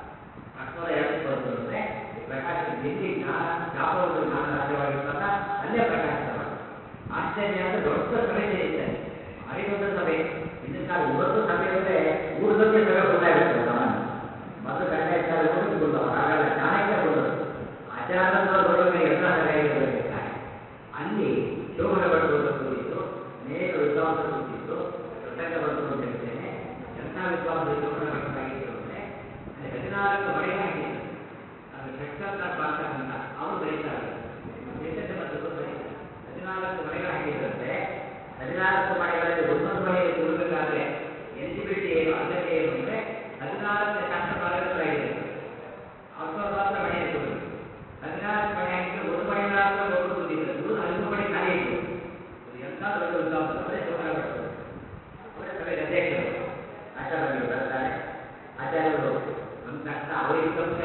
ಅಷ್ಟರ ಯಾಕೆ ಬಂತು ಅಂದರೆ ಪ್ರಕಾಶ ಎಲ್ಲಿ ಜ್ಞಾನ ಶಾಪವನ್ನು ಜ್ಞಾನ ನಾಶವಾಗಿತ್ತಲ್ಲ ಅಲ್ಲೇ ಪ್ರಕಾಶಿತ ಮಾಡಿ. ಆಶ್ಚರ್ಯ ಅಂದರೆ ದೊಡ್ಡ ಸಭೆ ಸೇರಿದ್ದಾರೆ. ಭಾರಿ ದೊಡ್ಡ ಸಭೆ. ಹಿಂದಿನ ಕಾಲ ಇವತ್ತು ಸಭೆ ಅಂದರೆ ಮೂರು ಸಭೆ ಸಭೆ ಗೊತ್ತಾಗುತ್ತೆ ಸಾಮಾನ್ಯ. ಮೊದಲು ಕಡಿಮೆ ಇದ್ದಾರೆ ಹೋಗಿ ಬಂದವರು ಹಾಗಲ್ಲ, ಜ್ಞಾನಕ್ಕೆ ಬಂದರು. ಆಚಾರ್ಯರು ದೊಡ್ಡ ಎಲ್ಲ ಸಭೆಯಾಗಿರಬೇಕಾಗಿ ಅಲ್ಲಿ ಶೋಭನ ಭಟ್ಟರು ಕೂತಿದ್ದು ಅನೇಕ ವಿದ್ವಾಂಸರು ಕೂತಿದ್ದು ಪ್ರಸಂಗ ಬಂತು ಅಂತ ಹೇಳ್ತೇನೆ. ಎಂಥ ವಿದ್ವಾಂಸರು ಶೋಭನ ಭಟ್ಟರಾಗಿದ್ದರು ಅಂದರೆ ಅಲ್ಲಿ ಹದಿನಾಲ್ಕು ಮಳೆಗೆ ಹಾಕಿದ್ರು. ಅದು ಷಟ್ಕಂತ ಪಾಠ ಅಂತ ಅವರು ಬರೀತಾರೆ. ಚೈತನ್ಯ ಮಠಗಳು ಬರೀತಾರೆ. ಹದಿನಾಲ್ಕು ಮಳೆಗಳು ಹಾಕಿದ್ರಂತೆ. ಹದಿನಾಲ್ಕು ಮಳೆಗಳಲ್ಲಿ ಒಂದೊಂದು ಮಳೆಯಲ್ಲಿ ಕೂಡಬೇಕಾದ್ರೆ ಎಲ್ಲಿ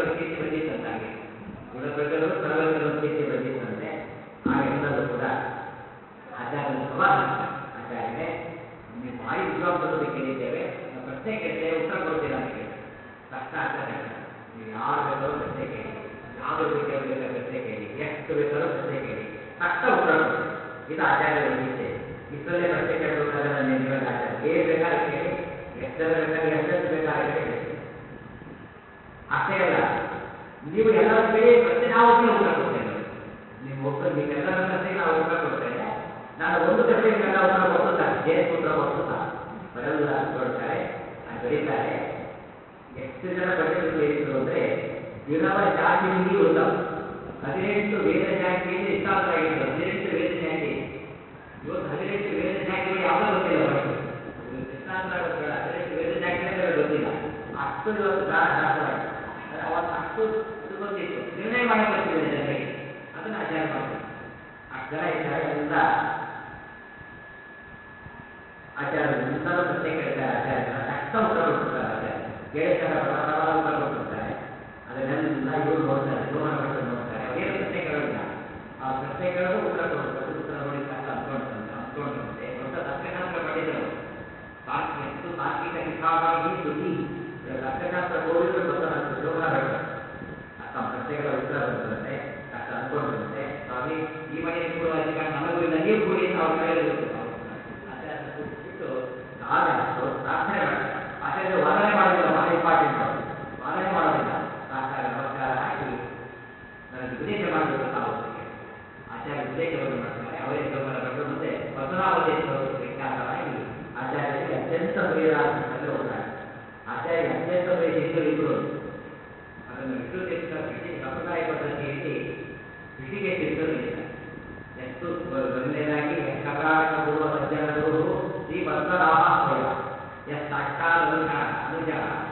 ಕೆಲವು ಕೀರ್ತಿ ಬಂದಿತ್ತಂತಾಗೆ ಗುಣಪ್ರಕರು ಸರ್ವಜ್ಞರು ಕೀರ್ತಿ ಬಂದಿತ್ತಂತೆ. ಆಗೆಲ್ಲರೂ ಕೂಡ ಆಚಾರ್ಯರು ಸವಾಲು ಹಾಕ್ತಾರೆ. ಆಚಾರ್ಯರೇ, ನೀವು ಭಾರಿ ವಿದ್ವಾಂಸರು ಕೇಳಿದ್ದೇವೆ, ನಾವು ಪ್ರಶ್ನೆ ಕೇಳ್ತೇವೆ, ಉತ್ತರ ಕೊಡ್ತೀರಾ ಅಂತ ಕೇಳಿ ಕಷ್ಟ ಅಂತ ಹೇಳ್ತಾರೆ. ನೀವು ಯಾರು ಬೇಕಾದ್ರೂ ಪ್ರಶ್ನೆ ಕೇಳಿ, ಯಾವುದ್ರ ಬಗ್ಗೆ ಬೇಕಾದ ಪ್ರಶ್ನೆ ಕೇಳಿ, ಎಷ್ಟು ಬೇಕಾದ್ರೂ ಪ್ರಶ್ನೆ ಕೇಳಿ, ತಕ್ಷಣ ಉತ್ತರ ಕೊಡ್ತೀವಿ. ಇದು ಆಚಾರ್ಯರ ವೈಶಿಷ್ಟ್ಯ. ಇಷ್ಟರಲ್ಲೇ ಪ್ರಶ್ನೆ ಕೇಳಬೇಕಾದ್ರೆ ನೀವೆಲ್ಲ ಆಚಾರ್ಯ ಏನು ಬೇಕಾದ್ರೆ ಕೇಳಿ, ಎಷ್ಟು ಜನ ಬೇಕಾದ್ರೆ ಎಷ್ಟೆಷ್ಟು ಬೇಕಾದ್ರೆ ಕೇಳಿ. ಅಷ್ಟೇ ಅಲ್ಲ, ನೀವು ಎಲ್ಲರೂ ಕೇಳಿ ಪ್ರಶ್ನೆ ನಾವು ಒಬ್ಬನೇ ಉತ್ತರ ಕೊಡ್ತೇವೆ. ನೀವು ಒಬ್ಬ ನೀವೆಲ್ಲರ ಪ್ರಶ್ನೆಗೆ ನಾವು ಉತ್ತರ ಕೊಡ್ತೇವೆ. ನಾನು ಒಂದು ಪ್ರಶ್ನೆಗೆ ನೀವೆಲ್ಲ ಉತ್ತರ ಕೊಟ್ಟು ಸಾಕು, ಜೇನು ಉತ್ತರ ಕೊಟ್ಟು ಸಾಕು. ಬರೆಲ್ಲ ಕೊಡ್ತಾರೆ, ಅದು ಬರೀತಾರೆ. ಎಷ್ಟು ಜನ ಪಂಡಿತರು ಸೇರಿದ್ರು ಅಂದರೆ ವಿರವ ಜಾತಿನಿಗೆ ವೃತ ಹದಿನೆಂಟು ವೇದ ಶಾಖೆಯಲ್ಲಿ ನಿಷ್ಠಾತರಾಗಿದ್ದರು. ಹದಿನೆಂಟು ವೇದ ಶಾಖೆ, ಇವತ್ತು ಹದಿನೆಂಟು ವೇದ ಶಾಖೆಗಳು ಯಾವುದೋ ಗೊತ್ತಿಲ್ಲ. ಫಸ್ಟ್ ನಿಷ್ಠಾತರಾಗೋದು ಬೇಡ, ಹದಿನೆಂಟು ವೇದ ಶಾಖೆಗಳೇ ಗೊತ್ತಿಲ್ಲ. ಅಷ್ಟು ಇವತ್ತು ಗಾಢ ಶಾಸ್ತ್ರವಾಯಿತು. ಅಂದರೆ ಅವತ್ತು ಅಷ್ಟು ಇದು ಗೊತ್ತಿತ್ತು, ನಿರ್ಣಯ ಮಾಡಿ ಗೊತ್ತಿದ್ದಾರೆ ಜನರಿಗೆ, ಅದನ್ನು ಆಚಾರ ಮಾಡ್ತಾರೆ. ಅಷ್ಟು ಜನ ಇದ್ದಾರೆ. ಎಲ್ಲ ಆಚಾರ್ಯರು ಎಲ್ಲರೂ ಪ್ರಶ್ನೆ ಕೇಳ್ತಾರೆ. ಆಚಾರ್ಯರ ತಕ್ಷಣ ಉತ್ತರ ಕೊಡ್ಬಿಡ್ತಾರೆ. ಆಚಾರ್ಯ ಕೇಳಿದಾಗ ಬಡ ಬಡ ಉತ್ತರ ಕೊಟ್ಬಿಡ್ತಾರೆ. ಅದನ್ನೆಲ್ಲ ಇವರು ನೋಡ್ತಾರೆ, ಜೋಹರ ಭಟ್ಟರು ನೋಡ್ತಾರೆ. ಅವ್ರೇನು ಪ್ರಶ್ನೆ ಕೇಳೋದಿಲ್ಲ, ಆ ಪ್ರಶ್ನೆ ಕೇಳೋದು ಉತ್ತರ ಕೊಡಬೇಕು. ಉತ್ತರ ನೋಡಿದ ತಕ್ಷಣ ಅಂದ್ಕೊಂಡ್ರಂತೆ ಅಂದ್ಕೊಂಡ್ರಂತೆ ದೊಡ್ಡ ತರ್ಕಶಾಸ್ತ್ರ ಪಂಡಿತರು. ತಾರ್ಕಿಕ ಎಷ್ಟು ತಾರ್ಕಿಕ ಶಿಖಾಮಣಿ ಶ್ರುತಿ ತರ್ಕಶಾಸ್ತ್ರ ಕೋವಿದರು ಗೊತ್ತಾಗುತ್ತೆ ಜೋಹರ ಭಟ್ಟರು. ತಮ್ಮ ಪ್ರಶ್ನೆಗಳ ಉತ್ತರ ಬಂದಂತೆ ಅಷ್ಟು ಅಂದ್ಕೊಂಡ್ರಂತೆ, ಸ್ವಾಮಿ ಈ ಮನೆಯಲ್ಲಿ ಕೊಡುವ ಅಧಿಕಾರ ನಮಗೂ ಇಲ್ಲ, ನೀವು ಕೊಡಿ ಅಂತ ಅವ್ರು ಕರೆಯೋದು. ಆಚಾರ್ಯ ಕೂತ್ಬಿಟ್ಟು ಆಗ ಅವರು ಪ್ರಾರ್ಥನೆ ಮಾಡ್ತಾರೆ. ಆಚಾರ್ಯರು ವಾದನೆ ಮಾಡೋದಿಲ್ಲ, ಬಹಳ ಇಂಪಾರ್ಟೆಂಟ್. ಅವರು ವಾದನೆ ಮಾಡೋದಿಲ್ಲ, ಸಾಷ್ಟಾಂಗ ನಮಸ್ಕಾರ ಹಾಕಿ ನನಗೆ ಉಪದೇಶ ಮಾಡಬೇಕು ತಾವು ಅಂತ ಕೇಳಿ ಆಚಾರ್ಯ ಉಪದೇಶವನ್ನು ಮಾಡ್ತಾರೆ. ಅವರೇ ಜೋಹರ ಭಟ್ಟರು ಮುಂದೆ ಪದ್ಮನಾಭತೆ ವಿಖ್ಯಾತರಾಗಿ ಆಚಾರ್ಯರಿಗೆ ಅತ್ಯಂತ ಪ್ರಿಯರಾದ ಶಿಷ್ಯರಲ್ಲಿ ಒಬ್ಬರಾಗಿ. ಆಚಾರ್ಯ ಅತ್ಯಂತ ಪ್ರಿಯ ಶಿಷ್ಯರು ಇಬ್ಬರು. ಅದನ್ನು ವಿಷ್ಣು ತೀರ್ಥ ಋಷಿ ಸಂಪ್ರದಾಯ ಪದ್ಧತಿಯಲ್ಲಿ ಋಷಿಗೆ ತೀರ್ಥದಲ್ಲಿದ್ದಾರೆ. ಎಷ್ಟು ಮೊದಲನೇದಾಗಿ ಎಸ್ ಕರ್ನಾಟಕ ಪೂರ್ವ ಸಜ್ಜನ ಗುರು ಶ್ರೀ ಪದ್ಮನಾಭ ಸ್ವಯ, ಎಸ್ ಸಾಕ್ಷಾತ್ ಅನುಷ ಅನುಜ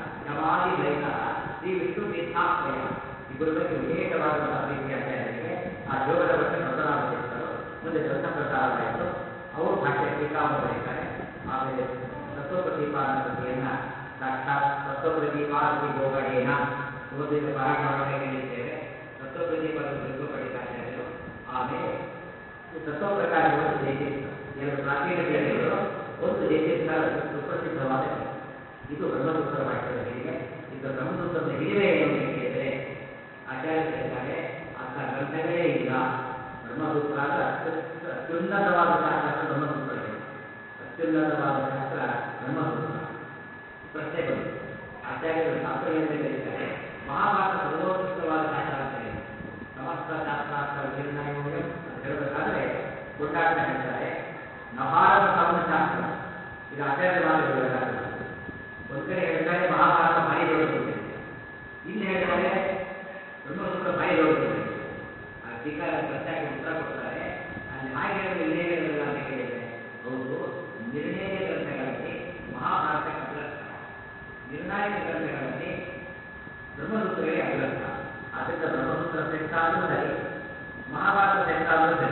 ಯಮಾದಿ ಸಹಿತ ಶ್ರೀ ವಿಷ್ಣು ತೀರ್ಥಾಸ್ವಯ. ಇಬ್ಬರ ಬಗ್ಗೆ ವಿಶೇಷವಾದಂತಹ ಪ್ರೀತಿ ಆಚಾರ್ಯರಿಗೆ. ಆ ಜೋಗರ ಭಟ್ಟ ಪದ್ಮನಾಭ ತೀರ್ಥರು ಮುಂದೆ ಗ್ರಂಥ ಪ್ರಸಾರವಾಯಿತು. ಅವರು ಭಾಷ್ಯ ಟೀಕಾವನ್ನು ಬರೀತಾರೆ. ಆಮೇಲೆ ತತ್ವಪ್ರದೀಪಾನ ಕೃತಿಯನ್ನ ಸಾಕ್ಷಾತ್ ತತ್ವಪ್ರದೀಪಾನತಿ ಗೋಗಡೇನ ಓದಿದ ಪಾರಾಯಣ ಮಾಡೋದೇ ಕಲಿಯುತ್ತೇವೆ. ತತ್ವಪ್ರದೀಪದ ಬಿಂದು ಪಂಡಿತಾಚಾರ್ಯರು. ಆಮೇಲೆ ತತ್ವಪ್ರಕಾಶವನ್ನು ಜಯತೀರ್ಥ. ಎರಡು ಪ್ರಾಚೀನ ಟೀಕೆಗಳು, ಒಂದು ಜಯತೀರ್ಥ ಸುಪ್ರಸಿದ್ಧವಾದ ಟೀಕೆ. ಇದು ಬ್ರಹ್ಮಸೂತ್ರ ಭಾಷ್ಯದ ಹಿರಿಮೆ. ಇದು ಬ್ರಹ್ಮಸೂತ್ರದ ಹಿರಿಮೆ ಏನು ಅಂತ ಕೇಳಿದರೆ ಆಚಾರ್ಯರು ಹೇಳ್ತಾರೆ, ಅಂಥ ಗ್ರಂಥಗಳೇ ಇಲ್ಲ. ಬ್ರಹ್ಮಸೂತ್ರ ಅಂದರೆ ಅತ್ಯಂತ ಅತ್ಯುನ್ನತವಾದ ಶಾಸ್ತ್ರ ಬ್ರಹ್ಮಸೂತ್ರಗಳು. ಅತ್ಯುನ್ನತವಾದ ಶಾಸ್ತ್ರ ಬ್ರಹ್ಮಸೂತ್ರ. ಪ್ರಶ್ನೆ ಬಂತು, ಆಚಾರ್ಯರು ಶಾಸ್ತ್ರಗಳಿಂದ ಕರೀತಾರೆ, ಮಹಾಭಾರತ ಸರ್ವೋತ್ಕೃಷ್ಟವಾದ ಶಾಸ್ತ್ರ ಅಂತ ಹೇಳಿ ಸಮಸ್ತ ಶಾಸ್ತ್ರಾರ್ಥ ವಿನಿರ್ಣಯೋಯಂ ಅಂತ ಹೇಳಬೇಕಾದ್ರೆ ಕೊಂಡಾಡ್ತಾ ಹೇಳ್ತಾರೆ, ನಭಾರತ ಸಮನ ಶಾಸ್ತ್ರ. ಇದು ಆಚಾರ್ಯ ಮಾತುಗಳಿವೆಲ್ಲ ಕೂಡ. ಒಂದು ಕಡೆ ಹೇಳ್ತಾರೆ ಮಹಾಭಾರತ ಭಾರಿ ದೊಡ್ಡದು ಅಂತ ಹೇಳ್ತಾರೆ, ಇಲ್ಲಿ ಹೇಳ್ತಾರೆ ಬ್ರಹ್ಮಸೂತ್ರ ಭಾರಿ ದೊಡ್ಡದು ಅಂತ ಹೇಳ್ತಾರೆ. ಆ ಟೀಕಾ ಪ್ರಶ್ನೆಗೆ ಉತ್ತರ ಕೊಡ್ತಾರೆ, ಅಲ್ಲಿ ಹಾಗೆ ಹೇಳಿದ್ರೆ ಇಲ್ಲೇ ಹೇಳಿದ್ರಲ್ಲ ಅಂತ ಕೇಳಿದರೆ, ಹೌದು, ನಿರ್ಣಯ ಗ್ರಂಥಗಳಲ್ಲಿ ಮಹಾಭಾರತಕ್ಕೆ ಅಗ್ರಸ್ಥ, ನಿರ್ಣಾಯಕ ಗ್ರಂಥಗಳಲ್ಲಿ ಬ್ರಹ್ಮಸೂತ್ರಗಳೇ ಅಗ್ರಸ್ಥ. ಆದ್ದರಿಂದ ಬ್ರಹ್ಮಸೂತ್ರ ಶ್ರೇಷ್ಠ ಆದರೂ ಸರಿ, ಮಹಾಭಾರತ ಶ್ರೇಷ್ಠ ಆದರೂ ಸರಿ.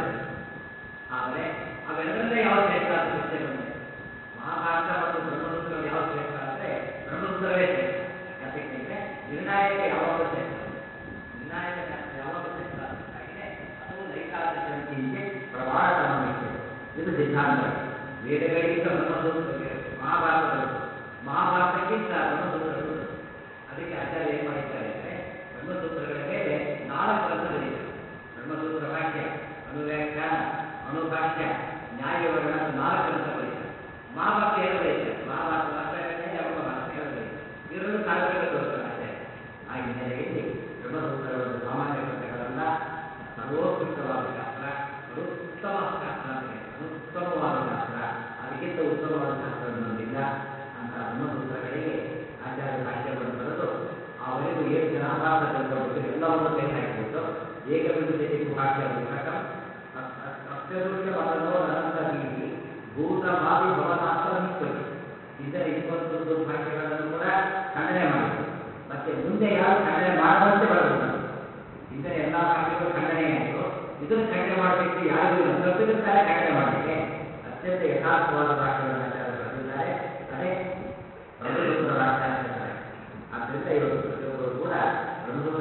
ಆದರೆ ಅವೆರಡರಲ್ಲೇ ಯಾವ ಶ್ರೇಷ್ಠ ಅಂತ ಪ್ರಶ್ನೆ ಬಂದರೆ ಮಹಾಭಾರತ ಮತ್ತು ಬ್ರಹ್ಮಸೂತ್ರಗಳು ಯಾವ ಶ್ರೇಷ್ಠ ಅಂದರೆ ಬ್ರಹ್ಮಸೂತ್ರವೇ ಶ್ರೇಷ್ಠ. ಯಾಕೆಂದರೆ ನಿರ್ಣಾಯಕ ಯಾವಾಗಲೂ ಶ್ರೇಷ್ಠ, ನಿರ್ಣಾಯಕ ಶಾಸ್ತ್ರ ಯಾವಾಗಲೂ ಶ್ರೇಷ್ಠ ಅದಕ್ಕಾಗಿದೆ. ಅದು ನೈಕಾದಿಕಂತೆ ಪ್ರಮಾಣತಮ ವಿಷಯ. ಇದು ಸಿದ್ಧಾಂತ. ವೇದಗಳಿಗಿಂತ ಬ್ರಹ್ಮಸೂತ್ರ ಮಹಾಭಾರತ ದೊಡ್ಡದು, ಮಹಾಭಾರತಕ್ಕಿಂತ ಬ್ರಹ್ಮಸೂತ್ರ ದೊಡ್ಡದು. ಅದಕ್ಕೆ ಆಚಾರ್ಯ ಏನು ಮಾಡಿದ್ದಾರೆ ಅಂದರೆ ಬ್ರಹ್ಮಸೂತ್ರಗಳ ಮೇಲೆ ನಾಲ್ಕು ಗ್ರಂಥ ಬರೀತಾರೆ. ಬ್ರಹ್ಮಸೂತ್ರ ಭಾಷ್ಯ, ಅನುವ್ಯಾಖ್ಯಾನ, ಅನುಭಾಷ್ಯ, ನ್ಯಾಯವಿವರಣ ಅಂತ ನಾಲ್ಕು ಗ್ರಂಥ ಬರೀತಾರೆ. ಮಹಾಭಾರತ ಎರಡು ಬರೀತಾರೆ. ಮಹಾಭಾರತ ಮಾತ್ರ ಯಾವ ಭಾರತ ಎರಡು ಬರೀತಾರೆ. ಇವರನ್ನು ತಾರತಮ್ಯ ತೋರಿಸ್ತಾರೆ ಆಚಾರ್ಯ. ಆ ಹಿನ್ನೆಲೆಯಲ್ಲಿ ಬ್ರಹ್ಮಸೂತ್ರಗಳನ್ನು ಸಾಮಾನ್ಯ ಗ್ರಂಥಗಳಲ್ಲ, ಸರ್ವೋತ್ಕೃಷ್ಟವಾದ ಶಾಸ್ತ್ರ, ಅನುತ್ತಮ ಶಾಸ್ತ್ರ ಅಂತ ಹೇಳಿ ಅನುತ್ತಮವಾದ ಶಾಸ್ತ್ರ. ಅದಕ್ಕಿಂತ ಉತ್ತಮವಾದ ಶಾಸ್ತ್ರ ಅನ್ನೋದಿಲ್ಲ. ಅಂತ ಬ್ರಹ್ಮಸೂತ್ರಗಳಿಗೆ ಆಚಾರ್ಯ ಭಾಷ್ಯವನ್ನು ಬರೆದು ಅವರಿಗೂ ಏನು ಜನ ಅಪಾರ್ಥ ತಿಳ್ಕೊಂಡಿದ್ದು ಎಲ್ಲವನ್ನು ತೆಗೆದು ಹಾಕಿಬಿಟ್ಟು ಏಕವಿಂಶತಿ ಭಾಷ್ಯ ಪುಸ್ತಕಂ ಅತ್ಯದೃಷ್ಟ ಮತನೋ ಅನಂತ ಬೀದಿ ಭೂತ ಭಾವಿ ಭವನಾಥ ನಿಷ್ಪತಿ. ಹಿಂದಿನ ಇಪ್ಪತ್ತು ಭಾಷ್ಯಗಳನ್ನು ಕೂಡ ಖಂಡನೆ ಮಾಡಿದರು. ಮತ್ತೆ ಮುಂದೆ ಯಾರು ಖಂಡನೆ ಮಾಡದಂತೆ ಬರೆದಿದ್ದಾರೆ. ಹಿಂದಿನ ಎಲ್ಲ ಭಾಷೆಗಳು ಖಂಡನೆಯಾಯಿತು, ಇದನ್ನು ಖಂಡನೆ ಮಾಡಲಿಕ್ಕೆ ಯಾರಿಗೂ ಇಲ್ಲ, ತಪ್ಪಿರುತ್ತಾರೆ ಖಂಡನೆ ಮಾಡಲಿಕ್ಕೆ. ಅತ್ಯಂತ ಯಥಾರ್ಥವಾದ ಭಾಷೆಗಳನ್ನು ಆಚಾರ್ಯ ಬರೆದಿದ್ದಾರೆ. ಅದೇ ಬ್ರಹ್ಮಸೂತ್ರ ಭಾಷೆ ಅಂತ ಹೇಳ್ತಾರೆ. ಆದ್ದರಿಂದ ಇವತ್ತು ಪ್ರತಿಯೊಬ್ಬರು ಕೂಡ ಬ್ರಹ್ಮಸೂತ್ರ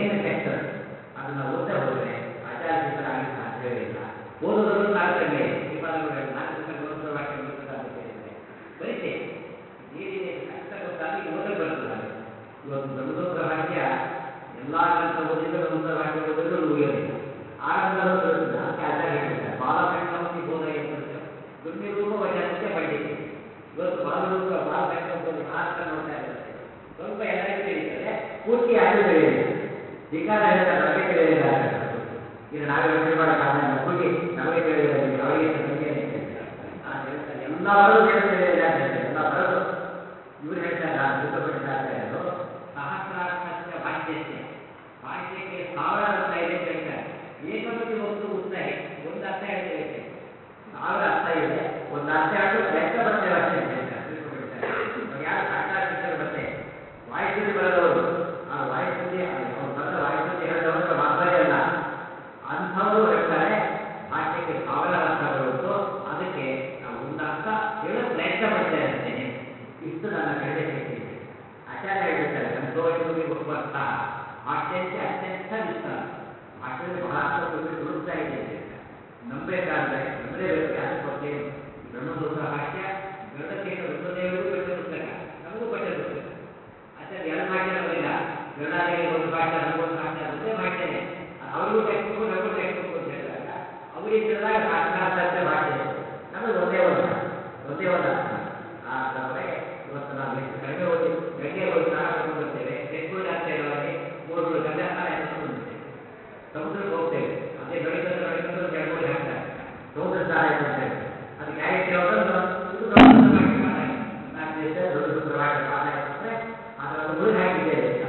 ಮೇನ್ ಟೆಕ್ಸ್ಟ್ ಅದನ್ನು ಓದ್ತಾ ಹೋದರೆ ಆಚಾರ ಸಿದ್ಧರಾಗಲಿಕ್ಕೆ ಸಾಧ್ಯವೇ ಇಲ್ಲ. ಓದೋದ್ರಲ್ಲೂ ತಾರತಮ್ಯ ಇದೆ. ಶ್ರೀಪಾದಗಳು ಹೇಳಿದ ನಾಲ್ಕು ದಿವಸ ಗೌರವ ವಾಕ್ಯ ಗೊತ್ತಿಲ್ಲ ಅಂತ ಕೇಳಿದರೆ ಬರೀತೆ ಏನಿದೆ ಕಷ್ಟ ಗೊತ್ತಾದ್ರೆ ಇದು ಓದಕ್ಕೆ ಬರ್ತದೆ. ಇವತ್ತು ಬ್ರಹ್ಮಸೂತ್ರ ಭಾಷ್ಯ ಎಲ್ಲ ಗ್ರಂಥ ಓದಿದ್ರೆ ಬ್ರಹ್ಮಸೂತ್ರ ಭಾಷ್ಯ ಓದಿದ್ರು ಮುಗಿಯೋದಿಲ್ಲ. ಆರಂಭದಲ್ಲೂ ಬರುತ್ತಿಲ್ಲ. ಅದಕ್ಕೆ ಆಚಾರ ಹೇಳಿದ್ದಾರೆ ಬಾಲಸಂಕ್ರಮತಿ ಬೋಧಯ ದುರ್ನಿರೂಪ ವಚನಕ್ಕೆ ಪಂಡಿತೆ. ಇವತ್ತು ಬಾಲರೂಪ ಬಾಲಸಂಕ್ರಮದಲ್ಲಿ ಮಹಾತ್ಮ ನೋಡ್ತಾ ಇದ್ದಾರೆ. ಸ್ವಲ್ಪ ಎಲ್ಲರಿಗೂ ತಿಳಿಯುತ್ತದೆ, ಪೂರ್ತಿ ಯಾರಿಗೂ ತಿಳಿಯಲಿಲ್ಲ. ಧಿಕಾರ ಹೇಳ್ತಾರೆ ನಮಗೆ ತಿಳಿಯಲಿಲ್ಲ ಅಂತ ಹೇಳ್ತಾರೆ. ಈಗ ನಾವೇ ಯೋಚನೆ ಮಾಡೋ ಕಾರಣ ಮಗುಗೆ ನಮಗೆ ತಿಳಿದಿಲ್ಲ, ಅವರಿಗೆ ನಮಗೆ ಎಲ್ಲ ಬರೋದು ಏನು ತಿಳಿಯಲಿಲ್ಲ ಅಂತ ಹೇಳ್ತಾರೆ. ಎಲ್ಲ ಬರೋದು ಇವ್ರು ಹೇಳ್ತಾರೆ. ನಾನು ಸಿದ್ಧಪಡಿಸಾಚಾರ್ಯರು ಸಹಸ್ರಾಕ್ಷ ಭಾಷ್ಯಕ್ಕೆ ಭಾಷ್ಯಕ್ಕೆ ಸಾವಿರ ಅರ್ಥ ಇದೆ ಅಂತ ಹೇಳ್ತಾರೆ. ಏಕಮತಿ ವಸ್ತು ಉತ್ಸಾಹ ಒಂದು ಅರ್ಥ ಹೇಳ್ತೇವೆ, ಸಾವಿರ ಅರ್ಥ ಇದೆ, ಒಂದು ಅರ್ಥ ಹೇಳೋದು ವ್ಯಕ್ತ ಬರ್ತೇವೆ ಅಷ್ಟೇ ಅಂತ ಹೇಳ್ತಾರೆ. ತಿಳ್ಕೊಬಿಡ್ತಾರೆ ಯಾರು ಸಾಕ್ಷಾತ್ಕಾರ ಮತ್ತೆ ವಾಯುಸ್ಥಿತಿ ಬರೆದವರು, ಆ ವಾಯುಸ್ಥಿತಿ ಅವ್ರು ಬರೆದ ವಾಯುಸ್ಥಿತಿ ಹೇಳಿದವರು ಮಾತ್ರವೇ ಅಲ್ಲ, ಅಂಥವರು ಹೇಳ್ತಾರೆ ಭಾಷ್ಯಕ್ಕೆ ಸಾವಿರ ಅರ್ಥ ಬರುತ್ತೋ ಅದಕ್ಕೆ ನಾವು ಒಂದು ಅರ್ಥ ಹೇಳೋ ಪ್ರಯತ್ನ ಪಡ್ತೇವೆ ಅಷ್ಟೇನೆ. ಇಷ್ಟು ನನ್ನ ಕಡಿಮೆ ಶಕ್ತಿ ಇದೆ. ಆಚಾರ್ಯ ಹೇಳ್ತಾರೆ ಸಂತೋಷವಾಗಿ ಬಹುಬರ್ಥ ಭಾಷ್ಯಕ್ಕೆ ಅತ್ಯಂತ ವಿಸ್ತಾರ. ಭಾಷೆಯಲ್ಲಿ ಬಹಳ ಅರ್ಥ ತುಂಬಿ ತುಳುಕ್ತಾ ಇದೆ ಅಂತ ಹೇಳ್ತಾರೆ. ನಂಬಬೇಕಾದ್ರೆ ನಂಬಲೇಬೇಕು. ಯಾಕೆ ಗೊತ್ತೇನು ಬ್ರಹ್ಮಸೂತ್ರ ಭಾಷ್ಯ ಗರುಡಕೇಶ ರುದ್ರದೇವರಿಗೂ ಪಠ್ಯ ಪುಸ್ತಕ, ನಮಗೂ ಪಠ್ಯ ಪುಸ್ತಕ. ಆಚಾರ್ಯ ಎರಡು ಭಾಷೆ ನಮಗಿಲ್ಲ. ಗರುಡಾದೇವಿಗೆ ಒಂದು ಭಾಷೆ, ನಮಗೊಂದು ಭಾಷೆ, ಒಂದೇ ಭಾಷೆನೇ. ಅವ್ರಿಗೂ ಟೆಕ್ಸ್ಟ್ ಬುಕ್ ನಮಗೂ ಟೆಕ್ಸ್ಟ್ ಬುಕ್ ಅಂತ ಹೇಳಿದಾಗ ಅವರಿಗೆ ತಿಳಿದಾಗ ಸಾಕ್ಷಾತ್ ಭಾಷೆ, ನಮಗೆ ಒಂದೇ ಒಂದು ಭಾಷೆ, ಒಂದೇ ಒಂದು ಅರ್ಥ. ಆ ಅರ್ಥದೊಳಗೆ ಇವತ್ತು ನಾವು ಎಷ್ಟು ಕಡಿಮೆ ಓದಿ ಗಂಗೆ ಹೋಗಿ ಸ್ನಾನ ಮಾಡ್ಕೊಂಡು ಬರ್ತೇವೆ, ಎಷ್ಟು ಹೋಗಿ ಆಗ್ತೇವೆ ಅವರಿಗೆ ಮೂರು ಮೂರು ಗಂಗಾ ಸ್ನಾನ ಎತ್ಕೊಂಡು ಬಂದಿರ್ತೇವೆ. ಸಮುದ್ರಕ್ಕೆ ಹೋಗ್ತೇವೆ, ಅದೇ ಬೆಳಗ್ಗೆ ಬೆಳಗ್ಗೆ ಒಂದು ಎರಡು ಮೂರು ಹಾಕ್ತಾರೆ ಸಮುದ್ರ ಸ್ನಾನ ಆಯ್ತು ಅಂತ ಹೇಳ್ತಾರೆ. ಅದು ಗ್ಯಾರಂಟಿ ಹೋಗೋದು ಇದು ಬ್ರಹ್ಮಸೂತ್ರ ಭಾಷೆ ಪಾಠ ಆಯಿತು, ನಾಲ್ಕು ದಿವಸ ಬ್ರಹ್ಮಸೂತ್ರ ಭಾಷೆ ಪಾಠ ಆಯಿತು ಅಂದರೆ ಅದರ ಒಂದು ಮುಳುಗಿ ಹಾಕಿದ್ದೇವೆ ಅಂತ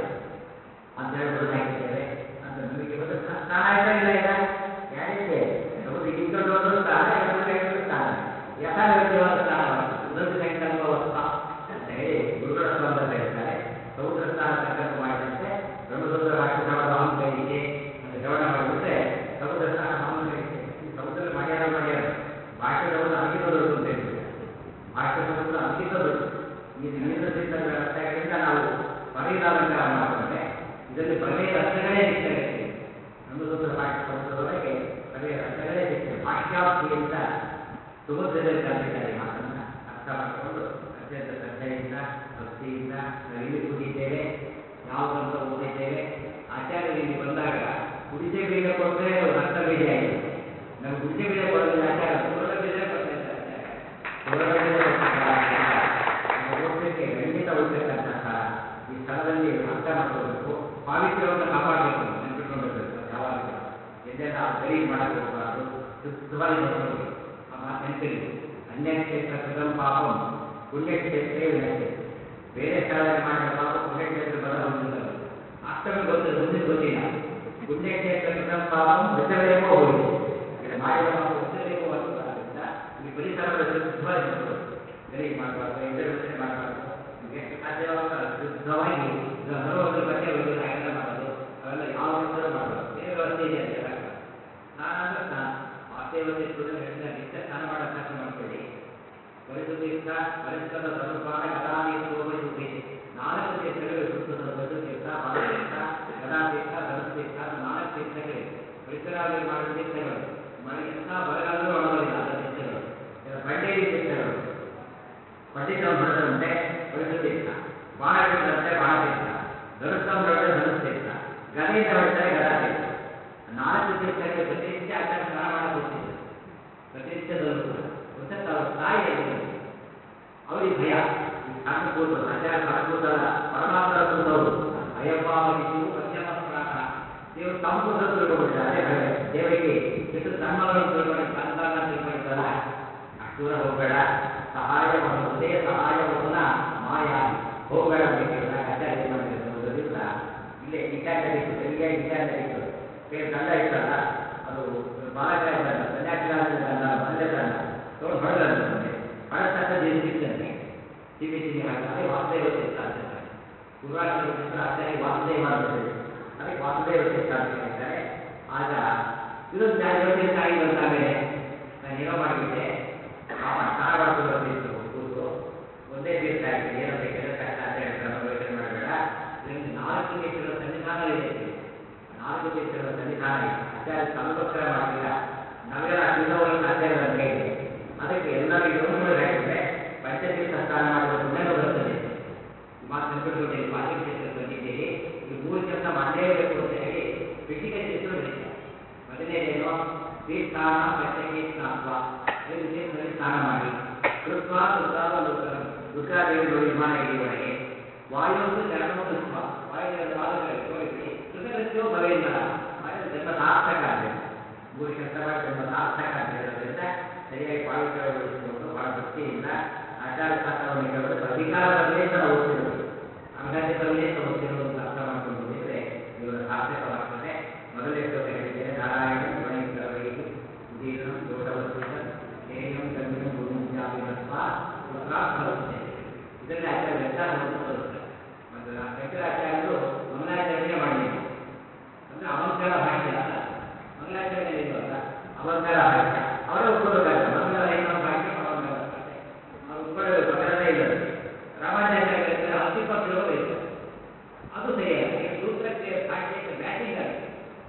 ಅಂತ ಹೇಳಿ ಮುಳುಗಿ ಹಾಕಿದ್ದೇವೆ ಅಂತ ನಮಗೆ ಒಂದು ಸ್ನಾನ ಆಯ್ತಾ ಇಲ್ಲ. ಈಗ ಗ್ಯಾರಂಟಿ ಸಮುದ್ರ ಇಟ್ಕೊಂಡು ಸ್ನಾನ ಎರಡು ಐದು ಸ್ನಾನ ಯಥಾವ್ಯವಸ್ಥೆವಾದ ಸ್ನಾನವಾಯಿತು. ಉದೃತಿ ಸಂಕಲ್ಪವಸ್ಥ ಅಂತ ಹೇಳಿ ಗುರುಗಳ ಸ್ವಂತ ಹೇಳ್ತಾರೆ. ಸಮುದ್ರ ಸ್ನಾನ ಸಂಕಲ್ಪ ಮಾಡಿದಂತೆ ಬ್ರಹ್ಮಸೂತ್ರ ಭಾಷೆ ಶ್ರವಣ ಮಹಂಕೈಕೆ ಅಂತ ಶ್ರವಣ ಮಾಡಿಬಿಟ್ರೆ ಸಮುದ್ರ ಸ್ನಾನ ಮಹಂಕೈಕೆ. ಈ ಸಮುದ್ರ ಮಾಡ್ಯಾರ ಮಾಡ್ಯಾರ ಭಾಷೆ ಸಮುದ್ರ ಅದಕ್ಕಿಂತ ದೊಡ್ಡದು ಅಂತ ಹೇಳ್ಬಿಟ್ಟು ಭಾಷೆ ಸಮುದ್ರ ಅದಕ್ಕಿಂತ ದೊಡ್ಡದು. ಈ ವಿವಿಧ ಸಿದ್ಧಗಳ ರಥಗಳಿಂದ ನಾವು ಪರೇದ ಅಲಂಕಾರ ಮಾಡಿಕೊಂಡ್ರೆ ಇದರಲ್ಲಿ ಪ್ರಮೇಯ ರಥಗಳೇ ಸಿಗ್ತವೆ. ಬ್ರಹ್ಮಸೂತ್ರ ಭಾಷೆ ಸಮುದ್ರದೊಳಗೆ ಪ್ರಮೇಯ ರಥಗಳೇ ಸಿಗ್ತವೆ. ಭಾಷ್ಯಾರ್ಥಿ ಅಂತ ಸುಭದ್ರದಲ್ಲಿ ಕರೆದಿದ್ದಾರೆ. ಈ ಮಾತನ್ನ ಅರ್ಥ ಮಾಡಿಕೊಂಡು ಅತ್ಯಂತ ಶ್ರದ್ಧೆಯಿಂದ ಭಕ್ತಿಯಿಂದ ನಾವು ಇಲ್ಲಿ ಕೂತಿದ್ದೇವೆ, ಯಾವುದಂತ ಓದಿದ್ದೇವೆ. ಆಚಾರ್ಯರು ಇಲ್ಲಿ ಬಂದಾಗ ಕುಡಿಸೆ ಬೀಜ ಕೊಟ್ಟರೆ ರಕ್ತ ಬೀಜ ಆಯಿತು. ನಮ್ಗೆ ಕುಡಿಸೆ ಬೀಜ ಕೊಡೋದಿಲ್ಲ ಆಚಾರ್ಯ, ಸುವರ್ಣ ಬೀಜ ಕೊಡ್ತಾ ಇದ್ದಾರೆ ಆಚಾರ್ಯ. ಸುವರ್ಣ ಬೀಜ ಕೊಟ್ಟಿದ್ದಾರೆ. ಓದಲಿಕ್ಕೆ ಖಂಡಿತ ಓದಬೇಕಂತ ಸ್ಥಳ. ಈ ಸ್ಥಳದಲ್ಲಿ ಅರ್ಥ ಮಾಡ್ಕೋಬೇಕು, ಪಾವಿತ್ರ್ಯವನ್ನು ಕಾಪಾಡಬೇಕು, ನೆನಪಿಟ್ಕೊಂಡಿರ್ಬೇಕು. ಯಾವಾಗ ಎಲ್ಲೆಲ್ಲ ಗಲೀಜು ಮಾಡಕ್ಕೆ ಹೋಗಬಾರ್ದು, ಶುದ್ಧವಾಗಿ ನೋಡ್ಕೋಬೇಕು. ಆ ಮಾತು ನೆನಪಿರಿ. ಅನ್ಯಕ್ಷೇತ್ರ ಕೃತಂ ಪಾಪಂ ಪುಣ್ಯಕ್ಷೇತ್ರೇ ವಿನಶ್ಯತೆ. ಬೇರೆ ಸ್ಥಳದಲ್ಲಿ ಮಾಡಿದ ಪಾಪ ಪುಣ್ಯಕ್ಷೇತ್ರ ಬಲ ಹೊಂದಿದ್ದಾರೆ. ಅಷ್ಟಮಿ ಗೊತ್ತಿಲ್ಲ, ಮುಂದಿನ ಗೊತ್ತಿಲ್ಲ. ಪುಣ್ಯಕ್ಷೇತ್ರ ಕೃತಂ ಪಾಪಂ ವಜ್ರಲೇಪೋ ಹೋಗಿದೆ. ಇಲ್ಲಿ ಮಾಡಿದ ಪಾಪ ವಜ್ರಲೇಪವಾಗುವುದರಿಂದ ಈ ಪರಿಸರದ ಶುದ್ಧವಾಗಿ ನೋಡಬೇಕು. ಗಲೀಜು ಮಾಡಬಾರ್ದು, ಎದುರು ಯೋಚನೆ ಮಾಡಬಾರ್ದು. ಎಷ್ಟು ಸಾಧ್ಯವಾಗುತ್ತೋ ಶುದ್ಧವಾಗಿ ಬರುವಂಥ ಬಗ್ಗೆ ಒಳ್ಳೆಯ ಹಾಗೆಲ್ಲ ಮಾಡೋದು, ಅವೆಲ್ಲ ಯಾವ ರೀತಿಯಲ್ಲೂ ಮಾಡಬಾರ್ದು. ಬೇರೆ ವ್ಯವಸ್ಥೆ ಇದೆ ಅಂತ ಹೇಳಕ್ಕೆ ಸ್ನಾನ ಅಂದರೆ ಸ್ನಾನ ವಾಸ್ತೇವತೆ ಹೇಳಿದ ನಿತ್ಯ ಸ್ನಾನ ಮಾಡೋ ಅಭ್ಯಾಸ ಮಾಡ್ಕೊಳ್ಳಿ. ಪರಿಶುದ್ಧೀರ್ಥ ಪರಿಷ್ಕೃತ ಧನುಪಾನ ಗದಾತೀರ್ಥೋಪಯುಕ್ತಿ. ನಾಲ್ಕು ತೀರ್ಥಗಳು ಶುದ್ಧದ ಪರಿಶುದ್ಧೀರ್ಥ, ಬಾಲತೀರ್ಥ, ಗದಾತೀರ್ಥ, ಧನುತೀರ್ಥ ಅಂತ ನಾಲ್ಕು ತೀರ್ಥಗಳಿವೆ. ಪರಿಸರದಲ್ಲಿ ಮಾಡಿದ ತೀರ್ಥಗಳು ಮಳೆ ಎಂಥ ಬರಗಾಲೂ ಮಾಡೋದಿಲ್ಲ. ಅದರ ತೀರ್ಥಗಳು ಬಂಡೇರಿ ತೀರ್ಥಗಳು. ಪಂಡಿತರು ಹೊಡೆದಂತೆ ಪರಿಶುದ್ಧೀರ್ಥ, ಬಾಣ ಬಿಟ್ಟದಂತೆ ಬಾಣತೀರ್ಥ, ಧನುಸ್ತಂಭ ಹೊಡೆದ ಧನುಸ್ತೀರ್ಥ, ಗದೆಯಿಂದ ಹೊಡೆದರೆ ಗದಾತೀರ್ಥ. ನಾಲ್ಕು ತೀರ್ಥಗಳು ಪ್ರತಿನಿತ್ಯ ಆಚಾರ ಸ್ನಾನ ಮಾಡಕ್ಕೆ ಹೋಗ್ತಿದ್ರು. ಪ್ರತಿನಿತ್ಯದಲ್ಲೂ ಕೂಡ ಗೊತ್ತ ಅವ್ರ ತಾಯಿ ಅಲ್ಲಿ ಅವ್ರಿಗೆ ಭಯ. ಸಣ್ಣ ಕೂತು ಆಚಾರ ಸಣ್ಣ ಕೂತಲ್ಲ, ಪರಮಾತ್ಮರ ಕೂತವರು. ಅಯ್ಯಪ್ಪ ಶಿಶು ಮಧ್ಯಮ ಪ್ರಾಣ ದೇವರು ತಮ್ಮ ಕೂತರು ತಿಳ್ಕೊಂಡ್ಬಿಟ್ಟಿದ್ದಾರೆ. ಅದೇ ಭಯ. ದೇವರಿಗೆ ಎಷ್ಟು ಸಣ್ಣವರು ತಿಳ್ಕೊಂಡು ಸಂತಾನ ತಿಳ್ಕೊಂಡಿದ್ದಲ್ಲ. ಅಷ್ಟು ದೂರ ಹೋಗಬೇಡ, ಸಹಾಯ ಮಾಡುವುದೇ ಸಹಾಯ ಮೌನ ಮಾಯಾಗಿ ಹೋಗಬೇಡ ಅಂತ ಕೇಳಿದಾಗ ಆಚಾರ ಏನು ಮಾಡಿದ್ದಾರೆ ಓದೋದಿಲ್ಲ. ಇಲ್ಲೇ ಈಶಾನ್ಯ ದಿಕ್ಕು, ಸರಿಯಾಗಿ ಈಶಾನ್ಯ ದಿಕ್ಕು ಬೇರೆ ದಂಡ ಇತ್ತಲ್ಲ, ಅದು ಬಾಲಕರ ದಂಡ, ಸನ್ಯಾಸಿರಾಜನ ದಂಡ, ಬಂದೆ ದಂಡ ತಗೊಂಡು ಹೊಡೆದಂತೆ. ಬಂದೆ ಹೊಡೆದ ತಕ್ಕ ಸಿಕ್ತಂತೆ. ಸಿಬಿ ಸಿಬಿ ಹಾಕಿ ಅದೇ ವಾಸುದೇವ ತೀರ್ಥ ಅಂತ ಹೇಳ್ತಾರೆ. ಪೂರ್ವಾಶ್ರಮ ಚಿತ್ರ ಆಚಾರ್ಯ ವಾಸುದೇವ ಅಂತ ಹೇಳಿ ಅದಕ್ಕೆ ವಾಸುದೇವ ತೀರ್ಥ ಅಂತ ಹೇಳ್ತಾರೆ. ಆಗ ಇದೊಂದು ಜಾತಿ ಯೋಚನೆ ತಾಯಿ ಬಂತ. ಆಮೇಲೆ ನಾನು ಏನೋ ಮಾಡಿಬಿಟ್ಟೆ, ಪಾಪ ಸ್ನಾನ ಮಾಡ್ಕೊಂಡು ಬರ್ತಿತ್ತು ಕೂತು ಒಂದೇ ತೀರ್ಥ ಆಯ್ತು. ಏನಂತ ಕೇಳಿದ್ರೆ ಕಷ್ಟ ಅಂತ ಹೇಳ್ತಾರೆ, ಯೋಚನೆ ಮಾಡಬೇಡ, ಇದರಲ್ಲಿ ನಾಲ್ಕು ತೀರ್ಥಗಳ ಸನ್ನಿಧಾನವಿದೆ. ನಾಲ್ಕು ತೀರ್ಥಗಳ ಸನ್ನಿಧಾನ ಇದೆ. ಆಚಾರ್ಯ ತಮಗೋಸ್ಕರ ಮಾಡಲಿಲ್ಲ, ನಮಗೆಲ್ಲ ತಿನ್ನೋವರೆಲ್ಲ ಆಚಾರ್ಯರ ಕೈಗೆ. ಅದಕ್ಕೆ ಎಲ್ಲರಿಗೂ ಯೋಚನೆ ಹಾಕಿದ್ರೆ ಪಂಚತೀರ್ಥ ಸ್ನಾನ ಮಾಡಿದ ಪುಣ್ಯನೂ ಬರ್ತದೆ. ಮಾತು ನೆನಪಿಟ್ಕೊಂಡಿದ್ದೀರಿ, ಪಾಚಕ ಕ್ಷೇತ್ರಕ್ಕೆ ಬಂದಿದ್ದೀರಿ, ಈ ಮೂರು ಕೆಲಸ ಮಾಡಲೇಬೇಕು ಅಂತ ಹೇಳಿ ಫಿಸಿಕಲ್ ಕ್ಷೇತ್ರ ಬರೀತಾರೆ. ಮೊದಲನೇದೇನು, ತೀರ್ಥಾನ ಪಂಚಕೇ ಸ್ನಾತ್ವ, ಐದು ತೀರ್ಥದಲ್ಲಿ ಸ್ನಾನ ಮಾಡಿ. ಕೃತ್ವ ರುದ್ರಾವ ಲೋಕರ, ರುದ್ರಾದೇವಿ ನೋಡಿ ವಿಮಾನಗಿರಿ ಒಳಗೆ. ವಾಯುವುದು ಚರಣವು ಕೃತ್ವ, ವಾಯುದೇವರ ಪಾದಗಳಲ್ಲಿ ಹೋಗಿಬಿಡಿ. ಕೃತಕೃತ್ಯವೂ ಭವೇಂದ್ರ, ವಾಯು ಜನ್ಮ ಸಾರ್ಥಕ ಅಂತ. ಮೂರು ಕೆಲಸ ಮಾಡಿ ಜನ್ಮ ಸಾರ್ಥಕ ಅಂತ ಹೇಳೋದ್ರಿಂದ ಸರಿಯಾಗಿ ಪಾವಿತ್ರಗೊಳಿಸಿಕೊಂಡು ಬಹಳ ಭಕ್ತಿಯಿಂದ ಆಚಾರ ಶಾಸ್ತ್ರವನ್ನು ಕೇಳೋದು ಅಧಿಕಾರ ಬರಲೇ ತರ ಓದ್ತಿರೋದು, ಅರ್ಹತೆ ಬರಲೇ ತರ ಓದ್ತಿರೋದು ಅಂತ ಅರ್ಥ ಮಾಡ್ಕೊಂಡು ಬಂದಿದ್ರೆ ಇವರ ಸಾರ್ಥಕವಾಗ್ತದೆ. ಮೊದಲನೇ ಶ್ಲೋಕ ಹೇಳಿದ್ದೇನೆ, ನಾರಾಯಣ ಗುಣೈಕರವೈಹಿ ಉದೀರ್ಣಂ ದೋಷವರ್ಜಿತಂ ಧ್ಯೇಯಂ ಗಮ್ಯಂ ಗುರುಂಜಾಭಿಮತ್ವ ಪುತ್ರಾರ್ಥವೃತ್ತಿ. ಇದರಲ್ಲಿ ಆಚಾರ್ಯ ವ್ಯತ್ಯಾಸವನ್ನು ತೋರಿಸ್ತಾರೆ. ಮತ್ತು ಶಂಕರಾಚಾರ್ಯರು ಮಂಗಲಾಚರಣೆ ಮಾಡಲಿಲ್ಲ, ಅಂದರೆ ಅಲಂಕಾರ ಭಾಷ್ಯ ಅಲ್ಲ, ಮಂಗಲಾಚರಣೆ ಇಲ್ವಲ್ಲ ಅಲಂಕಾರ ಭಾಷ್ಯ, ಅವರೇ ಒಪ್ಕೋಬೇಕಾದ್ರೆ ಮಂಗಲ ಇನ್ನೊಂದು ಭಾಷ್ಯ ಅಲಂಕಾರ ಭಾಷೆ ಅವ್ರು ಒಪ್ಕೊಳ್ಳಬೇಕು, ಅದರಲ್ಲೇ ಇಲ್ಲ. ರಾಮಾಚಾರ್ಯ ಹತ್ತಿಪ್ಪತ್ತು ಶ್ಲೋಕ ಬರೀತಾರೆ, ಅದು ಸರಿಯಾಗಿ ಸೂತ್ರಕ್ಕೆ ಭಾಷ್ಯಕ್ಕೆ ಮ್ಯಾಚಿಂಗ್ ಆಗುತ್ತೆ.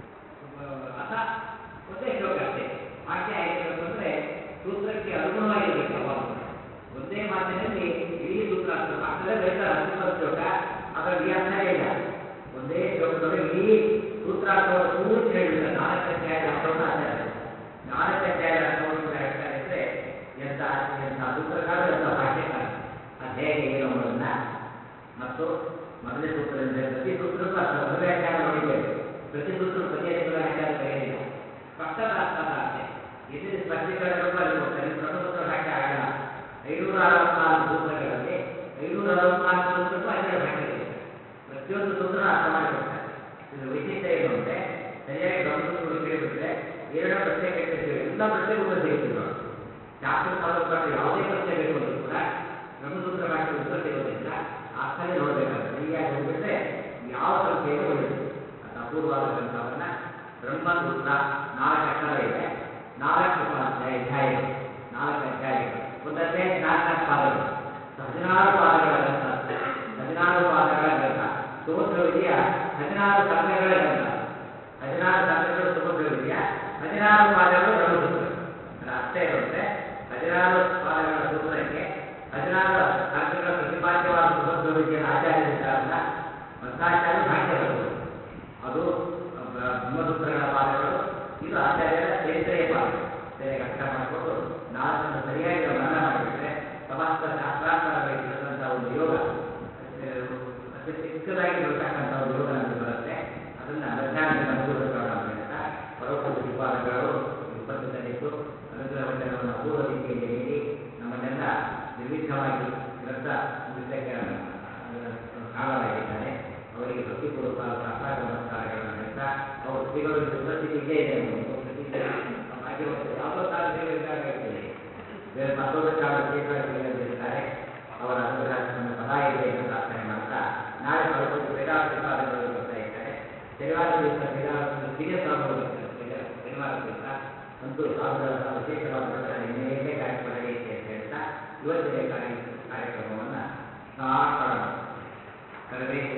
ಅಥ ಒಂದೇ ಶ್ಲೋಕ ಅಷ್ಟೇ, ಭಾಷ್ಯ ಹೇಗಿರಬೇಕು ಅಂದರೆ ಸೂತ್ರಕ್ಕೆ ಅನುಗುಣವಾಗಿರಬೇಕು. ಅವಾಗ ಒಂದೇ ಮಾತಿನಲ್ಲಿ ಇಡೀ ಸೂತ್ರ ಅರ್ಥದಲ್ಲೇ ಬರೀತಾರೆ. ಹತ್ತಿಪ್ಪತ್ತು ಶ್ಲೋಕ ಅದರಲ್ಲಿ ಅರ್ಥನೇ ಇಲ್ಲ, ಒಂದೇ ಶ್ಲೋಕದೊಳಗೆ ಇಡೀ ಸೂತ್ರಾರ್ಥವನ್ನು ಪೂರ್ತಿ ಹೇಳಿಬಿಡ್ತಾರೆ. ನಾಲ್ಕು ಅಧ್ಯಾಯದ ಅರ್ಥವನ್ನು ಆಚಾರ್ಯ ನಾಲ್ಕು ಅಧ್ಯಾಯದ ಅರ್ಥವನ್ನು ಹೇಳ್ತಾರೆ ಅಂದರೆ ಎಂಥ ಎಂಥ ಸೂತ್ರಕಾರ, ಎಂಥ ಭಾಷ್ಯಕಾರ, ಅದು ಹೇಗೆ ಏನು ಅನ್ನೋದನ್ನ. ಮತ್ತು ಮೊದಲನೇ ಸೂತ್ರದಿಂದ ಪ್ರತಿ ಸೂತ್ರಕ್ಕೂ ಅರ್ಥ ಮೊದಲನೇ ಅಧ್ಯಾಯ ನೋಡಿದ್ದೇವೆ. ಪ್ರತಿ ಸೂತ್ರ ಪ್ರತಿ ಅಧ್ಯಾಯ ಅಧ್ಯಾಯ ಬರೆಯಲಿಲ್ಲ, ಸ್ಪಷ್ಟದ ಅರ್ಥ ಅಷ್ಟೇ. ಎಲ್ಲಿ ಸ್ಪಷ್ಟೀಕರಣಗಳು ಅಲ್ಲಿ ಕೊಡ್ತಾರೆ. ಬ್ರಹ್ಮಸೂತ್ರ ಭಾಷೆ ಆಗಲ್ಲ. ಐನೂರ ಅರವತ್ನಾಲ್ಕು ಸೂತ್ರಗಳಲ್ಲಿ ಐನೂರ ಅರವತ್ನಾಲ್ಕು ಸೂತ್ರಕ್ಕೂ ಆಚಾರ್ಯ ಭಾಷೆ ಬರೀತಾರೆ. ಪ್ರತಿಯೊಂದು ಸೂತ್ರ ಅರ್ಥ ಮಾಡಿಕೊಡ್ತಾರೆ. ಇದು ವೈಶಿಷ್ಟ್ಯ ಏನು ಅಂದರೆ ಸರಿಯಾಗಿ ಬ್ರಹ್ಮಸೂತ್ರಗಳು ಕೇಳಿಬಿಟ್ರೆ ಎರಡನೇ ಪ್ರಶ್ನೆ ಕೇಳ್ತಿರ್ತೀವಿ, ಎಲ್ಲ ಪ್ರಶ್ನೆಗೂ ಉತ್ತರ ಸಿಗುತ್ತಿಲ್ಲ. ಶಾಸ್ತ್ರ ಸಂಬಂಧಪಟ್ಟ ಯಾವುದೇ ಪ್ರಶ್ನೆ ಬೇಕು ಅಂದರೂ ಕೂಡ ಬ್ರಹ್ಮಸೂತ್ರ ಭಾಷೆ ಉತ್ತರ ಸಿಗೋದ್ರಿಂದ ಅರ್ಥನೇ ನೋಡಬೇಕಾದ್ರೆ ಸರಿಯಾಗಿ ಹೋಗ್ಬಿಟ್ರೆ ಯಾವ ಸಂಖ್ಯೆಯನ್ನು ಉಳಿಯುತ್ತೆ. ಅದು ಅಪೂರ್ವವಾದ ಗ್ರಂಥವನ್ನು ಬ್ರಹ್ಮಸೂತ್ರ ನಾಲ್ಕು ಅಕ್ಷರ ಇದೆ, ನಾಲ್ಕು ಅಧ್ಯಾಯ ಅಧ್ಯಾಯಗಳು, ನಾಲ್ಕು ಅಧ್ಯಾಯಗಳು, ಒಂದು ಅಧ್ಯಾಯ ನಾಲ್ಕು ನಾಲ್ಕು ಪಾದಗಳು, ಹದಿನಾರು ಪಾದಗಳ ಗ್ರಂಥ. ಹದಿನಾರು ಪಾದಗಳ ಗ್ರಂಥ. ಸುಮಧ್ವ ವಿಧಿಯ ಹದಿನಾರು ಸರ್ಗಗಳ ಗ್ರಂಥ. ಹದಿನಾರು ಸರ್ಗಗಳು ಸುಮಧ್ವ ವಿಧಿಯ, ಹದಿನಾರು ಪಾದಗಳು ಬ್ರಹ್ಮಸೂತ್ರ. ಅದರ ಅರ್ಥ ಇರುತ್ತೆ, ಹದಿನಾರು ಪಾದಗಳ ಸೂತ್ರಕ್ಕೆ ಹದಿನಾರು ಸರ್ಗಗಳ ಪ್ರತಿಪಾದ್ಯವಾದ ಸುಮಧ್ವ ವಿಧಿಯನ್ನು ಆಚಾರ್ಯರಿದ್ದಾರಲ್ಲ, ಮಧ್ವಾಚಾರ್ಯ ಭಾಷ್ಯ ಬರೆದರು. ಅದು ಬ್ರಹ್ಮಸೂತ್ರಗಳ ಪಾದಗಳು, ಇದು ಆಚಾರ್ಯರ ಚರಿತ್ರೆಯ ಪಾದಗಳು. ಸರಿಯಾಗಿ ಅರ್ಥ ಮಾಡಿಕೊಂಡು ನಾಲ್ಕನ್ನು ಸರಿಯಾಗಿ ನಾವು ಮನನ ಮಾಡಿಬಿಟ್ರೆ ಸಮಸ್ತ ಶಾಸ್ತ್ರಾರ್ಥವಾಗಿ ತಿಳಿದಂಥ ಒಂದು ಯೋಗ, ಅತಿ ಚಿಕ್ಕದಾಗಿ ಬರತಕ್ಕಂಥ ಒಂದು ಯೋಗ ನಮಗೆ ಬರುತ್ತೆ. ಅದನ್ನು ಮಧ್ಯಾಹ್ನದಿಂದ ಮುಂದುವರಿಸೋಣ ಅಂತ ಹೇಳ್ತಾ ಪರೋಕ್ಷ ಪ್ರತಿಪಾದಕರು ಉಪಸ್ಥಿತರಿದ್ದು ಅನುಗ್ರಹ ವಚನವನ್ನು ಅಪೂರ್ವ ರೀತಿಯಲ್ಲಿ ನೀಡಿ ನಮ್ಮನ್ನೆಲ್ಲ ನಿರ್ವಿಘ್ನವಾಗಿ ಗ್ರಂಥ ಮುಗಿಸಕ್ಕೆ ಕಾರಣರಾಗಿದ್ದಾರೆ. ಅವರಿಗೆ ಭಕ್ತಿಪೂರ್ವಕ ಶಾಸ್ತ್ರಾರ್ಥ ನಮಸ್ಕಾರಗಳನ್ನು ಹೇಳ್ತಾ, ಅವರು ಶ್ರೀಗಳು ಉಪಸ್ಥಿತಿ ಇದ್ದೇ ಇದೆ. ಭಾಗ್ಯವಂತ ಯಾವುದೋ ಕಾಲ ಸೇವೆ ಇದ್ದಾಗ ಇರ್ತದೆ, ಬೇರೆ ಮತ್ತೊಂದು ಕಾಲ ಸೇವೆಗಳಿರ್ತಾರೆ. ಅವರ ಅನುಗ್ರಹ ನಮ್ಮ ಸದಾ ಇದೆ ಎಂದು ಪ್ರಾರ್ಥನೆ ಮಾಡ್ತಾ, ನಾಳೆ ಪರಪತಿ ವೇದಾಂತ ಪ್ರತಿಪಾದಕರು ಬರ್ತಾ ಇದ್ದಾರೆ. ಶನಿವಾರ ದಿವಸ ವೇದಾಂತ ಹಿರಿಯ ಸ್ವಾಮಿಗಳು ಬರ್ತಾರೆ. ಶನಿವಾರ ದಿವಸ ಅಂತೂ ಸ್ವಾಮಿಗಳ ವಿಶೇಷವಾದ ಹಿನ್ನೆಲೆಯಲ್ಲೇ ಕಾರ್ಯಕ್ರಮ ನಡೆಯುತ್ತೆ ಅಂತ ಹೇಳ್ತಾ ಇವತ್ತಿನ ಕಾರ್ಯ ಕಾರ್ಯಕ್ರಮವನ್ನು ಸ್ಟಾರ್ಟ್ ಮಾಡೋಣ. ಸರ್ವೇ